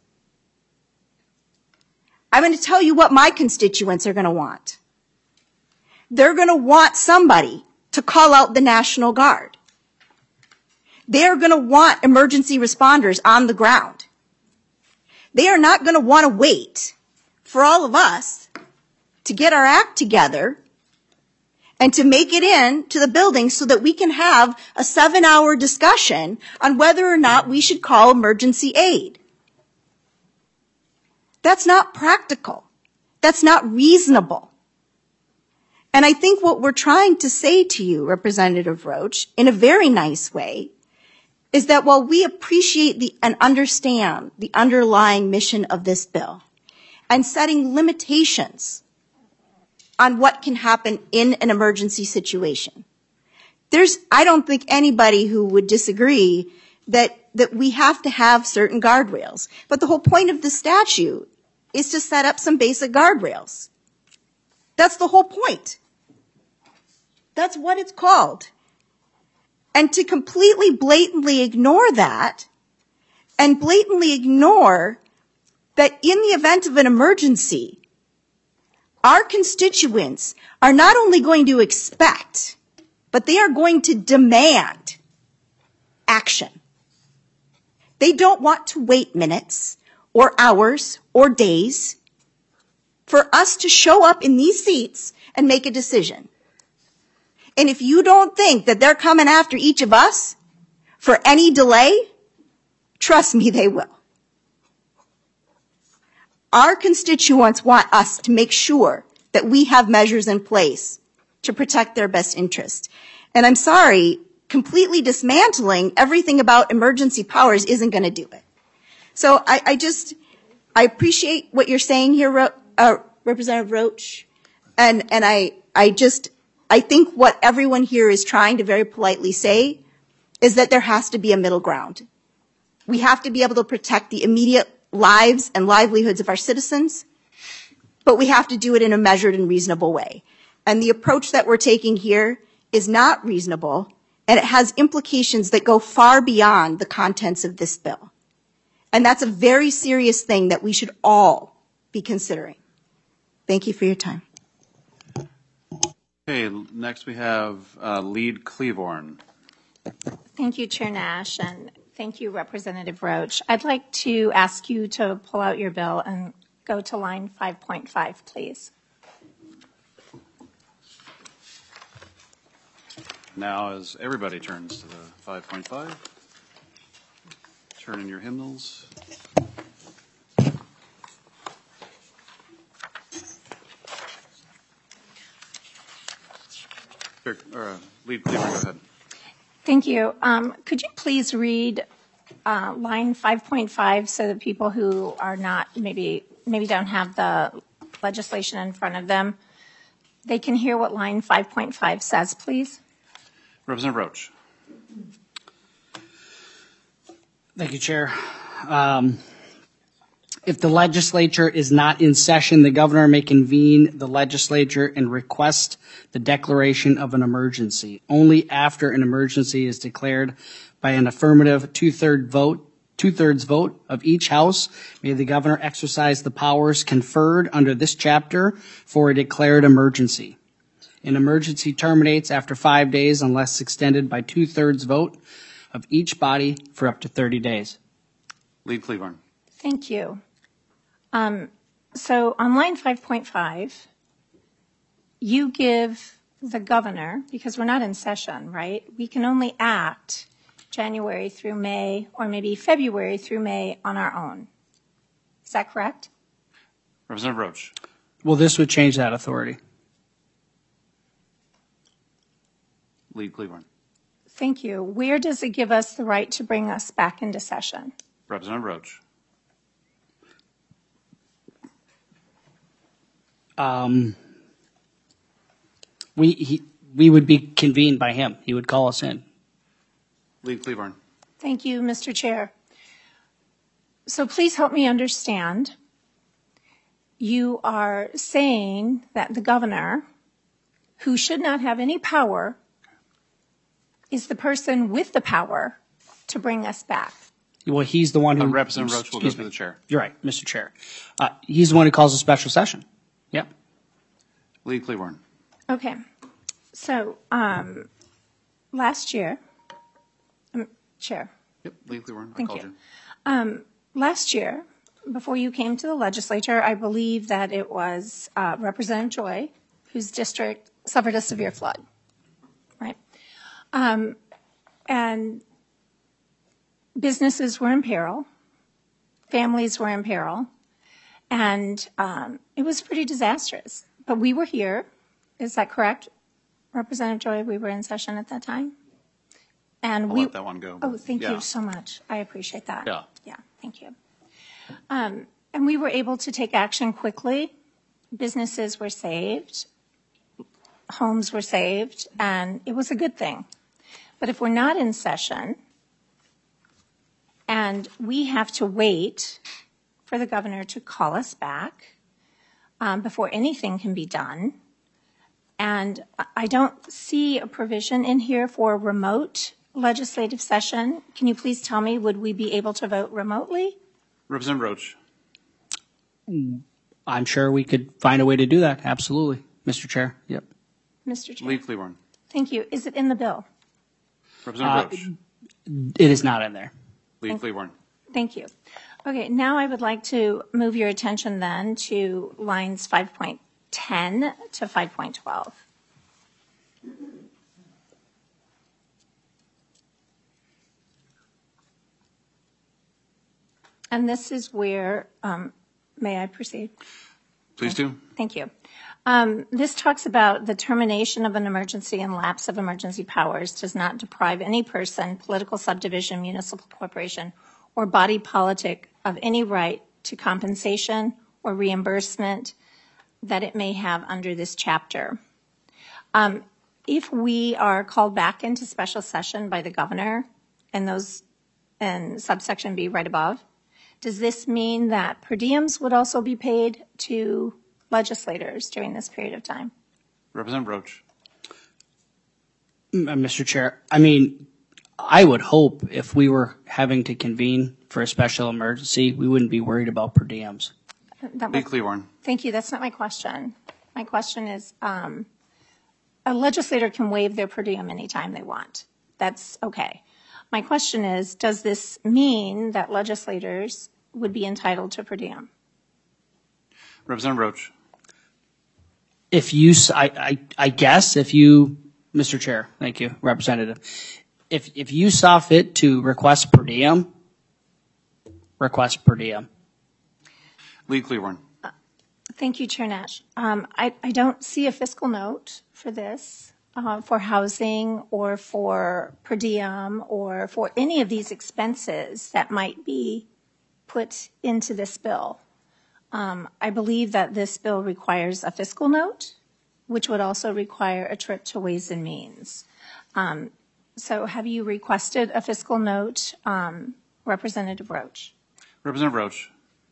I'm going to tell you what my constituents are going to want. They're going to want somebody to call out the National Guard. They're going to want emergency responders on the ground. They are not going to want to wait for all of us to get our act together and to make it in to the building so that we can have a 7-hour discussion on whether or not we should call emergency aid. That's not practical. That's not reasonable. And I think what we're trying to say to you, Representative Roach, in a very nice way, is that while we appreciate and understand the underlying mission of this bill and setting limitations on what can happen in an emergency situation, I don't think anybody who would disagree that we have to have certain guardrails. But the whole point of the statute is to set up some basic guardrails. That's the whole point. That's what it's called. And to completely blatantly ignore that, and blatantly ignore that in the event of an emergency, our constituents are not only going to expect, but they are going to demand action. They don't want to wait minutes or hours or days for us to show up in these seats and make a decision. And if you don't think that they're coming after each of us for any delay, trust me, they will. Our constituents want us to make sure that we have measures in place to protect their best interest. And I'm sorry, completely dismantling everything about emergency powers isn't going to do it. So I appreciate what you're saying here, Representative Roach, and I think what everyone here is trying to very politely say is that there has to be a middle ground. We have to be able to protect the immediate lives and livelihoods of our citizens, but we have to do it in a measured and reasonable way. And the approach that we're taking here is not reasonable, and it has implications that go far beyond the contents of this bill. And that's a very serious thing that we should all be considering. Thank you for your time. Okay, next we have Lead Cleavorn. Thank you, Chair Nash, and thank you, Representative Roach. I'd like to ask you to pull out your bill and go to line 5.5, please. Now, as everybody turns to the 5.5, turn in your hymnals. Lead Cleaver, go ahead. Thank you. Could you please read line 5.5 so that people who are not, maybe don't have the legislation in front of them, they can hear what line 5.5 says, please? Representative Roach. Thank you, Chair. If the legislature is not in session, the governor may convene the legislature and request the declaration of an emergency. Only after an emergency is declared by an affirmative two-thirds vote of each house may the governor exercise the powers conferred under this chapter for a declared emergency. An emergency terminates after 5 days unless extended by two-thirds vote of each body for up to 30 days. Lead Cleaver. Thank you. So on line 5.5, you give the governor, because we're not in session, right? We can only act January through May, or maybe February through May on our own. Is that correct? Representative Roach. Well, this would change that authority. Lead Cleaver. Thank you. Where does it give us the right to bring us back into session? Representative Roach. We would be convened by him. He would call us in. Lead Cleaver. Thank you, Mr. Chair. So please help me understand. You are saying that the governor, who should not have any power, is the person with the power to bring us back. Well, he's the one who... Representative Roach will go to the chair. You're right, Mr. Chair. He's the one who calls a special session. Yep. Lead Cleaver. Okay. So last year, Chair. Yep, Lead Cleaver. I Thank called you. Last year, before you came to the legislature, I believe that it was Representative Joy, whose district suffered a severe flood, right? And businesses were in peril, families were in peril, and it was pretty disastrous. But we were here. Is that correct, Representative Joy? We were in session at that time? And I'll let that one go. Oh, thank you so much. I appreciate that. Yeah. Yeah, thank you. And we were able to take action quickly. Businesses were saved, homes were saved, and it was a good thing. But if we're not in session and we have to wait for the governor to call us back before anything can be done, and I don't see a provision in here for remote legislative session. Can you please tell me, would we be able to vote remotely? Representative Roach. I'm sure we could find a way to do that. Absolutely, Mr. Chair. Yep. Mr. Chair. Lead Cleaver. Thank you. Is it in the bill? Representative Roach. It is not in there. Lead Cleaver. Thank you. Okay, now I would like to move your attention then to lines 5.10 to 5.12. And this is where, may I proceed? Please do. Thank you. This talks about the termination of an emergency and lapse of emergency powers does not deprive any person, political subdivision, municipal corporation, or body politic of any right to compensation or reimbursement that it may have under this chapter. If we are called back into special session by the governor and subsection B right above, does this mean that per diems would also be paid to legislators during this period of time? Representative Roach. Mr. Chair, I mean, I would hope if we were having to convene for a special emergency, we wouldn't be worried about per diems. Lead Cleaver. Thank you. That's not my question. My question is, a legislator can waive their per diem anytime they want. That's okay. My question is, does this mean that legislators would be entitled to per diem? Representative Roach. If you, I guess if you Mr. Chair, thank you, Representative. If you saw fit to request per diem, request per diem. Lee Cleburne. Thank you, Chair Nash. I don't see a fiscal note for this, for housing or for per diem or for any of these expenses that might be put into this bill. I believe that this bill requires a fiscal note, which would also require a trip to Ways and Means. So have you requested a fiscal note, Representative Roach? Representative Roach.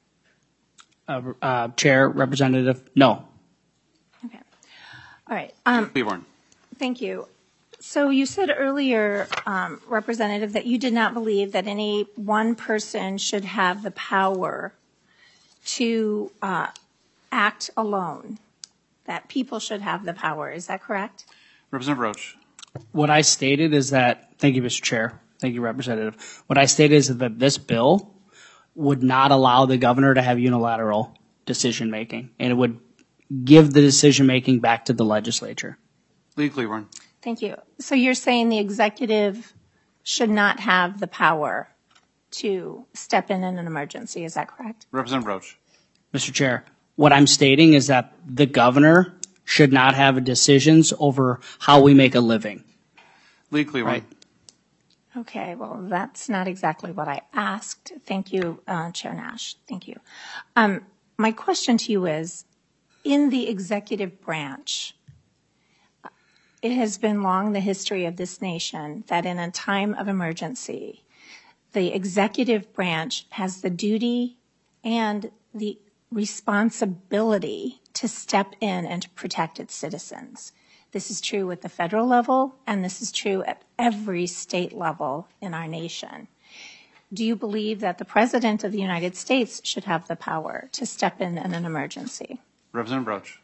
Chair, Representative, no. Okay. All right. Cleburne. Thank you. So you said earlier, Representative, that you did not believe that any one person should have the power to act alone, that people should have the power. Is that correct? Representative Roach. What I stated is that, thank you, Mr. Chair. Thank you, Representative. What I stated is that this bill would not allow the governor to have unilateral decision-making, and it would give the decision-making back to the legislature. Lee Cleburne. Thank you. So you're saying the executive should not have the power to step in an emergency. Is that correct? Representative Roach. Mr. Chair, what I'm stating is that the governor should not have decisions over how we make a living. Lee Cleburne. Right. Okay, well, that's not exactly what I asked. Thank you, Chair Nash. Thank you. My question to you is, in the executive branch, it has been long the history of this nation that in a time of emergency, the executive branch has the duty and the responsibility to step in and to protect its citizens. This is true at the federal level, and this is true at every state level in our nation. Do you believe that the President of the United States should have the power to step in an emergency? Representative Roach.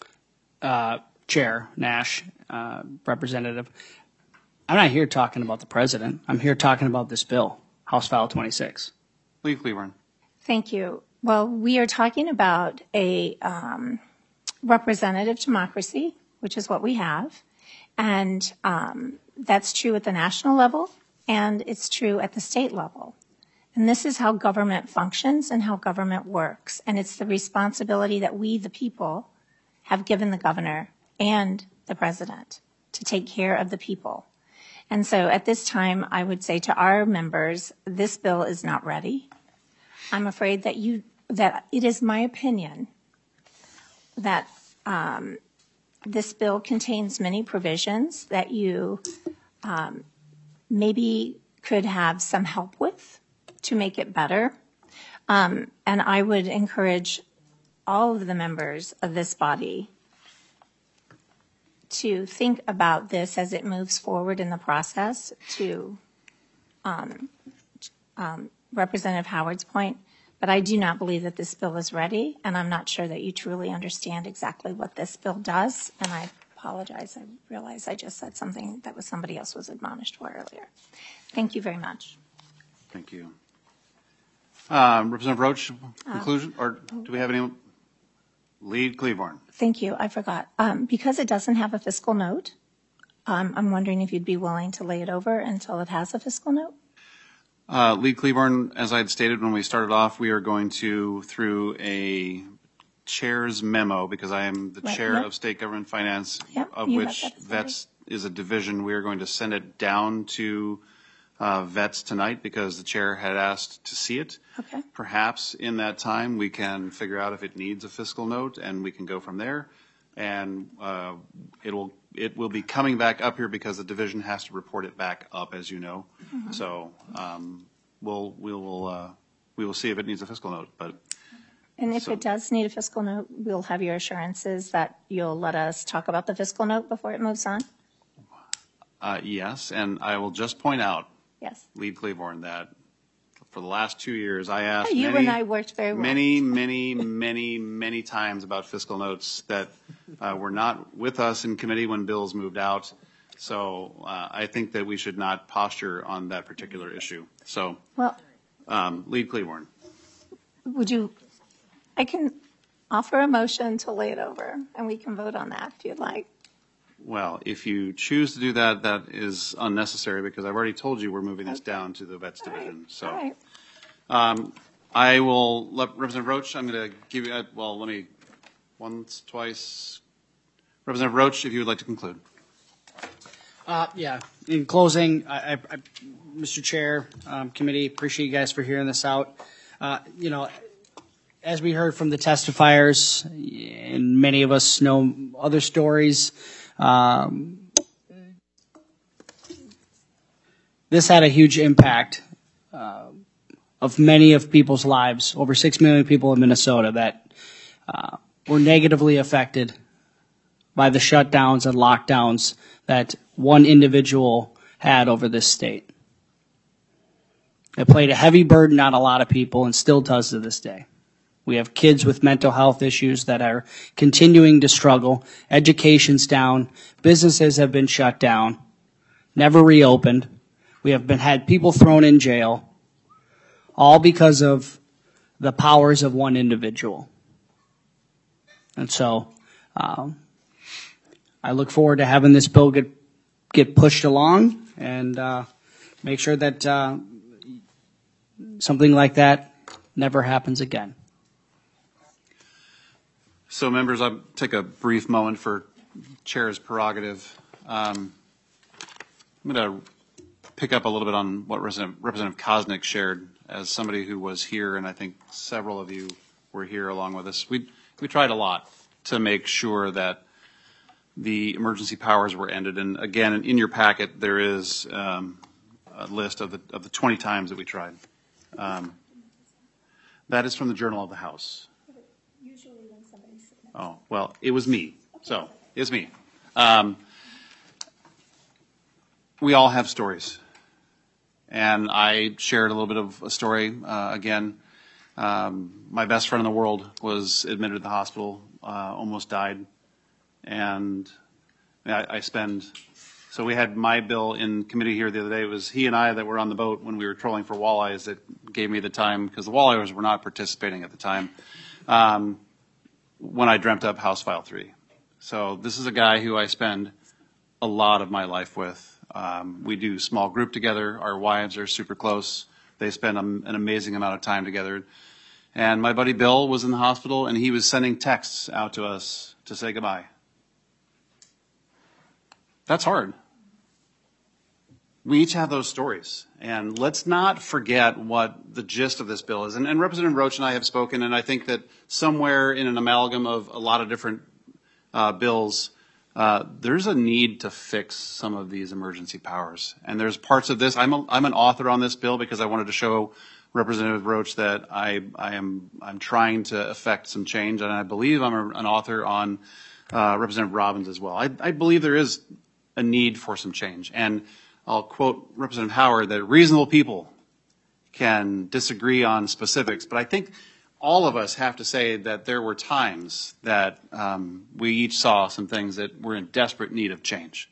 Chair Nash, Representative, I'm not here talking about the President. I'm here talking about this bill, House File 26. Lee Cleburne. Thank you. Well, we are talking about a representative democracy, which is what we have. And that's true at the national level, and it's true at the state level. And this is how government functions and how government works. And it's the responsibility that we, the people, have given the governor and the president to take care of the people. And so at this time, I would say to our members, this bill is not ready. I'm afraid that it is my opinion that this bill contains many provisions that you maybe could have some help with to make it better. And I would encourage all of the members of this body to think about this as it moves forward in the process. To Representative Howard's point, but I do not believe that this bill is ready, and I'm not sure that you truly understand exactly what this bill does, and I apologize. I realize I just said something that was somebody else was admonished for earlier. Thank you very much. Thank you. Representative Roach, conclusion, or do we have any? Lee Cleburne. Thank you. I forgot. Because it doesn't have a fiscal note, I'm wondering if you'd be willing to lay it over until it has a fiscal note? Lee Cleburne, as I had stated when we started off, we are going to, through a chair's memo, because I am the chair of State Government Finance, of which VETS is a division, we are going to send it down to VETS tonight because the chair had asked to see it. Okay. Perhaps in that time we can figure out if it needs a fiscal note and we can go from there. And it will be coming back up here because the division has to report it back up, as you know. Mm-hmm. So we will see if it needs a fiscal note. And if it does need a fiscal note, we'll have your assurances that you'll let us talk about the fiscal note before it moves on? Yes, and I will just point out, yes, Lee Cleburne, that for the last 2 years I asked and I worked very well. many times about fiscal notes that were not with us in committee when bills moved out. So I think that we should not posture on that particular issue. So, well, Lee Cleburne. I can offer a motion to lay it over, and we can vote on that if you'd like. Well, if you choose to do that, that is unnecessary because I've already told you we're moving this down to the Vets Division. So I will let Representative Roach, I'm going to give you, well, let me, once, twice. Representative Roach, if you would like to conclude. Yeah. In closing, Mr. Chair, committee, appreciate you guys for hearing this out. You know, as we heard from the testifiers, and many of us know other stories, this had a huge impact of many of people's lives. Over 6 million people in Minnesota that were negatively affected by the shutdowns and lockdowns that one individual had over this state. It played a heavy burden on a lot of people and still does to this day. We have kids with mental health issues that are continuing to struggle. Education's down. Businesses have been shut down, never reopened. We have had people thrown in jail, all because of the powers of one individual. And so I look forward to having this bill get pushed along and make sure that something like that never happens again. So members, I'll take a brief moment for Chair's prerogative. I'm going to pick up a little bit on what Representative Kosnick shared as somebody who was here, and I think several of you were here along with us. We tried a lot to make sure that the emergency powers were ended. And again, in your packet, there is a list of the 20 times that we tried. That is from the Journal of the House. Oh, well, it was me. So, it's me. We all have stories. And I shared a little bit of a story. Again, my best friend in the world was admitted to the hospital, almost died. And so we had my bill in committee here the other day. It was he and I that were on the boat when we were trolling for walleyes that gave me the time, because the walleyers were not participating at the time, when I dreamt up House File 3. So this is a guy who I spend a lot of my life with. We do small group together. Our wives are super close. They spend an amazing amount of time together. And my buddy Bill was in the hospital, and he was sending texts out to us to say goodbye. That's hard. We each have those stories. And let's not forget what the gist of this bill is. And Representative Roach and I have spoken, and I think that somewhere in an amalgam of a lot of different bills, there's a need to fix some of these emergency powers. And there's parts of this. I'm an author on this bill because I wanted to show Representative Roach that I'm trying to affect some change, and I believe I'm an author on Representative Robbins as well. I believe there is a need for some change. And I'll quote Representative Howard that reasonable people can disagree on specifics, but I think all of us have to say that there were times that we each saw some things that were in desperate need of change.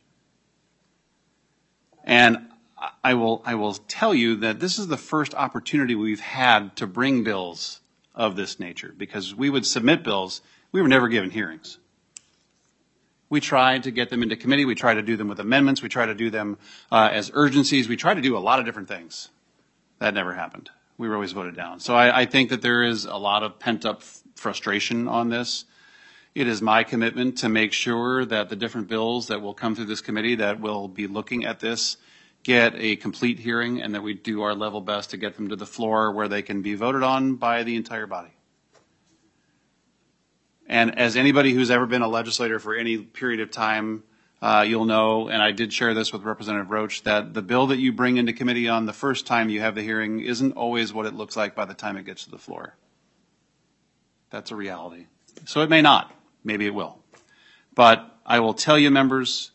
And I will tell you that this is the first opportunity we've had to bring bills of this nature, because we would submit bills, we were never given hearings. We tried to get them into committee. We tried to do them with amendments. We tried to do them as urgencies. We tried to do a lot of different things. That never happened. We were always voted down. So I think that there is a lot of pent-up frustration on this. It is my commitment to make sure that the different bills that will come through this committee that will be looking at this get a complete hearing, and that we do our level best to get them to the floor where they can be voted on by the entire body. And as anybody who's ever been a legislator for any period of time, you'll know, and I did share this with Representative Roach, that the bill that you bring into committee on the first time you have the hearing isn't always what it looks like by the time it gets to the floor. That's a reality. So it may not. Maybe it will. But I will tell you, members,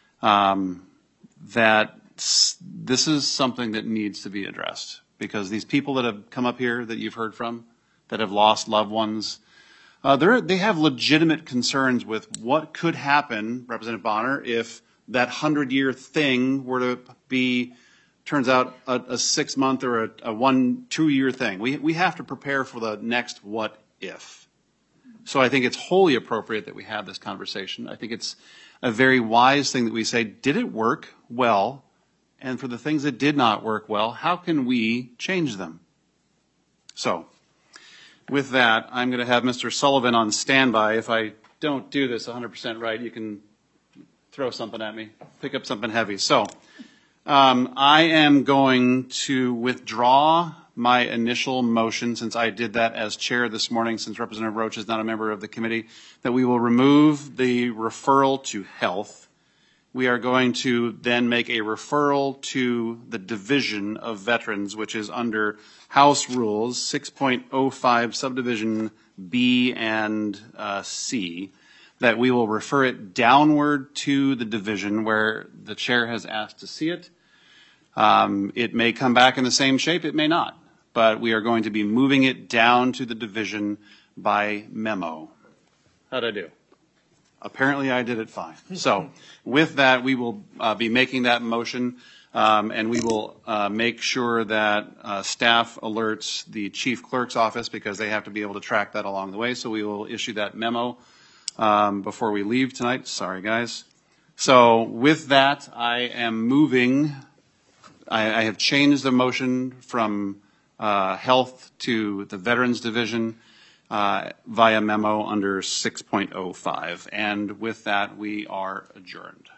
that this is something that needs to be addressed, because these people that have come up here that you've heard from, that have lost loved ones, they have legitimate concerns with what could happen, Representative Bonner, if that 100-year thing were to be, turns out, a 6-month or a 1-2 year thing. We have to prepare for the next what if. So I think it's wholly appropriate that we have this conversation. I think it's a very wise thing that we say, did it work well? And for the things that did not work well, how can we change them? So with that, I'm going to have Mr. Sullivan on standby. If I don't do this 100% right, you can throw something at me, pick up something heavy. So I am going to withdraw my initial motion, since I did that as chair this morning, since Representative Roach is not a member of the committee, that we will remove the referral to health. We are going to then make a referral to the Division of Veterans, which is under House Rules 6.05 subdivision B and C, that we will refer it downward to the division where the chair has asked to see it. It may come back in the same shape, it may not, but we are going to be moving it down to the division by memo. How'd I do? Apparently I did it fine. So with that, we will be making that motion, and we will make sure that staff alerts the chief clerk's office, because they have to be able to track that along the way. So we will issue that memo before we leave tonight. Sorry, guys. So with that, I am moving. I have changed the motion from health to the Veterans Division via memo under 6.05. And with that, we are adjourned.